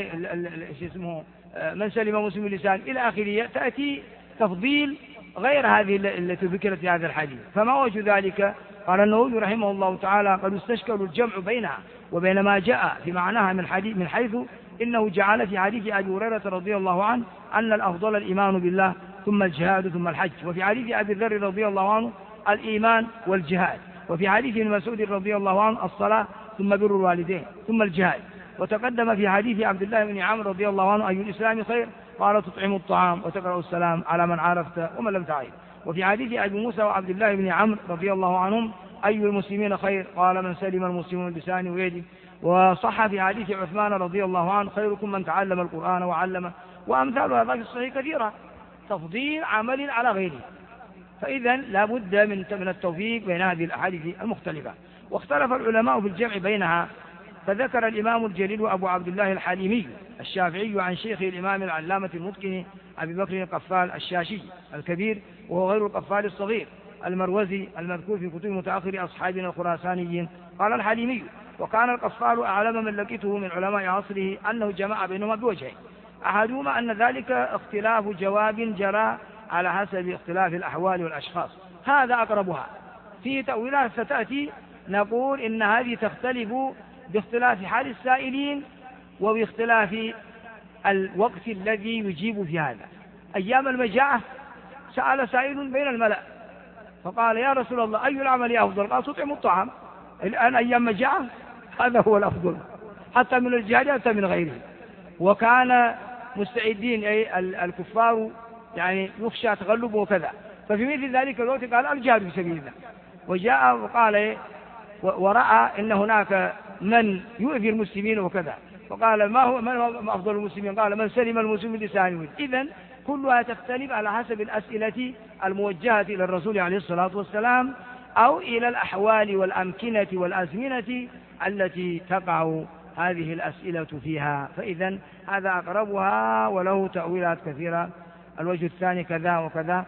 من سلم مسلم اللسان إلى آخره. تأتي تفضيل غير هذه التي ذكرت في هذا الحديث. فما وجه ذلك؟ قال النووي رحمه الله تعالى قد استشكل الجمع بينها وبين ما جاء في معناها من حيث إنه جعل في حديث أبي هريرة رضي الله عنه أن الأفضل الإيمان بالله ثم الجهاد ثم الحج، وفي حديث أبي ذر رضي الله عنه الإيمان والجهاد، وفي حديث ابن مسعود رضي الله عنه الصلاة ثم بر الوالدين ثم الجهاد. وتقدم في حديث عبد الله بن عمرو رضي الله عنه أي الإسلام خير؟ قال تطعم الطعام وتقرأ السلام على من عرفت ومن لم تعرف. وفي حديث أبي موسى وعبد الله بن عمرو رضي الله عنهم أي المسلمين خير؟ قال من سلم المسلمون بلسانه ويده. وصح في حديث عثمان رضي الله عنه خيركم من تعلم القرآن وعلمه. وأمثال هذا في الصحيح كثيرة، تفضيل عمل على غيره. فإذا لا بد من التوفيق بين هذه الأحاديث المختلفة. واختلف العلماء في الجمع بينها، فذكر الإمام الجليل أبو عبد الله الحليمي الشافعي عن شيخه الإمام العلامة المتقن أبي بكر القفال الشاشي الكبير، وهو غير القفال الصغير المروزي المذكور في كتب متأخر أصحابنا الخراسانيين. قال الحليمي وكان القفال أعلم من لقيته من علماء عصره أنه جمع بينهما بوجهين، أحدهما أن ذلك اختلاف جواب جرى على حسب اختلاف الأحوال والأشخاص، هذا أقربها. في تأويلات ستأتي نقول إن هذه تختلف باختلاف حال السائلين وباختلاف الوقت الذي يجيب في هذا. أيام المجاعة سأل سائل بين الملأ فقال يا رسول الله أي العمل أفضل؟ قال تطعم الطعام. الآن أيام مجاعة هذا هو الأفضل حتى من الجهاد حتى من غيره. وكان مستعدين أي الكفار يعني يخشى تغلبه وكذا، ففي مثل ذلك الوقت قال الجهاد في سبيل الله. وجاء وقال ورأى إن هناك من يؤذي المسلمين وكذا، فقال ما هو أفضل المسلمين؟ قال من سلم المسلمين بلسانه. إذن كلها تختلف على حسب الأسئلة الموجهة إلى الرسول عليه الصلاة والسلام أو إلى الأحوال والأمكنة والأزمنة التي تقع هذه الأسئلة فيها. فإذا هذا أقربها وله تأويلات كثيرة. الوجه الثاني كذا وكذا.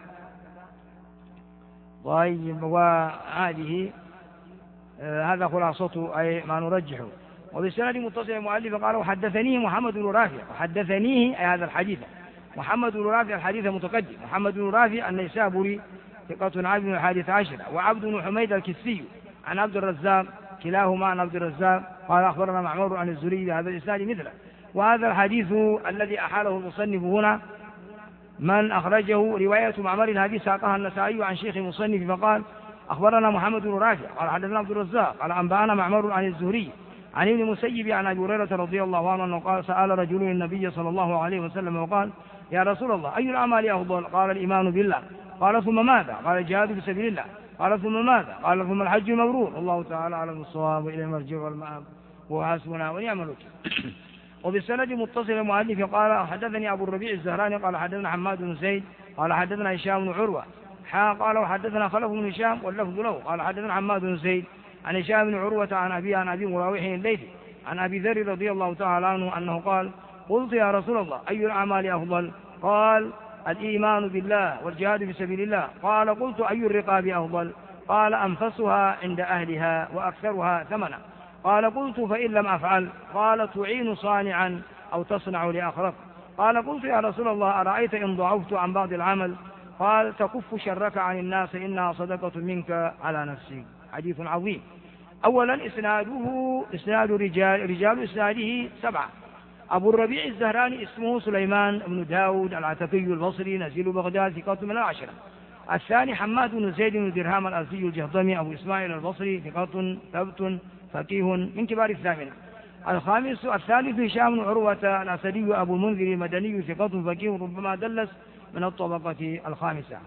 طيب وهذه هذا خلاصته أي ما نرجحه. وبالسند متصل المؤلف قال وحدثنيه محمد بن رافع، وحدثنيه أي هذا الحديث محمد بن رافع الحديث متقدم. محمد بن رافع النيسابوري ثقة عبد بن 11 وعبد بن حميد الكسي عن عبد الرزاق كلاهما عن عبد الرزاق قال أخبرنا معمر عن الزهري بهذا الإسناد مثله. وهذا الحديث الذي أحاله المصنف هنا من أخرجه رواية معمر هذه ساقها النسائي عن شيخ المصنف فقال أخبرنا محمد بن رافع قال حدثنا عبد الرزاق قال أنبأنا معمر عن الزهري عن ابن المسيب عن أبي هريرة رضي الله عنه أنه قال سأل رجل النبي صلى الله عليه وسلم وقال يا رسول الله أي الأعمال أفضل؟ قال الإيمان بالله. قال ثم ماذا؟ قال الجهاد في سبيل الله. قال ثم ماذا؟ قال ثم الحج المبرور. الله تعالى أعلم بالصواب وإليه المرجع والمآب وحسبنا ونعم الوكيل. وبالسند متصل المؤلف قال حدثني أبو الربيع الزهراني قال حدثنا حماد بن زيد قال حدثنا هشام بن عروة قال وحدثنا خلف بن هشام واللفظ له قال حدثنا حماد بن زيد عن هشام بن عروة عن أبي مراوح الليثي عن أبي ذر رضي الله تعالى عنه أنه قال قلت يا رسول الله أي الأعمال أفضل؟ قال الإيمان بالله والجهاد في سبيل الله. قال قلت أي الرقاب أفضل؟ قال أنفسها عند أهلها وأكثرها ثمنا. قال قلت فإن لم أفعل؟ قال تعين صانعا أو تصنع لأخرق. قال قلت يا رسول الله أرأيت إن ضعفت عن بعض العمل؟ قال تكف شرك عن الناس إنها صدقة منك على نفسك. حديث عظيم. أولا إسناد رجال إسناده 7. أبو الربيع الزهراني اسمه سليمان بن داود العتكي البصري نزيل بغداد ثقة من 10. الثاني حماد بن زيد بن درهم الأزدي الجهضمي أبو إسماعيل البصري ثقة ثبت فقيه من كبار الثامنة. الثالث هشام بن عروة الأسدي أبو المنذر المدني ثقة فقيه ربما دلس من الطبقة الخامسة.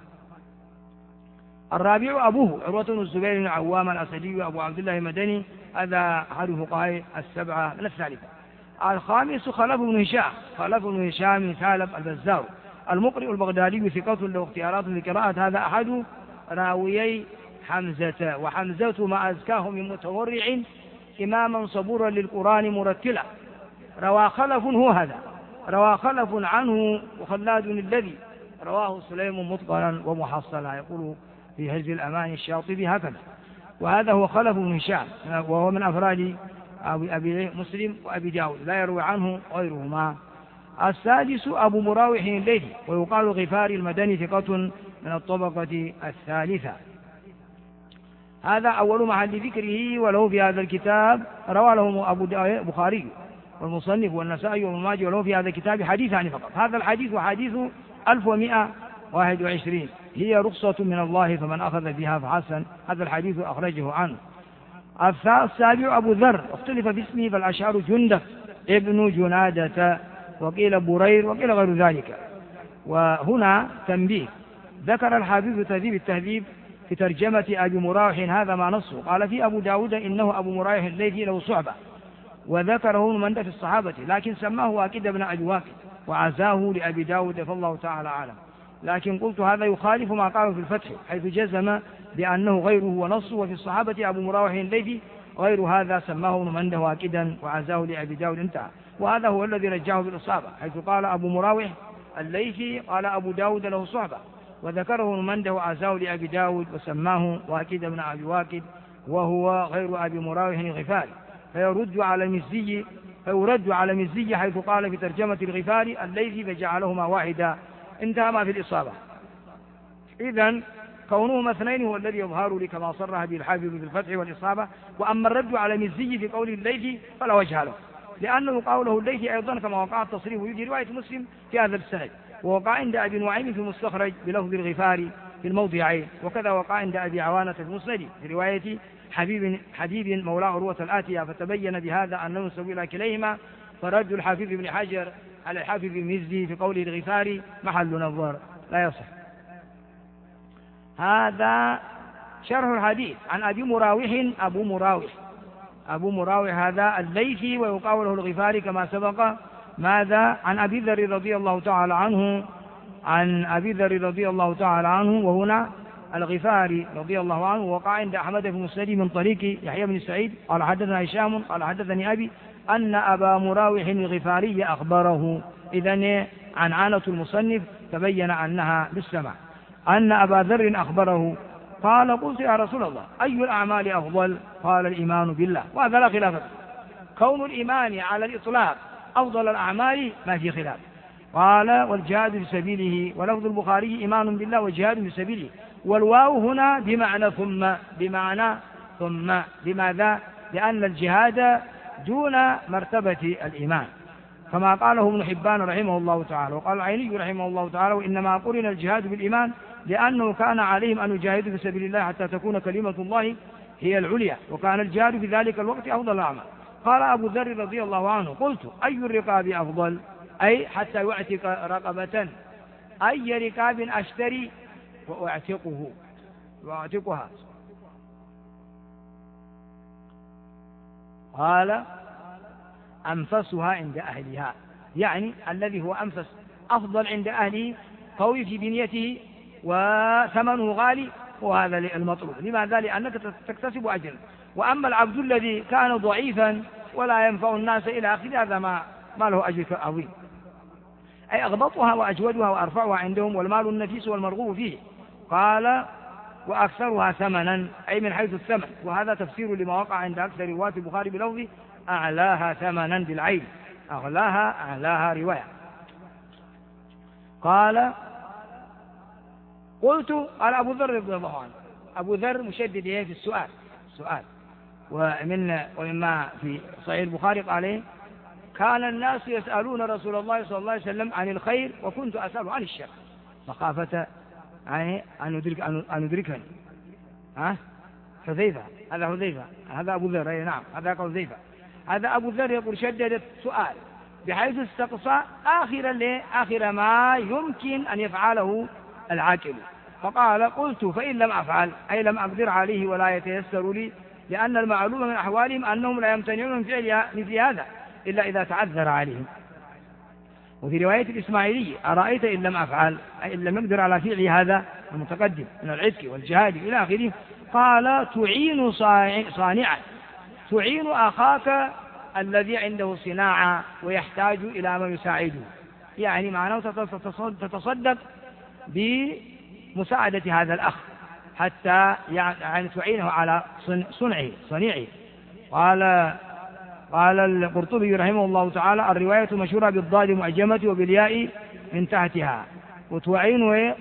الرابع أبوه عروة بن الزبير بن عوام الأسدي أبو عبد الله المدني هذا أحد فقهاء 7 من الثالثة. الخامس خلف بن هشام ثعلب البزار المقرئ البغدادي ثقة له اختيارات لقراءة هذا أحد راويي حمزة. وحمزة ما أزكاه من متورع إماما صبورا للقرآن مرتلا. روى خلف هو هذا روى خلف عنه وخلاد الذي رواه سليم مطقرا ومحصلا يقول في هز الأمان الشاطبي هكذا. وهذا هو خلف بن هشام وهو من أفراد أبي مسلم وأبي داود لا يروي عنه غيرهما. السادس أبو مراوح الليثي ويقال غفاري المدني ثقة من الطبقة الثالثة. هذا أول محل ذكره، وله في هذا الكتاب روى له البخاري والمصنف والنسائي وابن ماجه، وله في هذا الكتاب حديثان فقط. هذا الحديث وحديث 1121 هي رخصة من الله فمن أخذ بها فحسن. هذا الحديث أخرجه عنه. السابع أبو ذر اختلف باسمه فالأشهر جندب ابن جنادة وقيل برير وقيل غير ذلك. وهنا تنبيه، ذكر الحافظ تهذيب التهذيب في ترجمة أبي مراوح هذا ما نصه، قال في أبو داود إنه أبو مراوح الليثي له صحبة، وذكره من في الصحابة لكن سماه واكد بن أبي واكد وعزاه لأبي داود فالله تعالى أعلم. لكن قلت هذا يخالف ما قاله في الفتح حيث جزم بأنه غيره ونصه، وفي الصحابة أبو مراوح الليثي غير هذا سماه ابن منده واكدا وعزاه لأبي داود انتهى. وهذا هو الذي رجعه بالإصابة حيث قال أبو مراوح الليثي قال أبو داود له صحبة، وذكره ابن منده وعزاه لأبي داود وسماه واكد بن أبي واكد وهو غير أبي مراوح الغفاري، فيرد على مزي حيث قال في ترجمة الغفاري الليثي فجعلهما واحدا انتهى ما في الإصابة. إذن كونهما اثنين هو الذي يظهر لي كما صرح به الحافظ في الفتح والإصابة. وأما الرد على مزي في قول الليثي فلا وجه له، لأنه قوله الليثي أيضا كما وقع التصريف ويجي رواية مسلم في هذا السند، ووقع عند أبي نعيم في المستخرج بلفظ الغفاري في الموضعين، وكذا وقع عند أبي عوانة في المسند في رواية حبيب مولى عروة الآتية، فتبين بهذا أنه يسوي إلى كليهما. فرد الحافظ بن حجر على الحافظ المزي في قوله الغفاري محل نظر لا يصح. هذا شرح الحديث عن أبي مراوح. أبو مراوح هذا الليثي ويقال له الغفاري كما سبق. ماذا؟ عن أبي ذر رضي الله تعالى عنه وهنا الغفاري رضي الله عنه، وقع عند أحمد في المسند من طريق يحيى بن سعيد قال حدثنا هشام قال حدثني أبي أن أبا مراوح الغفاري أخبره. إذن عنعنة المصنف تبين أنها بالسمع. أن أبا ذر أخبره قال قلت يا رسول الله أي الأعمال أفضل؟ قال الإيمان بالله، وهذا لا خلاف فيه. كون الإيمان على الإطلاق أفضل الأعمال ما في خلاف. قال والجهاد في سبيله، ولفظ البخاري إيمان بالله وجهاد في سبيله، والواو هنا بمعنى ثم. لماذا؟ لأن الجهاد دون مرتبة الإيمان كما قاله ابن حبان رحمه الله تعالى، وقال العيني رحمه الله تعالى وإنما قرن الجهاد بالإيمان لأنه كان عليهم أن يجاهدوا في سبيل الله حتى تكون كلمة الله هي العليا، وكان الجهاد في ذلك الوقت أفضل الأعمال. قال أبو ذر رضي الله عنه قلت أي الرقاب أفضل؟ أي حتى يعتق رقبة، أي رقاب أشتري وأعتقها؟ قال أنفسها عند أهلها، يعني الذي هو أنفس أفضل عند أهله قوي في بنيته وثمنه غالي، وهذا المطلوب. لماذا؟ لأنك تكتسب أجرا. وأما العبد الذي كان ضعيفا ولا ينفع الناس إلى آخره هذا ما له أجر عظيم، أي أغبطها وأجودها وأرفعها عندهم والمال النفيس والمرغوب فيه. قال وأكثرها ثمنا، أي من حيث الثمن، وهذا تفسير لما وقع عند أكثر رواة البخاري بلفظ أعلاها ثمنا بالعين، أعلاها رواية. قال قلت قال أبو ذر رضي الله عنه، أبو ذر مشدد في السؤال ومما في صحيح البخاري قال كان الناس يسألون رسول الله صلى الله عليه وسلم عن الخير وكنت أسأله عن الشر مخافة أن يدركني. حذيفة، هذا أبو ذر، نعم هذا حذيفة. هذا أبو ذر يقول شدد السؤال بحيث استقصى آخر ما يمكن أن يفعله العاقل. فقال قلت فإن لم أفعل، أي لم أقدر عليه ولا يتيسر لي، لأن المعلوم من أحوالهم أنهم لا يمتنعون من فعل مثل هذا إلا إذا تعذر عليهم. وفي رواية الإسماعيلي أرأيت إن لم أفعل، أي إن لم يقدر على فعل هذا المتقدم من العتق والجهاد إلى آخره. قال تعين صانعا، تعين أخاك الذي عنده صناعة ويحتاج إلى من يساعده، يعني معناه تتصدق بمساعدة هذا الأخ حتى يعني تعينه على صنيعه. قال القرطبي رحمه الله تعالى: الرواية مشهورة بالضاد معجمة وبالياء من تحتها، وتعينه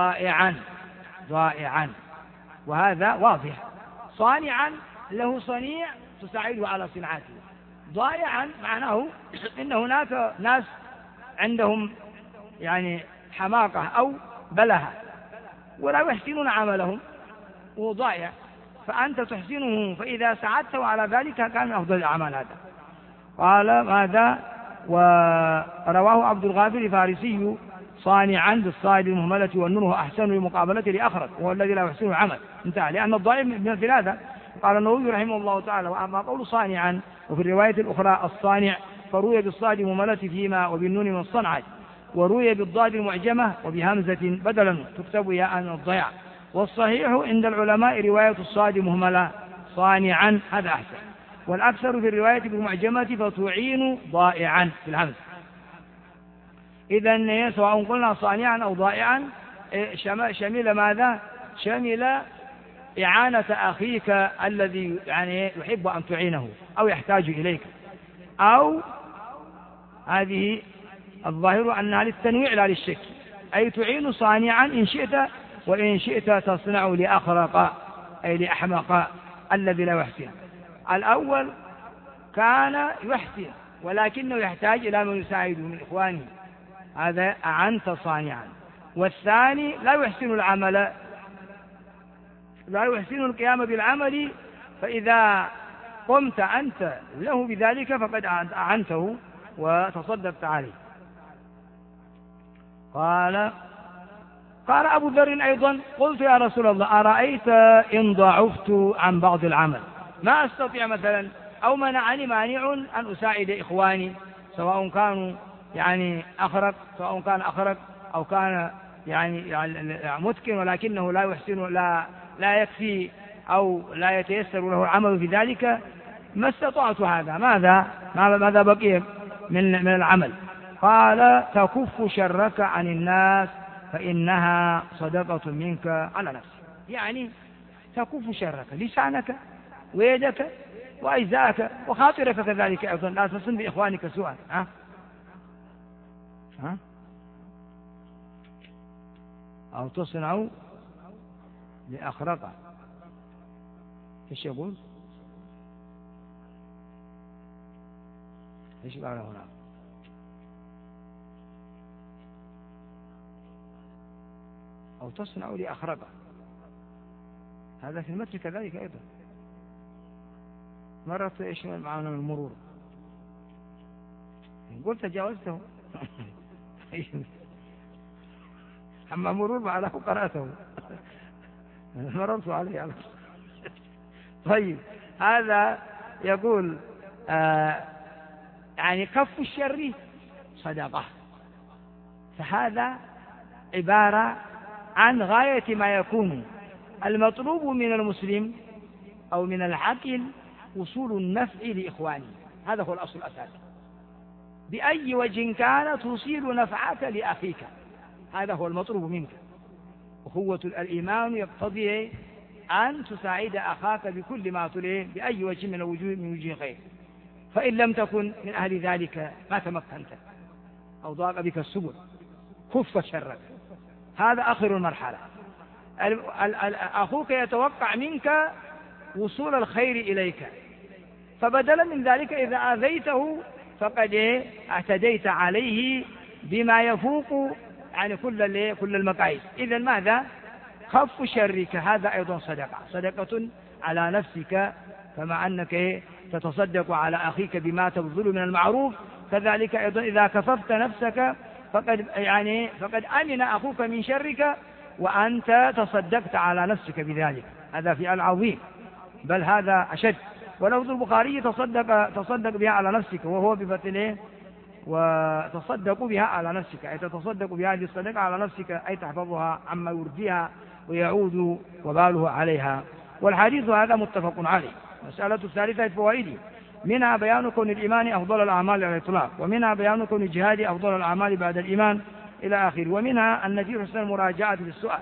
ضائعا، وهذا واضح. صانعا له صنيع تساعده على صنعته. ضائعا معناه إن هناك ناس عندهم يعني حماقة أو بلهة ولا يحسنون عملهم، وضائع، فأنت تحسنه، فإذا ساعدته على ذلك كان من أفضل الأعمال. هذا قال ماذا؟ ورواه عبد الغافر الفارسي: صانعا بالصاد المهملة والنون أحسن لمقابلته لأخرج، وهو الذي لا يحسن العمل. انتهى. لأن الضائع من مثل هذا. قال النووي رحمه الله تعالى: وأما قول صانعا وفي الرواية الأخرى الصانع، فروي بالصاد المهملة فيما وبالنون من الصنعة، وروي بالضاد المعجمة وبهمزة بدلا تكتب ياء الضياع. والصحيح عند العلماء رواية الصاد مهملة صانعا، هذا أحسن. والأكثر في الرواية بالمعجمة فتعين ضائعا في الهمز. إذن سواء قلنا صانعا أو ضائعا شمل ماذا؟ شمل إعانة أخيك الذي يعني يحب أن تعينه أو يحتاج إليك، أو هذه الظاهر أنها للتنويع لا للشك، أي تعين صانعا إن شئت، وإن شئت تصنع لأخرق أي لأحمق الذي لا يحسن. الأول كان يحسن ولكنه يحتاج إلى من يساعده من إخوانه، هذا أعنت صانعا. والثاني لا يحسن العمل، لا يحسن القيام بالعمل، فإذا قمت أنت له بذلك فقد أعنته وتصدقت عليه. قال أبو ذر أيضا: قلت يا رسول الله أرأيت إن ضعفت عن بعض العمل، ما أستطيع مثلا أو منعني مانع أن أساعد إخواني، سواء كانوا يعني سواء كان أخرق أو كان يعني متقن ولكنه لا يحسن، لا يكفي أو لا يتيسر له العمل في ذلك، ما استطعت هذا، ماذا بقي من العمل؟ قال: تكف شرك عن الناس فإنها صدقة منك على نفسك. يعني تكف شرك، لسانك ويدك وأجزاءك وخاطرك كذلك أيضا، لا تصن بإخوانك سوءا. أو تصنع لأخرق. ايش يقول؟ ايش قال هنا؟ أو تصنع لأخرق، هذا في المتن كذلك أيضا. مرت ايش معنا من المرور؟ قلت تجاوزته. أما مرور معناه قرأته، مررت عليه على. طيب، هذا يقول يعني كف الشر صدقة، فهذا عبارة عن غاية ما يكون. المطلوب من المسلم أو من العاقل وصول النفع لإخوانه، هذا هو الأصل الأساسي. بأي وجه كان توصيل نفعك لأخيك، هذا هو المطلوب منك. أخوة الإيمان يقتضي أن تساعد أخاك بكل ما تريد بأي وجه من وجوه خير، فإن لم تكن من أهل ذلك ما تمكنت أو ضاق بك السبل، كف شرك. هذا آخر المرحلة. أخوك يتوقع منك وصول الخير إليك، فبدلا من ذلك إذا آذيته فقد اعتديت عليه بما يفوق يعني كل المقاييس. إذن ماذا؟ خف شرك، هذا أيضا صدقة على نفسك، كما أنك تتصدق على أخيك بما تبذل من المعروف، كذلك أيضا إذا كففت نفسك فقد أمن أخوك من شرك وأنت تصدقت على نفسك بذلك. هذا فعل عظيم، بل هذا أشد. ولفظ البخاري تصدق بها على نفسك، وهو بفتله وتصدق بها على نفسك، أي تتصدق بهذه الصدقة على نفسك، أي تحفظها عما يرجيها ويعود وبالها عليها. والحديث هذا متفق عليه. مسألة الثالثة فوائد: منها بيان كون الإيمان أفضل الأعمال على الإطلاق، ومنها بيان كون الجهاد أفضل الأعمال بعد الإيمان إلى آخره، ومنها أن في حسن المراجعة في السؤال،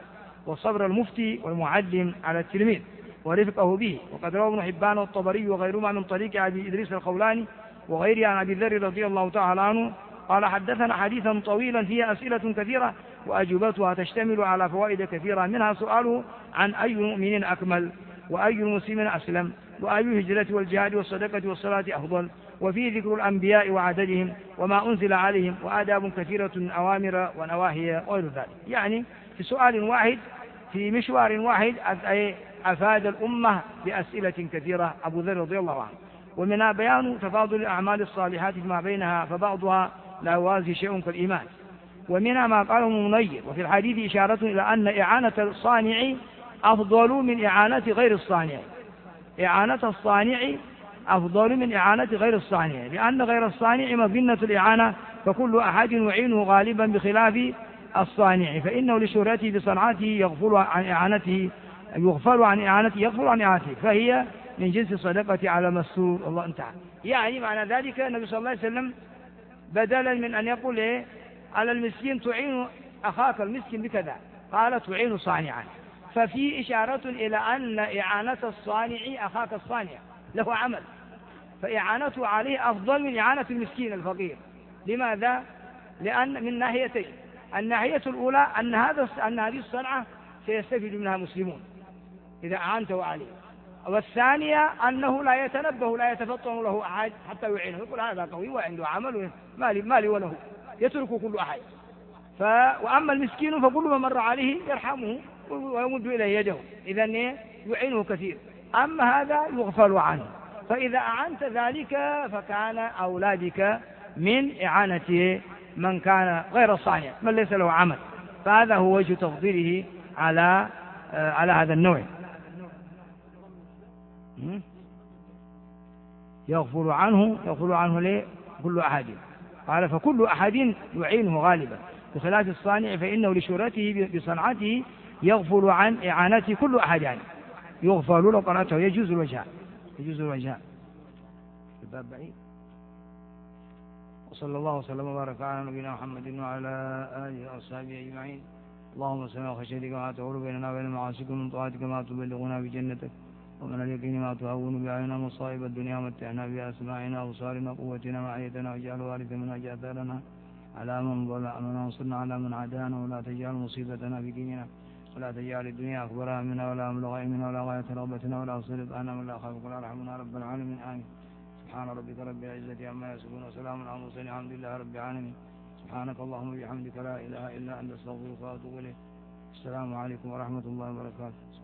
وصبر المفتي والمعلم على التلميذ ورفقه به. وقد روى ابن حبان والطبري وغيرهما من طريق أبي إدريس الخولاني وغيره عن أبي ذر رضي الله تعالى عنه قال حدثنا حديثا طويلا فيه أسئلة كثيرة وأجوبتها تشتمل على فوائد كثيرة، منها سؤاله عن أي مؤمن أكمل، وأي المسلمين أسلم، وأي الهجرة والجهاد والصدقة والصلاة أفضل، وفيه ذكر الأنبياء وعددهم وما أنزل عليهم وآداب كثيرة من أوامر ونواهي وغير ذلك. يعني في سؤال واحد في مشوار واحد أفاد الأمة بأسئلة كثيرة أبو ذر رضي الله عنه. ومنها بيان تفاضل الأعمال الصالحات فيما بينها فبعضها لا يوازي شيء كالإيمان. ومنها ما قاله منير وفي الحديث إشارة إلى أن إعانة الصانع أفضل من إعانة غير الصانع. إعانة الصانع أفضل من إعانة غير الصانع، لأن غير الصانع مظنة الإعانة، فكل أحد يعينه غالبا بخلاف الصانع، فإنه لشهرته بصنعته يغفل عن إعانته فهي من جنس الصدقة على مسرور. الله انتهى. يعني معنى ذلك النبي صلى الله عليه وسلم بدلا من أن يقول على المسكين تعين أخاك المسكين بكذا قال تعين صانعا، ففي إشارة إلى أن إعانة الصانع أخاك الصانع له عمل، فإعانته عليه أفضل من إعانة المسكين الفقير. لماذا؟ لأن من ناحيتين: الناحية الأولى أن هذه الصنعة سيستفيد منها مسلمون إذا أعنته عليه، والثانية أنه لا يتنبه لا يتفطن له أحد حتى يعينه، يقول هذا قوي وعنده عمل مالي وله، يترك كل أحد. وأما المسكين فكل من مر عليه يرحمه ويمد إليه يده، إذن يعينه كثير. أما هذا يغفل عنه، فإذا أعنت ذلك فكان أولى بك من إعانة من كان غير صانع من ليس له عمل. فهذا هو وجه تفضيله على هذا النوع. يغفل عنه ليه؟ كل أحد. قال فكل أحد يعينه غالبا بخلاف الصانع، فإنه لشهرته بصنعته يغفل عن إعانته كل أحد. يعني يغفل لو قرأته يجوز الوجهان الباب بعيد. وصلى الله وسلم وبارك على نبينا محمد وعلى آله وأصحابه أجمعين. اللهم صل على خشيتك ما تحول بيننا وبين معاصيك، ومن طاعتك ما تبلغنا بجنتك، ومن اليقين ما تهون بعيننا مصائب الدنيا، متعنا بأسماعنا وأبصارنا وقوتنا ما أحييتنا، واجعل وارثا منا واجعل ثارنا على من ظلمنا وانصرنا على من عادانا، ولا تجعل مصيبتنا في ديننا، ولا تجعل الدنيا أكبر همنا ولا مبلغ علمنا ولا غاية رغبتنا ولا تسلط علينا من لا يخافك ولا يرحمنا رب العالمين. آمين. سبحان ربك رب العزة عما يصفون وسلام على المرسلين الحمد لله رب العالمين. سبحانك اللهم وبحمدك لا إله إلا أنت أستغفرك وأتوب إليك. السلام عليكم ورحمة الله وبركاته.